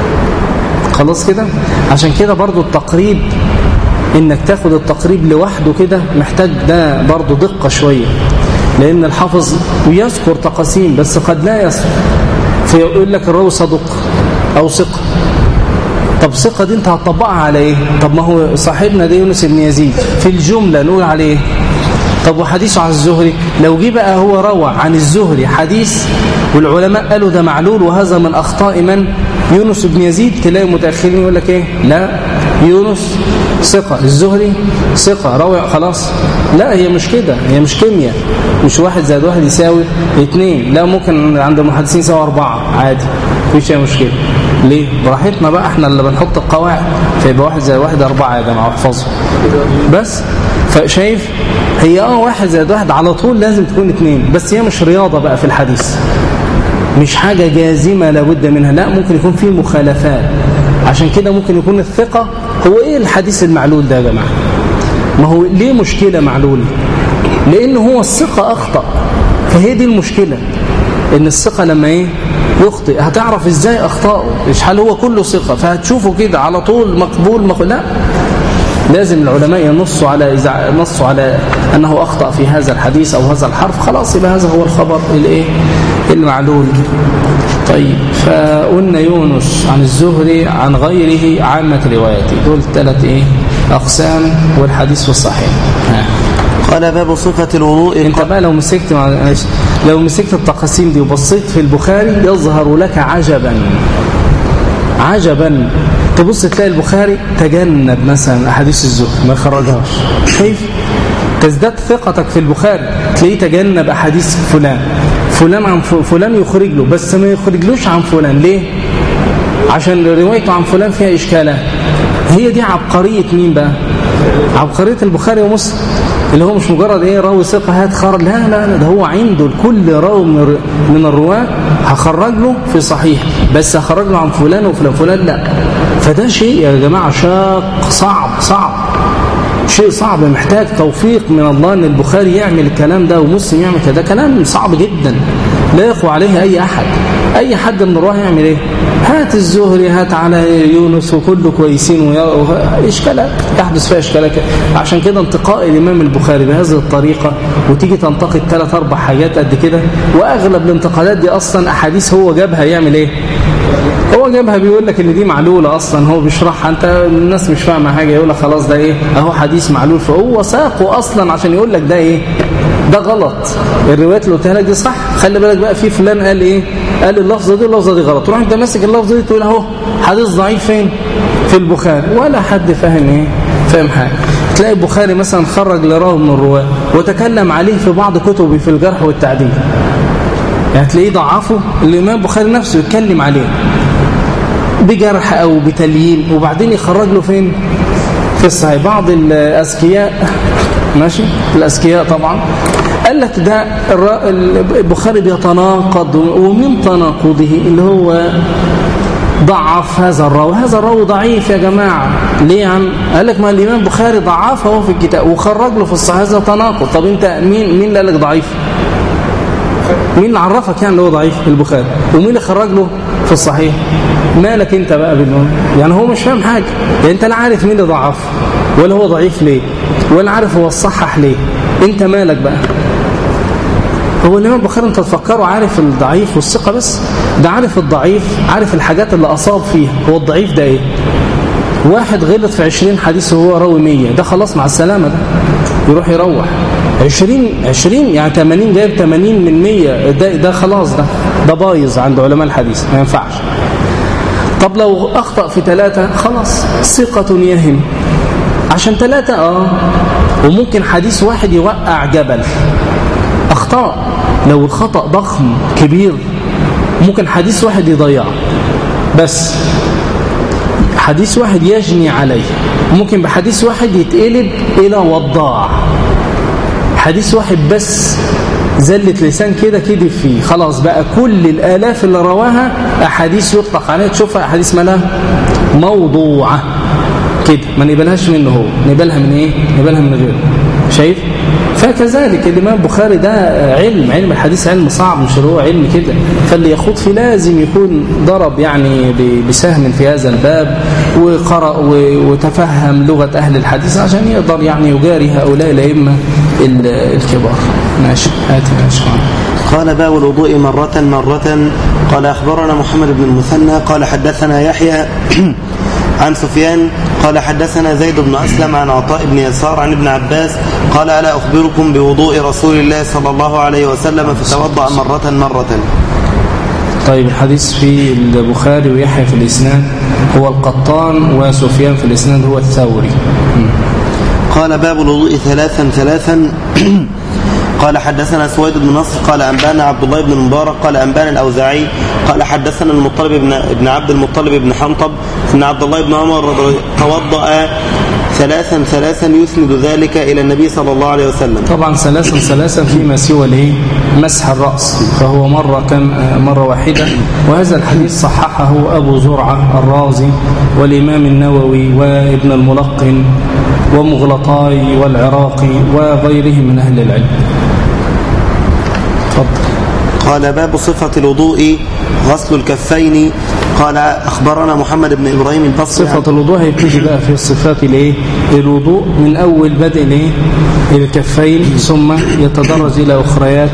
خلاص كده. عشان كده برضو التقريب، إنك تاخد التقريب لوحده كده محتاج ده برضو دقة شوية، لأن الحافظ يذكر تقاسيم بس قد لا يذكر، فيقول لك الراوي صدوق أو ثقة. طب ثقة دي انت هتطبقها على ايه؟ طب ما هو صاحبنا ده يونس بن يزيد في الجملة نقول عليه. طب وحديثه عن الزهري لو جه بقى هو روى عن الزهري حديث والعلماء قالوا ده معلول وهذا من أخطاء من؟ يونس بن يزيد، تلاقي متأخرين يقول لك ايه؟ لا يونس ثقة، الزهري ثقة روى خلاص. لا هي مش كده، هي مش كيمياء، مش واحد زائد واحد يساوي اثنين، لا ممكن عند المحدثين يساوي أربعة عادي، مفيش أي مشكلة. ليه؟ براحتنا بقى، احنا اللي بنحط القواعد، فيبقى واحد زائد واحد أربعة يا جماعة واحفظوا بس. فشايف هي اه واحد زائد واحد على طول لازم تكون اثنين، بس هي مش رياضة بقى في الحديث، مش حاجة جازمة لابد منها، لا ممكن يكون فيه مخالفات. عشان كده ممكن يكون الثقة هو ايه الحديث المعلول ده يا جماعة؟ ما هو ليه مشكلة معلول؟ لأنه هو الثقة أخطأ، فهي دي المشكلة، إن الثقة لما ايه يخطئ هتعرف ازاي أخطأه، مش هل هو كله ثقة فهتشوفه كده على طول مقبول مقبول، لا لازم العلماء ينصوا على إذا نصوا على أنه أخطأ في هذا الحديث أو هذا الحرف، خلاص يبقى هذا هو الخبر الايه المعلول. طيب فقلنا يونس عن الزهري عن غيره عامة روايته، دول ثلاث ايه أقسام، والحديث في الصحيح. ها. قال باب صفة الوضوء. انت بقى لو مسكت معلش لو مسكت التقاسيم دي وبصيت في البخاري يظهر لك عجبا عجبا، تبص تلاقي البخاري تجنب مثلا أحاديث الزهد ما يخرجهاش، كيف تزداد ثقتك في البخاري تلاقيه تجنب أحاديث فلان فلان عن فلان يخرج له، بس ما يخرجلوش عن فلان. ليه؟ عشان روايته عن فلان فيها إشكالات. هي دي عبقرية مين بقى؟ عبقرية البخاري ومسلم، اللي هو مش مجرد ايه راوي ثقة هات خرج، لا لا لا، ده هو عنده كل راوي من من الرواة هخرج له في صحيح، بس هخرج له عن فلان وفلان فلان لا. فده شيء يا جماعة شاق، صعب صعب شيء صعب، محتاج توفيق من الله ان البخاري يعمل الكلام ده ومسلم يعمل كده، كلام صعب جدا لا يقوى عليه اي احد. اي حد من الرواه يعمل ايه؟ هات الزهري هات على يونس وكله كويسين واشكالات يحدث فيها اشكالات. عشان كده انتقاء الامام البخاري بهذه الطريقه وتيجي تنتقد ثلاث اربع حاجات قد كده، واغلب الانتقادات دي اصلا احاديث هو جابها يعمل ايه؟ هو جابها بيقول لك ان دي معلوله اصلا، هو بيشرحها، انت الناس مش فاهمه حاجه يقول لك خلاص ده ايه اهو حديث معلول، فهو ساقه اصلا عشان يقول لك ده ايه ده غلط. الروايات اللي قلتها لك دي صح، خلي بالك بقى في فلان قال ايه قال اللفظه دي اللفظه دي غلط، تروح انت ماسك اللفظه دي تقول اهو حديث ضعيف فين في البخاري، ولا حد فاهم ايه فاهم حاجه. تلاقي البخاري مثلا خرج لراوي من الرواه وتكلم عليه في بعض كتبه في الجرح والتعديل، يعني تلاقيه ضعفه الامام البخاري نفسه يتكلم عليه بجرح أو بتليين وبعدين يخرج له فين؟ في الصحيح. بعض الأذكياء ماشي الأذكياء طبعا قال لك ده البخاري بيتناقض، ومن تناقضه اللي هو ضعف هذا الراوي. هذا الراوي ضعيف يا جماعة. ليه عم؟ قال لك ما الإمام البخاري ضعفه هو في الكتاب وخرج له في الصحيح. هذا تناقض. طب انت مين مين اللي قال لك ضعيف؟ مين اللي عرفك يعني اللي هو ضعيف؟ البخاري. ومين اللي خرج له في الصحيح؟ مالك انت بقى بالنوم؟ يعني هو مش فاهم حاجة. يعني انت لا عارف مين اللي ضعف ولا هو ضعيف ليه ولا عارف هو الصحح ليه. انت مالك بقى؟ هو الإمام البخاري انت تفكره عارف الضعيف والثقة بس؟ ده عارف الضعيف، عارف الحاجات اللي أصاب فيها. هو الضعيف ده ايه؟ واحد غلط في عشرين حديث وهو راوي مية، ده خلاص مع السلامة، ده يروح يروح. عشرين عشرين يعني تمانين، جايب تمانين من مية، ده, ده خلاص، ده ده بايظ عند علماء الحديث، ما ينفعش. طب لو أخطأ في ثلاثة خلاص ثقة يهم، عشان ثلاثة اه وممكن حديث واحد يوقع جبل. أخطاء لو الخطأ ضخم كبير ممكن حديث واحد يضيع، بس حديث واحد يجني عليه. ممكن بحديث واحد يتقلب إلى وضاع. حديث واحد بس زلة لسان كده كده فيه، خلاص بقى كل الآلاف اللي رواها أحاديث يطلق عليها تشوفها أحاديث مالها موضوعة كده، ما نقبلهاش منه هو، نقبلها من إيه؟ نقبلها من غيره. شايف؟ فكذلك الإمام البخاري ده علم علم الحديث علم صعب، مش هو علم كده. فاللي يخوض فيه لازم يكون ضرب يعني بسهم في هذا الباب وقرأ وتفهم لغة أهل الحديث عشان يقدر يعني يجاري هؤلاء الأئمة الكبار. ماشي هاتي ماشي. قال باب الوضوء مرة مرة. قال أخبرنا محمد بن المثنى قال حدثنا يحيى عن سفيان قال حدثنا زيد بن أسلم عن عطاء بن يسار عن ابن عباس قال ألا أخبركم بوضوء رسول الله صلى الله عليه وسلم فتوضأ مرة مرة. طيب الحديث في البخاري ويحيى في الإسناد هو القطان، وسفيان في الإسناد هو الثوري. قال باب الوضوء ثلاثا ثلاثا. قال حدثنا سويد بن نصر قال أنبانا عبد الله بن المبارك قال أنبانا الأوزاعي قال حدثنا المطلب بن, ابن عبد المطلب بن حنطب أن عبد الله بن عمر توضأ ثلاثا ثلاثا يسند ذلك إلى النبي صلى الله عليه وسلم. طبعا ثلاثا ثلاثا فيما سوى الايه مسح الرأس، فهو مرة كان مرة واحدة. وهذا الحديث صححه أبو زرعة الرازي والإمام النووي وابن الملقن ومغلطاي والعراقي وغيرهم من أهل العلم. قال باب صفة الوضوء غسل الكفين. قال أخبرنا محمد بن إبراهيم البصري. صفة الوضوء هيبتدي بقى في الصفات الايه الوضوء من أول بدء الايه الكفين ثم يتدرج إلى أخريات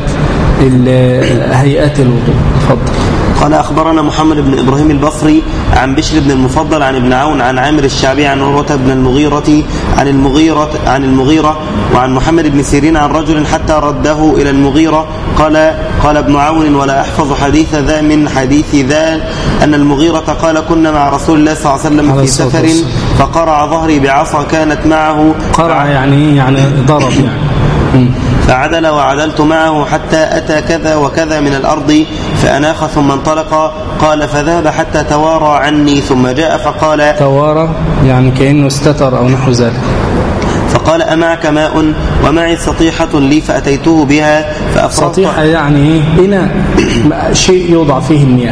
هيئات الوضوء. تفضل. قال أخبرنا محمد بن إبراهيم البصري عن بشر بن المفضل عن ابن عون عن عامر الشعبي عن عروة بن المغيرة عن المغيرة عن المغيرة وعن محمد بن سيرين عن رجل حتى رده إلى المغيرة قال قال ابن عون ولا أحفظ حديث ذا من حديث ذا أن المغيرة قال كنا مع رسول الله صلى الله عليه وسلم في سفر فقرع ظهري بعصا كانت معه. قرع يعني يعني ضرب يعني فعدل وعدلت معه حتى أتى كذا وكذا من الأرض فأناخ ثم انطلق. قال فذهب حتى توارى عني ثم جاء فقال توارى يعني كأنه استتر أو نحو ذلك. فقال أمعك ماء ومعي سطيحة لي فأتيته بها فأفرغت. سطيحة يعني إناء شيء يوضع فيه المياه.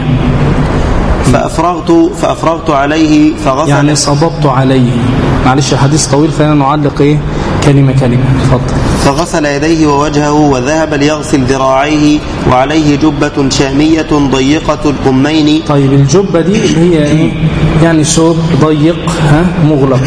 فأفرغت فأفرغت عليه فغسل يعني صببت عليه. معلش الحديث طويل فأنا نعلق إيه كلمة كلمة. تفضل. فغسل يديه ووجهه وذهب ليغسل ذراعيه وعليه جبة شامية ضيقة الكمين. طيب الجبة دي اللي هي إيه يعني ثوب ضيق ها مغلق.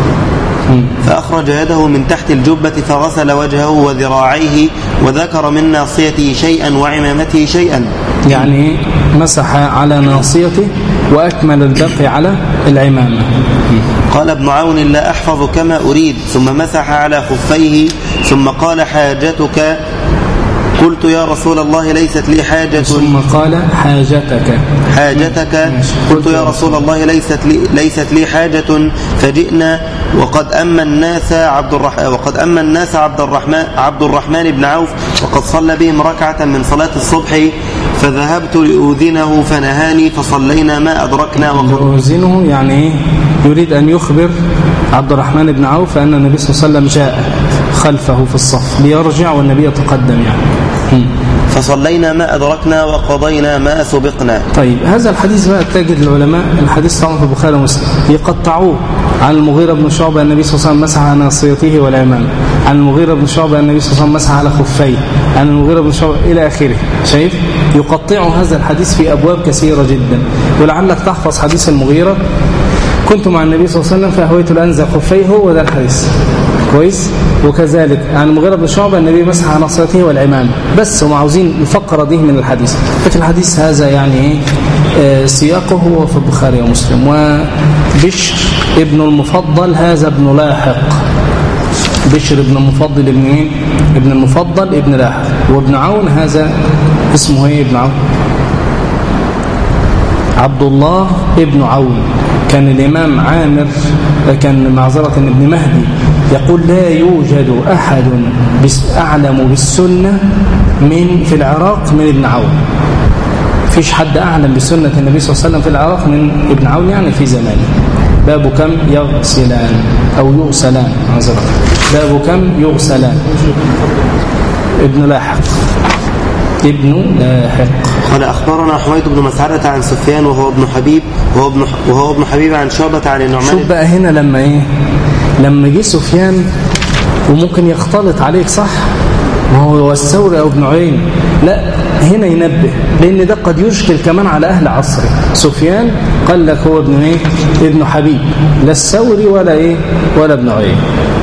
فأخرج يده من تحت الجبة فغسل وجهه وذراعيه وذكر من ناصيته شيئا وعمامته شيئا. يعني مسح على ناصيته وأكمل الباقي على العمامة. قال ابن عون لا أحفظ كما أريد ثم مسح على خفيه ثم قال حاجتك. قلت يا رسول الله ليست لي حاجة. ثم قال حاجتك حاجتك. قلت يا رسول الله ليست لي ليست لي حاجة فجئنا وقد أما الناس عبد الرحمن وقد أما الناس عبد الرحمن عبد الرحمن بن عوف وقد صلى بهم ركعة من صلاة الصبح فذهبت لأذنه فنهاني فصلينا ما أدركنا. لأذنه يعني إيه؟ يريد أن يخبر عبد الرحمن بن عوف أن النبي صلى الله عليه وسلم جاء خلفه في الصف ليرجع والنبي يتقدم يعني. فصلينا ما أدركنا وقضينا ما سبقنا. طيب هذا الحديث بقى تجد العلماء الحديث طبعا في البخاري ومسلم يقطعوه عن المغيرة بن شعبة النبي صلى الله عليه وسلم مسح على ناصيته والعمامة، عن المغيرة بن شعبة النبي صلى الله عليه وسلم مسح على خفيه، عن المغيرة بن شعبة إلى آخره. شايف؟ يقطعوا هذا الحديث في أبواب كثيرة جدا. ولعلك تحفظ حديث المغيرة كنت مع النبي صلى الله عليه وسلم فأهويت الأنزع خفيه، هو ده الحديث كويس. وكذلك عن المغيرة بن شعبة النبي مسح على ناصيته والعمامة بس، هم عاوزين الفقرة دي من الحديث. لكن الحديث هذا يعني آه سياقه هو في البخاري ومسلم. وبشر ابن المفضل هذا ابن لاحق، بشر ابن المفضل ابن مين؟ ابن المفضل ابن لاحق. وابن عون هذا اسمه ايه؟ ابن عون عبد الله ابن عون. كان الإمام عامر كان معذرة ابن مهدي يقول لا يوجد أحد أعلم بالسنة من في العراق من ابن عون. فيش حد أعلم بسنة النبي صلى الله عليه وسلم في العراق من ابن عون يعني في زمانه. باب كم يغسلان أو يغسلان معذرة باب كم يغسلان. ابن لاحق ابن لاحق. قال أخبرنا حميد بن مسعدة عن سفيان وهو ابن حبيب وهو ابن وهو ابن حبيب عن شعبة عن النعمان. شوف بقى هنا لما ايه لما جه سفيان وممكن يختلط عليك صح ما هو الثوري او ابن عين، لا هنا ينبه لان ده قد يشكل كمان على اهل عصره. سفيان قال لك هو ابن ايه؟ ابن حبيب، لا الثوري ولا ايه ولا ابن عين.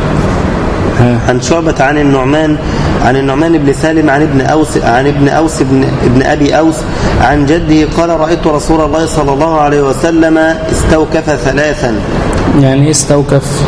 عن شعبة عن النعمان عن النعمان بن سالم عن ابن أوس عن ابن أوس ابن, ابن أبي أوس عن جده قال رأيت رسول الله صلى الله عليه وسلم استوكف ثلاثا. يعني استوكف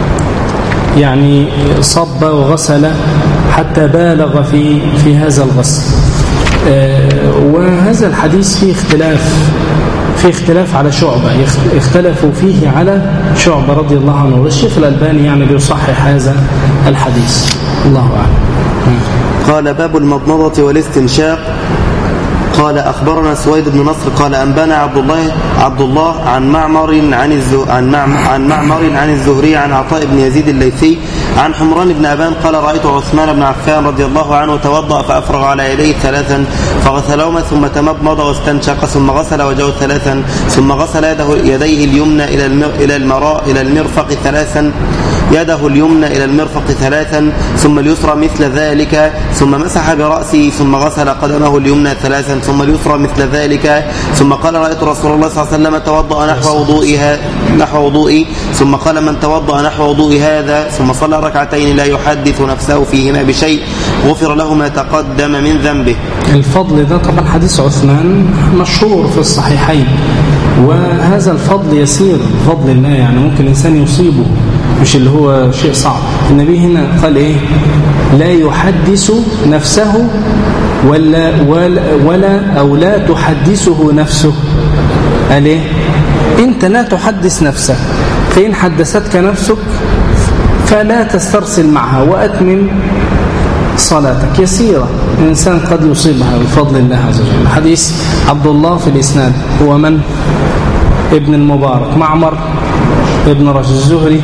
يعني صب وغسل حتى بالغ في في هذا الغسل. آه وهذا الحديث فيه اختلاف في اختلاف على شعبة، اختلفوا فيه على شعبة رضي الله عنه. والشيخ الألباني يعني بيصحح هذا الحديث الله أعلم. قال باب المضمضة والاستنشاق. قال أخبرنا سويد بن نصر قال أنبانا عبد الله عبد الله عن معمر عن عن معمر عن معمر عن الزهري عن عطاء بن يزيد الليثي عن حمران بن أبان قال رأيت عثمان بن عفان رضي الله عنه توضأ فأفرغ على يديه ثلاثا فغسلهما ثم تمضمض واستنشق ثم غسل وجهه ثلاثا ثم غسل يده يديه اليمنى إلى إلى المراء إلى المرفق ثلاثا يده اليمنى إلى المرفق ثلاثا ثم اليسرى مثل ذلك ثم مسح برأسه ثم غسل قدمه اليمنى ثلاثا ثم اليسرى مثل ذلك ثم قال رأيت رسول الله صلى الله عليه وسلم توضأ نحو وضوئها نحو وضوئي ثم قال من توضأ نحو وضوء هذا ثم صلى ركعتين لا يحدث نفسه فيهما بشيء غفر له ما تقدم من ذنبه. الفضل ده طبعا حديث عثمان مشهور في الصحيحين، وهذا الفضل يسير بفضل الله يعني ممكن الإنسان يصيبه مش اللي هو شيء صعب. النبي هنا قال ايه؟ لا يحدث نفسه ولا ولا, ولا او لا تحدثه نفسه. قال ايه؟ انت لا تحدث نفسك، فإن حدثتك نفسك فلا تسترسل معها وأتمم صلاتك. يسيرة الإنسان قد يصيبها بفضل الله عز وجل. حديث عبد الله في الإسناد هو من؟ ابن المبارك، معمر ابن راشد الزهري،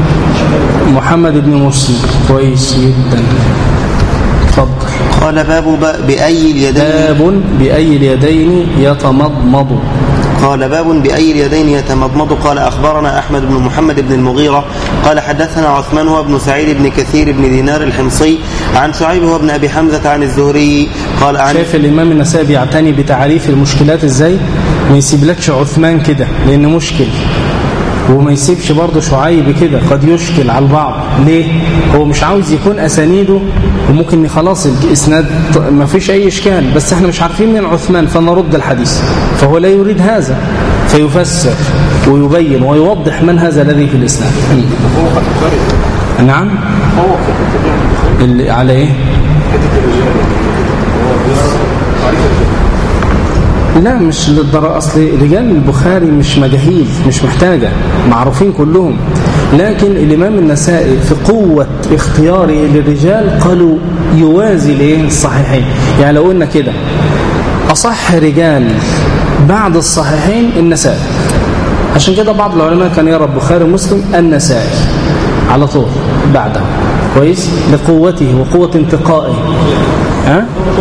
محمد بن مسلم. كويس جدا. تفضل. قال باب بأي اليدين باب بأي اليدين يتمضمض. قال باب بأي اليدين يتمضمض. قال أخبرنا أحمد بن محمد بن المغيرة قال حدثنا عثمان هو ابن سعيد بن كثير بن دينار الحمصي عن شعيب هو ابن أبي حمزة عن الزهري قال عن شايف الإمام النسائي بيعتني بتعريف المشكلات إزاي؟ ما يسيبلكش عثمان كده لأنه مشكل، وما يسيبش برضه شعيب كده قد يشكل على البعض. ليه؟ هو مش عاوز يكون أسانيده وممكن خلاص الإسناد ما فيش أي إشكال، بس احنا مش عارفين من عثمان فنرد الحديث، فهو لا يريد هذا فيفسر ويبين ويوضح من هذا الذي في الإسناد. نعم. اللي على إيه؟ لا مش للضرر، أصل رجال البخاري مش مجاهيل، مش محتاجة، معروفين كلهم. لكن الإمام النسائي في قوة اختياره للرجال قالوا يوازي ليه الصحيحين. يعني لو قلنا كده أصح رجال بعد الصحيحين النسائي. عشان كده بعض العلماء كان يرى البخاري ومسلم النسائي على طول بعده، كويس، لقوته وقوة انتقائه. ها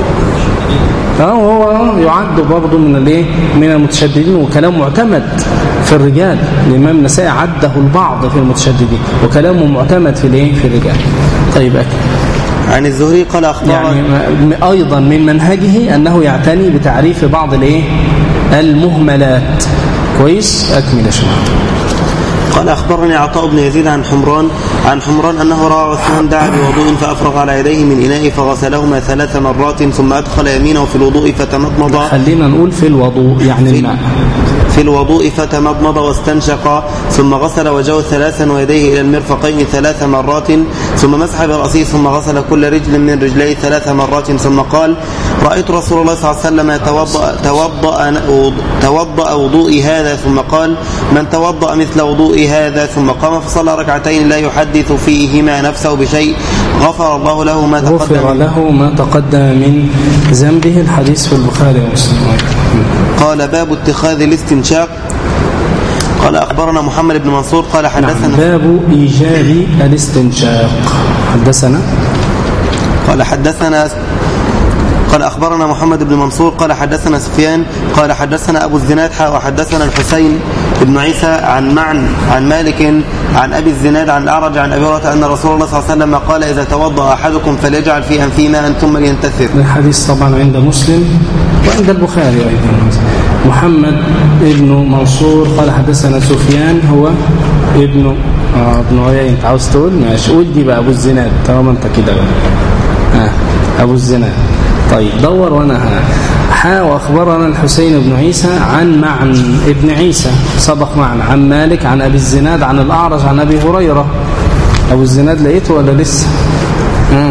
اه هو يعد برضه من الايه من المتشددين، وكلام معتمد في الرجال. الامام النسائي عده البعض في المتشددين، وكلامه معتمد في الايه في الرجال. طيب أكيد. عن الزهري قال أخبرنا يعني أيضا من منهجه أنه يعتني بتعريف بعض الايه المهملات. كويس، أكمل يا شباب. قال أخبرني عطاء بن يزيد عن حمران عن حمران أنه رأى عثمان دعا بوضوء فأفرغ على يديه من إناء فغسلهما ثلاث مرات ثم أدخل يمينه في الوضوء فتمضمض. خلينا نقول في الوضوء يعني في الماء. في الوضوء فتمضمض واستنشق ثم غسل وجهه ثلاثا ويديه إلى المرفقين ثلاث مرات ثم مسح برأسه ثم غسل كل رجل من رجليه ثلاث مرات ثم قال رأيت رسول الله صلى الله عليه وسلم توضأ, توضأ, توضأ وضوئي هذا ثم قال من توضأ مثل وضوئي هذا ثم قام فصلى ركعتين لا يحدث فيهما نفسه بشيء غفر الله له ما تقدم غفر له ما تقدم من ذنبه. الحديث في البخاري ومسلم. قال باب اتخاذ الاستنشاق. قال أخبرنا محمد بن منصور قال حدثنا نعم. باب إيجاب الاستنشاق. حدثنا قال حدثنا قال أخبرنا محمد بن منصور قال حدثنا سفيان قال حدثنا أبو الزناد وحدثنا الحسين بن عيسى عن معن عن مالك عن أبي الزناد عن الأعرج عن أبي هريرة أن رسول الله صلى الله عليه وسلم قال إذا توضأ أحدكم فليجعل في أنفه ماء ثم لينتثر. الحديث طبعا عند مسلم وعند البخاري أيضا. محمد بن منصور قال حدثنا سفيان هو ابن آه ابن عيينة. عاوز تقول ماشي قول دي بقى أبو الزناد طالما أنت كده بقى. آه أبو الزناد. طيب دور وانا حا. واخبرنا الحسين بن عيسى عن معن ابن عيسى سبق معنا عن مالك عن ابي الزناد عن الاعرج عن ابي هريره. ابو الزناد لقيته ولا لسه؟ آه.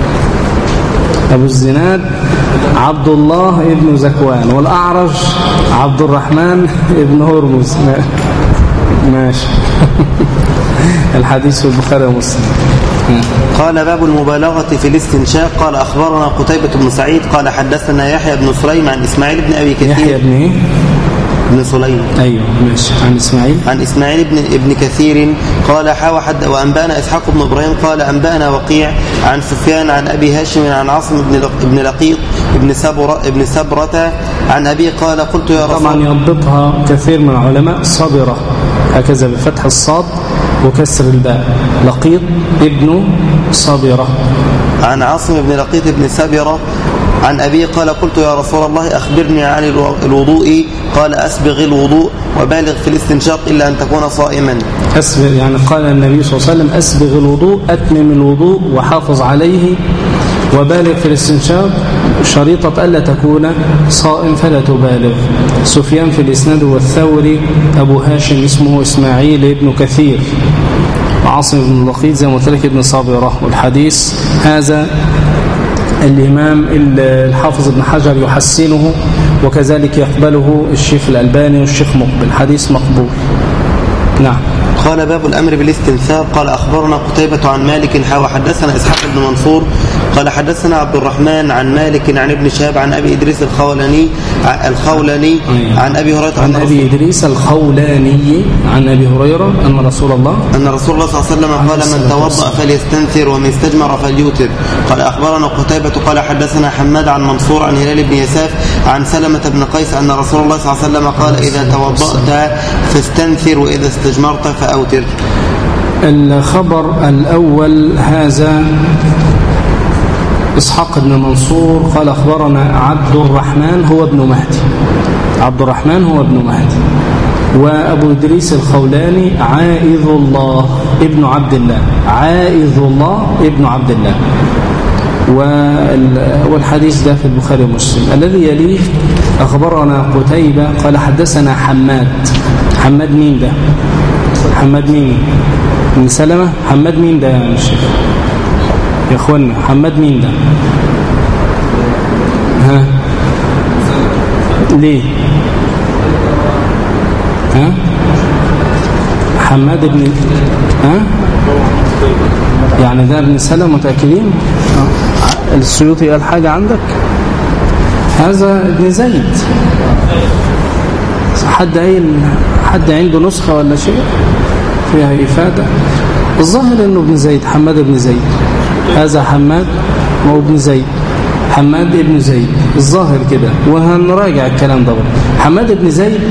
ابو الزناد عبد الله ابن زكوان والاعرج عبد الرحمن ابن هرمز. ماشي. الحديث في البخاري ومسلم. قال باب المبالغة في الاستنشاق. قال أخبرنا قتيبة بن سعيد قال حدثنا يحيى بن سليم عن إسماعيل بن أبي كثير. يحيى بن إيه؟ بن سليم. أيوه ماشي. عن إسماعيل عن إسماعيل بن ابن كثير قال حا حد وأنبأنا إسحاق بن إبراهيم قال أنبأنا وقيع عن سفيان عن أبي هاشم عن عاصم بن ابن لقيط ابن سبرة ابن سبرة عن أبي قال قلت يا رسول. طبعا يضبطها كثير من العلماء صبرة هكذا بفتح الصاد وكسر الباء. لقيط ابن صبرة. عن عاصم بن لقيط ابن سبرة عن أبي قال قلت يا رسول الله أخبرني عن الوضوء قال أسبغ الوضوء وبالغ في الاستنشاق إلا أن تكون صائما. أسبغ يعني قال النبي صلى الله عليه وسلم أسبغ الوضوء أتمم الوضوء وحافظ عليه وبالغ في الاستنشاق شريطة ألا تكون صائم فلا تبالغ. سفيان في الإسناد والثوري أبو هاشم اسمه إسماعيل ابن كثير وعاصم بن لقيط زي ما قلت لك ابن صابرة. والحديث هذا الإمام الحافظ ابن حجر يحسنه وكذلك يقبله الشيخ الألباني والشيخ مقبل. حديث مقبول. نعم. قال باب الأمر بالاستنثار. قال أخبرنا قتيبة عن مالك حا وحدثنا إسحاق بن منصور قال حدثنا عبد الرحمن عن مالك عن ابن شهاب عن أبي إدريس الخولاني الخولاني عن أبي هريرة عن أبي إدريس الخولاني عن أبي هريرة أن رسول الله أن رسول الله صلى الله عليه وسلم قال من توضأ فليستنثر ومن استجمر فليوتر. قال أخبرنا قتيبة قال حدثنا حماد عن منصور عن هلال بن يساف عن سلمة بن قيس أن رسول الله صلى الله عليه وسلم قال إذا توضأت فاستنثر وإذا استجمرت فأوتر. الخبر الأول هذا إسحاق بن منصور قال أخبرنا عبد الرحمن هو ابن مهدي. عبد الرحمن هو ابن مهدي. وأبو إدريس الخولاني عائذ الله ابن عبد الله. عائذ الله ابن عبد الله. والحديث ده في البخاري ومسلم. الذي يليه أخبرنا قتيبة قال حدثنا حماد. حماد مين ده؟ حماد مين؟ من سلمة. حماد مين ده يا شيخ يا اخوانا؟ حماد مين ده؟ ها ليه؟ ها حماد ابن ها يعني ده ابن سلمة متأكدين؟ السيوطي قال حاجة عندك؟ هذا ابن زيد. حد حد عنده نسخة ولا شيء فيها إفادة؟ الظاهر أنه ابن زيد، حماد ابن زيد. هذا حماد هو ابن زيد، حماد ابن زيد الظاهر كده، وهنراجع الكلام ده. حماد ابن زيد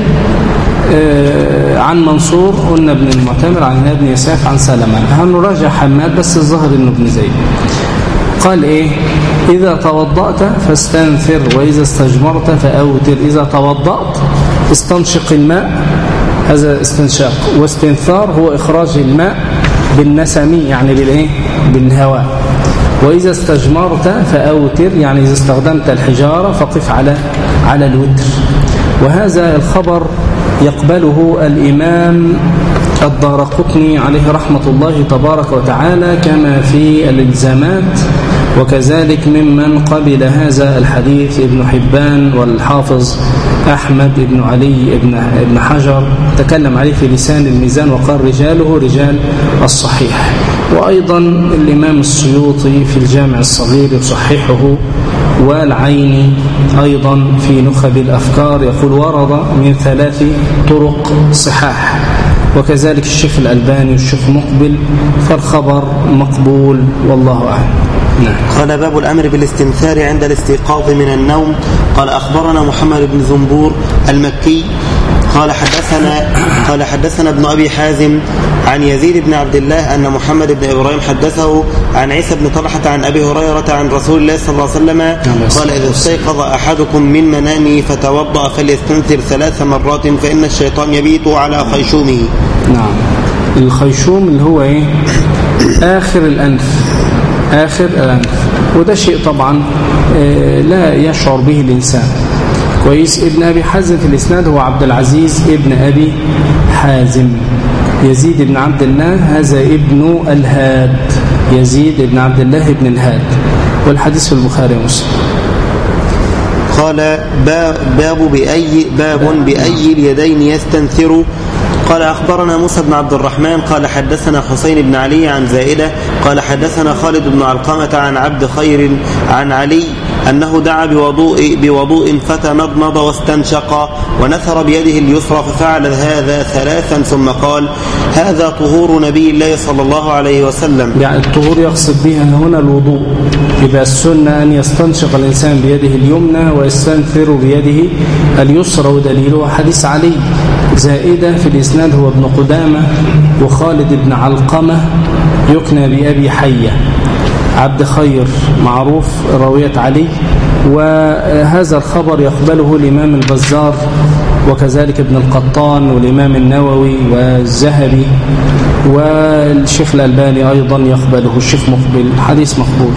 آه عن منصور، قلنا ابن المعتمر، عن ابن يساف، عن سلمة. هنراجع حماد بس الظاهر أنه ابن زيد. قال إيه؟ إذا توضأت فاستنثر، وإذا استجمرت فأوتر. إذا توضأت استنشق الماء، هذا استنشاق، واستنثار هو إخراج الماء بالنسم، يعني بالإيه؟ بالهواء. وإذا استجمرت فأوتر، يعني إذا استخدمت الحجارة فقف على على الوتر. وهذا الخبر يقبله الإمام الدارقطني عليه رحمة الله تبارك وتعالى كما في الإلزامات، وكذلك ممن قبل هذا الحديث ابن حبان والحافظ أحمد بن علي بن حجر تكلم عليه في لسان الميزان وقال رجاله رجال الصحيح. وأيضا الإمام السيوطي في الجامع الصغير يصححه، والعيني أيضا في نخب الأفكار يقول ورد من ثلاث طرق صحاح، وكذلك الشيخ الألباني والشيخ مقبل، فالخبر مقبول والله أعلم. نعم. قال باب الأمر بالاستنثار عند الاستيقاظ من النوم. قال أخبرنا محمد بن زنبور المكي قال حدثنا قال حدثنا ابن أبي حازم عن يزيد بن عبد الله أن محمد بن إبراهيم حدثه عن عيسى بن طلحة عن أبي هريرة عن رسول الله صلى الله عليه وسلم قال إذا استيقظ أحدكم من منامه فتوضأ فليستنثر ثلاث مرات فإن الشيطان يبيت على خيشومه. نعم. الخيشوم اللي هو إيه؟ آخر الأنف، آخر الأنف، وده شيء طبعا لا يشعر به الإنسان. كويس. ابن أبي حازم في الإسناد هو عبد العزيز ابن أبي حازم. يزيد بن عبد الله هذا ابن الهاد، يزيد بن عبد الله ابن الهاد، والحديث في البخاري ومسلم. قال باب بأي باب بأي اليدين يستنثر. قال أخبرنا موسى بن عبد الرحمن قال حدثنا حسين بن علي عن زائدة قال حدثنا خالد بن علقمة عن عبد خير عن علي أنه دعا بوضوء, بوضوء فتمضمض واستنشق ونثر بيده اليسرى ففعل هذا ثلاثا ثم قال هذا طهور نبي الله صلى الله عليه وسلم. يعني الطهور يقصد بها هنا الوضوء. يبقى السنة أن يستنشق الإنسان بيده اليمنى ويستنثر بيده اليسرى، ودليله حديث علي. زائدة في الإسناد هو ابن قدامة، وخالد بن علقمة يكنى بأبي حية. عبد خير معروف راوية علي. وهذا الخبر يقبله الإمام البزار وكذلك ابن القطان والإمام النووي والذهبي، والشيخ الألباني أيضا يقبله، الشيخ مقبل، حديث مقبول.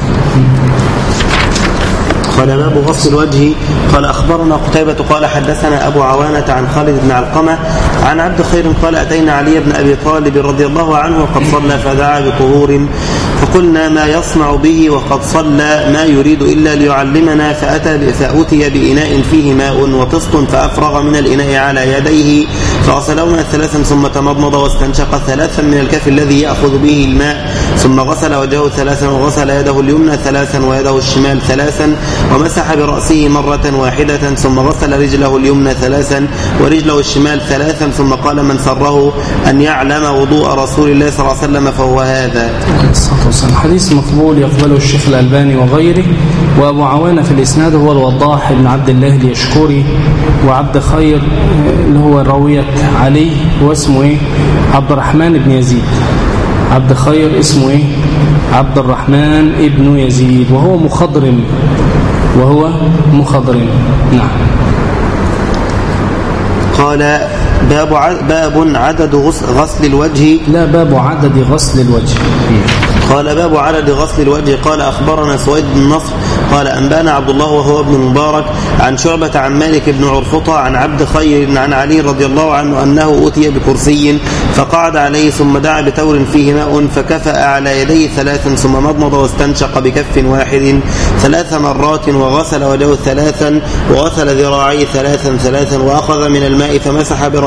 قال باب غسل الوجه. قال أخبرنا قتيبة قال حدثنا أبو عوانة عن خالد بن علقمة عن عبد خير قال أتينا علي بن أبي طالب رضي الله عنه وقد صلى فدعا بطهور فقلنا ما يصنع به وقد صلى ما يريد إلا ليعلمنا، فأتى فأتي بإناء فيه ماء وطست فأفرغ من الإناء على يديه فغسلهما ثلاثا ثم تمضمض واستنشق ثلاثا من الكف الذي يأخذ به الماء ثم غسل وجهه ثلاثا وغسل يده اليمنى ثلاثا ويده الشمال ثلاثا ومسح برأسه مرة واحدة ثم غسل رجله اليمنى ثلاثا ورجله الشمال ثلاثا ثم قال من سره أن يعلم وضوء رسول الله صلى الله عليه وسلم فهو هذا. حديث مقبول يقبله الشيخ الألباني وغيره. وأبو عوانة في الإسناد هو الوضاح بن عبد الله اليشكري، وعبد خير اللي هو راوية علي واسمه إيه؟ عبد الرحمن بن يزيد. عبد خير اسمه إيه؟ عبد الرحمن ابن يزيد، وهو مخضرم وهو مخضرم. نعم. قال باب باب عدد غسل الوجه. لا، باب عدد غسل الوجه. قال باب عدد غسل الوجه. قال أخبرنا سويد بن نصر قال أنبانا عبد الله وهو ابن مبارك عن شعبة عن مالك بن عرفطة عن عبد خير عن علي رضي الله عنه أنه أتي بكرسي فقعد عليه ثم دعا بتور فيه ماء فكفأ على يديه ثلاثا ثم مضمض واستنشق بكف واحد ثلاث مرات وغسل وجهه ثلاثا وغسل ذراعيه ثلاثا ثلاثا وأخذ من الماء فمسح برأسه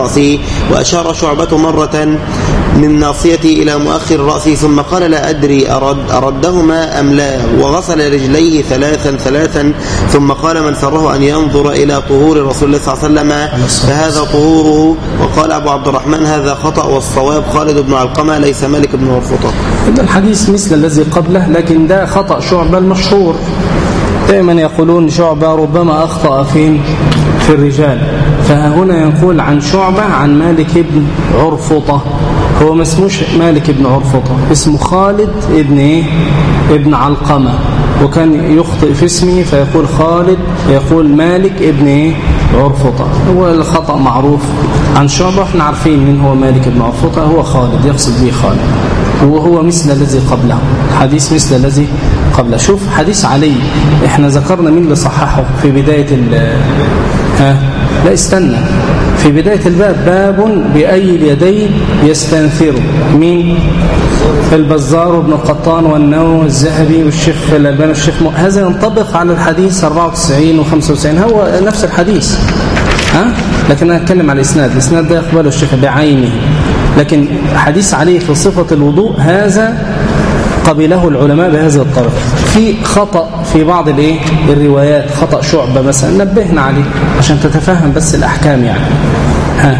رأسه. وأشار شعبة مرة من ناصيته إلى مؤخر رأسه ثم قال لا أدري أرد أردهما أم لا، وغسل رجليه ثلاثا ثلاثا ثم قال من سره أن ينظر إلى طهور رسول الله صلى الله عليه وسلم فهذا طهوره. وقال أبو عبد الرحمن هذا خطأ والصواب خالد بن علقمة ليس مالك بن عرفطة. الحديث مثل الذي قبله، لكن ده خطأ شعبة المشهور. دائما يقولون شعبة ربما أخطأ فين في الرجال، فهنا يقول عن شعبة عن مالك بن عرفطة. هو ما اسموش مالك بن عرفطة، اسمه خالد ابن ايه ابن علقمة، وكان يخطئ في اسمه فيقول خالد، يقول مالك ابن ايه عرفطة. هو الخطأ معروف عن شعبة، احنا عارفين من هو مالك بن عرفطة، هو خالد يقصد به خالد، وهو مثل الذي قبله، حديث مثل الذي قبله. شوف حديث علي، احنا ذكرنا مين اللي صححه في بداية ال ها لا استنى في بداية الباب، باب بأي اليدين يستنثر، مين؟ البزار وابن القطان والنووي والذهبي والشيخ الألباني والشيخ م... هذا ينطبق على الحديث أربعة وتسعين وخمسة وتسعين، هو نفس الحديث، ها؟ لكن أنا أتكلم على الإسناد، الإسناد ده يقبله الشيخ بعينه، لكن حديث عليه في صفة الوضوء هذا قبله العلماء بهذه الطريقة. في خطأ في بعض الايه الروايات، خطأ شعبة مثلا، نبهنا عليه عشان تتفهم بس الأحكام يعني. ها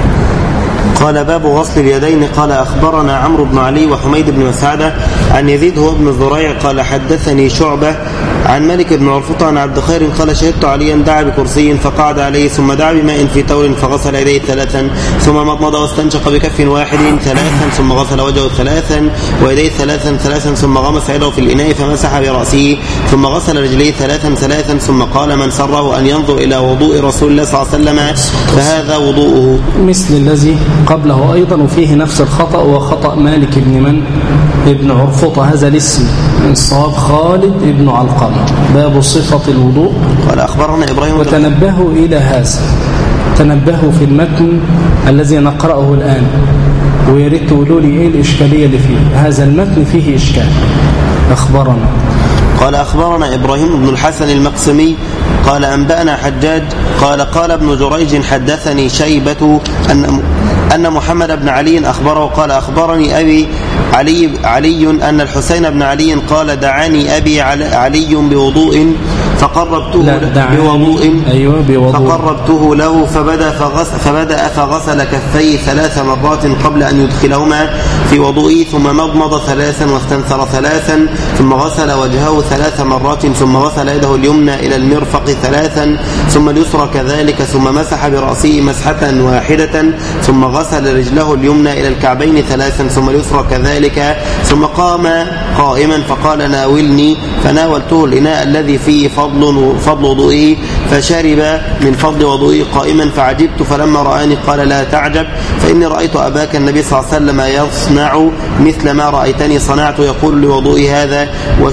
قال باب غسل اليدين. قال أخبرنا عمرو بن علي وحميد بن مسعدة عن يزيد هو ابن زريع قال حدثني شعبة عن مالك بن عرفطة عن عبد خير قال شهدت عليا دعا بكرسي فقعد عليه ثم دعا بماء في تول فغسل يديه ثلاثا ثم مضمض واستنشق بكف واحد ثلاثا ثم غسل وجهه ثلاثا ويديه ثلاثا ثلاثا ثم غمس يده في الإناء فمسح برأسه ثم غسل رجليه ثلاثا ثلاثا ثم قال من سره أن ينظر إلى وضوء رسول الله صلى الله عليه وسلم فهذا وضوءه مثل الذي قبله أيضا. وفيه نفس الخطأ وخطأ مالك بن من ابن عرفطة، هذا الاسم الصواب خالد ابن علقمة. باب صفة الوضوء. قال أخبرنا إبراهيم. وتنبهوا إلى هذا، تنبهوا في المتن الذي نقرأه الآن، ويريد تقولوا لي إيه الإشكالية اللي فيه. هذا المتن فيه إشكال. أخبرنا. قال أخبرنا إبراهيم بن الحسن المقسمي قال أنبأنا حجاج قال قال ابن جريج حدثني شيبة أن أن محمد بن علي أخبره قال أخبرني أبي علي, علي أن الحسين بن علي قال دعاني أبي علي بوضوء فقربته بوضوء أيوة بوضوء فقربته له فبدأ فغسل, فبدأ فغسل كفيه ثلاث مرات قبل أن يدخلهما في وضوئه ثم مضمض ثلاثا واستنثر ثلاثا ثم غسل وجهه ثلاث مرات ثم غسل يده اليمنى إلى المرفق ثلاثا ثم اليسرى كذلك ثم مسح برأسه مسحة واحدة ثم غسل رجله اليمنى إلى الكعبين ثلاثا ثم اليسرى كذلك ثم قام قائما فقال ناولني فناولته الإناء الذي فيه فضل, فضل وضوئه فشرب من فضل وضوئه قائما فعجبت فلما رآني قال لا تعجب فإني رأيت أباك النبي صلى الله عليه وسلم يصنع مثل ما رأيتني صنعت يقول لوضوئي هذا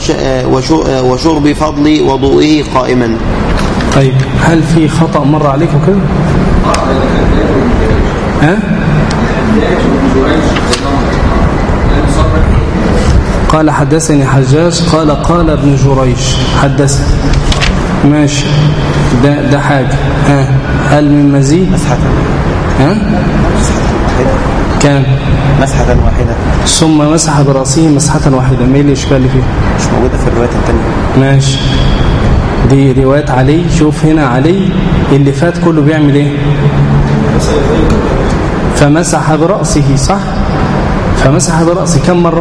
وشرب فضل وضوئه قائما. طيب هل في خطأ مر عليكم كده؟ ها؟ قال حدثني حجاج قال قال ابن جريج حدثني ماشي، ده ده حاجة. ها هل من مزيد؟ مسحة. ها؟ مسحة واحدة. كان مسحة واحدة. ثم مسح برأسه مسحة واحدة. ما الإشكال اللي فيه؟ مش موجودة في الروايات الثانية. ماشي، دي رواية علي. شوف هنا علي اللي فات كله بيعمل ايه؟ فمسح برأسه، صح؟ فمسح برأسه كم مرة؟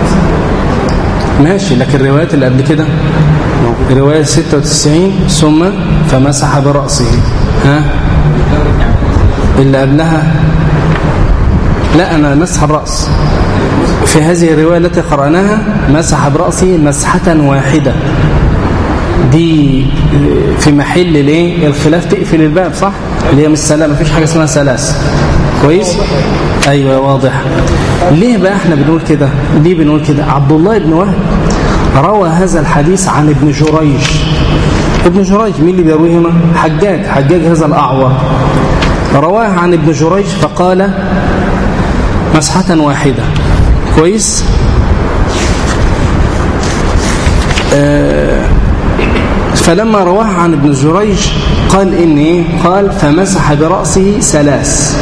ماشي، لكن الروايات اللي قبل كده رواية ستة وتسعين ثم فمسح برأسه. ها اللي قبلها لا أنا مسح الرأس. في هذه الرواية التي قرأناها مسح برأسه مسحة واحدة. دي في محل الايه الخلاف، تقفل الباب، صح؟ اللي هي مش سلام، مفيش حاجة اسمها سلاس. كويس؟ ايوه واضح. ليه بقى احنا بنقول كده؟ ليه بنقول كده؟ عبد الله بن وهب روى هذا الحديث عن ابن جريج. ابن جريج مين اللي بيرويه هنا؟ حجاج. حجاج هذا الأعور رواه عن ابن جريج فقال مسحة واحدة. كويس؟ آه فلما رواه عن ابن جريج قال إن إيه؟ قال فمسح برأسه ثلاث.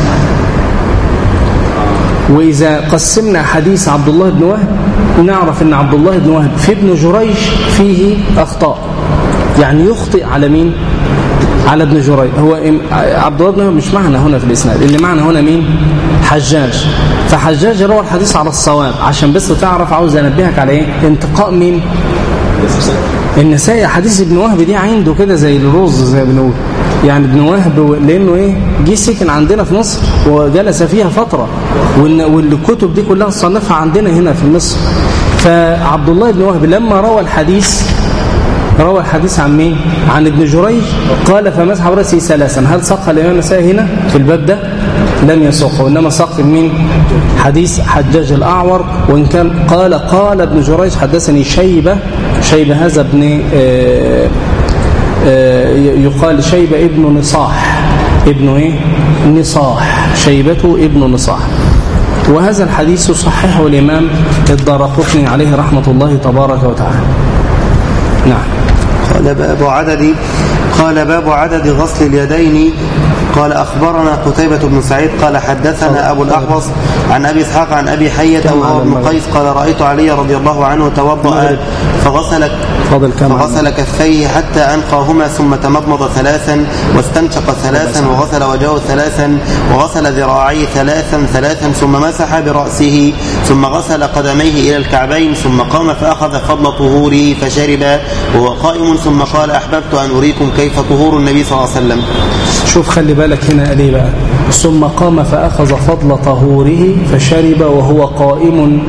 وإذا قسمنا حديث عبد الله بن وهب نعرف أن عبد الله بن وهب في ابن جريج فيه أخطاء، يعني يخطئ على مين؟ على ابن جريج. هو عبد الله بن وهب مش معنا هنا في الإسناد، اللي معنا هنا مين؟ حجاج. فحجاج روى الحديث على الصواب، عشان بس تعرف عاوز أنبهك على إيه؟ انتقاء مين؟ النسائي. حديث ابن وهب دي عنده كده زي الرز زي بنقول، يعني ابن وهب لأنه إيه؟ جه سكن عندنا في مصر وجلس فيها فترة، والكتب دي كلها صنفها عندنا هنا في مصر. فعبد الله بن وهب لما روى الحديث روى الحديث عن مين؟ عن ابن جريج قال فمسح برأسه ثلاثا. هل ساق الإمام النسائي هنا في الباب ده؟ لم يسوقه، وإنما ساق من حديث حجاج الأعور. وإن كان قال قال ابن جريج حدثني شيبة شيبة هذا ابن آآ آآ يقال شيبة ابن نصاح، ابن إيه؟ نصاح، شيبته ابن نصاح. وهذا الحديث صححه الإمام الدارقطني عليه رحمة الله تبارك وتعالى. نعم. قال باب عدد قال باب عدد غسل اليدين. قال أخبرنا قتيبة بن سعيد قال حدثنا أبو الأحوص عن أبي إسحاق عن أبي حية وهو ابن قيس قال رأيت علي رضي الله عنه توضأ فغسل فغسل كفيه حتى أنقاهما ثم تمضمض ثلاثا واستنشق ثلاثا وغسل وجهه ثلاثا وغسل ذراعيه ثلاثا ثلاثا ثم مسح برأسه ثم غسل قدميه إلى الكعبين ثم قام فأخذ فضل طهوره فشرب وهو قائم ثم قال أحببت أن أريكم كيف طهور النبي صلى الله عليه وسلم. شوف خلي بالك هنا قال ايه بقى؟ ثم قام فأخذ فضل طهوره فشرب وهو قائم.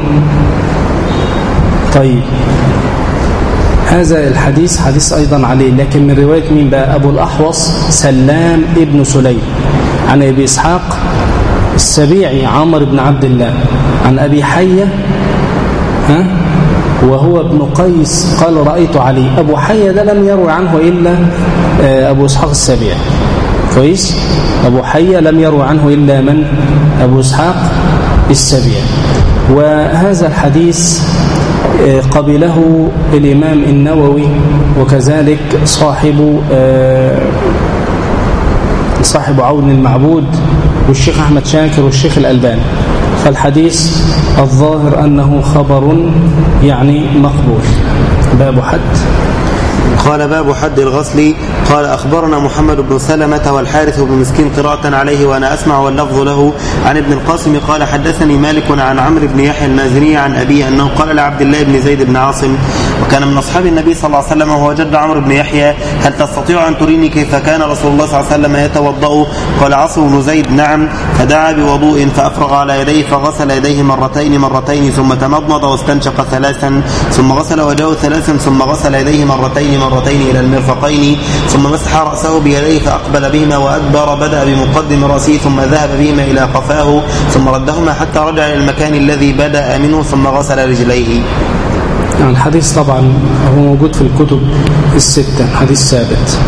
طيب هذا الحديث حديث أيضا عليه، لكن من رواية مين بقى؟ أبو الأحوص سلام ابن سليم عن أبي إسحاق السبيعي عمر بن عبد الله عن أبي حية ها وهو ابن قيس قال رأيت علي. أبو حية ده لم يروي عنه إلا أبو إسحاق السبيعي، كويس؟ أبو حية لم يروي عنه إلا من؟ أبو إسحاق السبيعي. وهذا الحديث قبله الإمام النووي وكذلك صاحب صاحب عون المعبود والشيخ أحمد شاكر والشيخ الألباني. فالحديث الظاهر أنه خبر يعني مقبول. باب حد. قال باب حد الغسل. قال أخبرنا محمد بن سلمة والحارث بن مسكين قراءة عليه وأنا أسمع واللفظ له عن ابن القاسم قال حدثني مالك عن عمرو بن يحيى المازني عن أبيه أنه قال لعبد الله بن زيد بن عاصم وكان من أصحاب النبي صلى الله عليه وسلم وهو جد عمرو بن يحيى هل تستطيع أن تريني كيف كان رسول الله صلى الله عليه وسلم يتوضأ؟ قال عاصم بن زيد نعم. فدعا بوضوء فأفرغ على يديه فغسل يديه مرتين مرتين ثم تمضمض واستنشق ثلاثا ثم غسل وجهه ثلاثا ثم غسل يديه مرتين مرتين إلى المرفقين ثم مسح رأسه بيديه فأقبل بهما وأدبر بدأ بمقدم رأسه ثم ذهب بهما إلى قفاه ثم ردهما حتى رجع إلى المكان الذي بدأ منه ثم غسل رجليه. يعني الحديث طبعا هو موجود في الكتب الستة، حديث ثابت.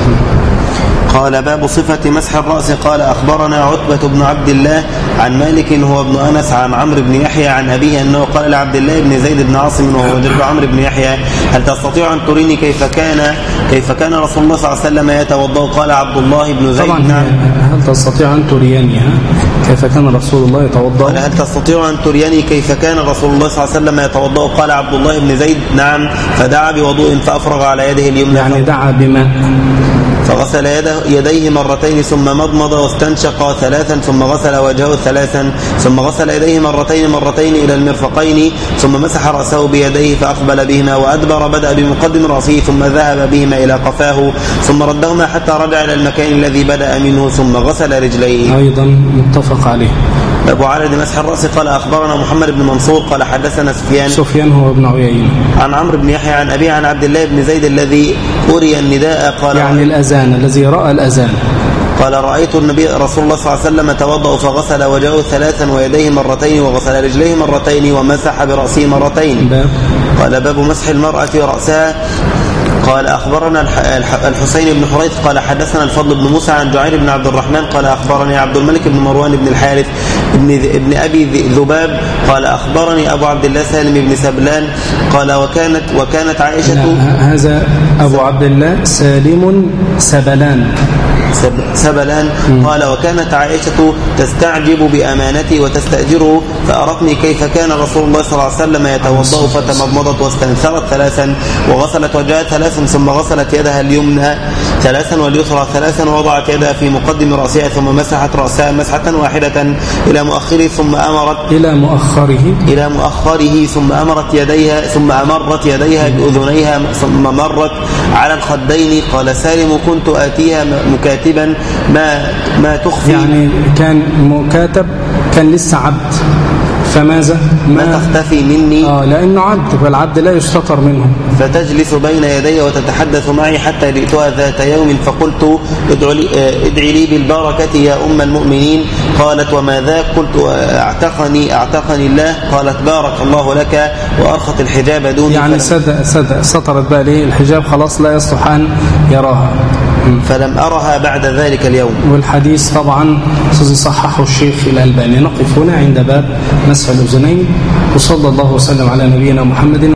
قال باب صفة مسح الرأس. قال أخبرنا عتبة بن عبد الله عن مالك هو ابن أنس عن عمرو بن يحيى عن أبيه أنه قال لعبد الله بن زيد بن عاصم وهو جد عمرو بن يحيى هل تستطيع أن تريني كيف كان كيف كان رسول الله صلى الله عليه وسلم يتوضأ؟ قال عبد الله بن زيد طبعا نعم. هل تستطيع أن تريني كيف كان رسول الله يتوضأ؟ قال هل تستطيع أن تريني كيف كان رسول الله صلى الله عليه وسلم يتوضأ؟ قال عبد الله بن زيد نعم. فدعا بوضوء فأفرغ على يده اليمنى يعني دعا بماء فغسل يده يديه مرتين ثم مضمض واستنشق ثلاثا ثم غسل وجهه ثلاثا ثم غسل يديه مرتين مرتين إلى المرفقين ثم مسح رأسه بيديه فأقبل بهما وأدبر بدأ بمقدم رأسه ثم ذهب بهما إلى قفاه ثم ردهما حتى رجع إلى المكان الذي بدأ منه ثم غسل رجليه. أيضا متفق عليه. أبو عدد مسح الرأس. قال أخبرنا محمد بن منصور قال حدثنا سفيان سفيان هو ابن عيينة عن عمرو بن يحيى عن أبيه عن عبد الله بن زيد الذي أري النداء قال يعني الأذان الذي رأى الأذان. قال رأيت النبي رسول الله صلى الله عليه وسلم توضأ فغسل وجهه ثلاثا ويديه مرتين وغسل رجليه مرتين ومسح برأسه مرتين. باب. قال باب مسح المرأة رأسها. قال أخبرنا الحسين بن حريث قال حدثنا الفضل بن موسى عن جعير بن عبد الرحمن قال أخبرني عبد الملك بن مروان بن الحارث ابن, ابن أبي ذباب قال أخبرني أبو عبد الله سالم بن سبلان قال وكانت, وكانت عائشة. هذا أبو عبد الله سالم سبلان سبلان قال وكانت عائشة تستعجب بأمانتي وتستأجره فأرتني كيف كان رسول الله صلى الله عليه وسلم يتوضأ فتمضمضت واستنثرت ثلاثا وغسلت وجهها ثلاثا ثم غسلت يدها اليمنى ثلاثا واليسرى ثلاثا ووضعت يدها في مقدم رأسها ثم مسحت رأسها مسحة واحدة إلى مؤخره ثم أمرت إلى مؤخره إلى مؤخره ثم أمرت يديها ثم أمرت يديها بأذنيها ثم مرت على الخدين. قال سالم كنت آتيها مكاتبا ما ما تخفي يعني كان مكاتب كان لسه عبد فماذا ما, ما تختفي مني آه لأنه عبد والعبد لا يستتر منه فتجلس بين يدي وتتحدث معي حتى جئتها ذات يوم فقلت ادعي لي بالبركة يا أم المؤمنين. قالت وما ذاك؟ قلت اعتقني اعتقني الله. قالت بارك الله لك وأرخت الحجاب دوني يعني سد سد سطرت بقى ليه الحجاب خلاص لا يصلح أن يراها فلم أرها بعد ذلك اليوم. والحديث طبعا صححه الشيخ الألباني. نقف هنا عند باب مسح الأذنين وصلى الله وسلم على نبينا محمد.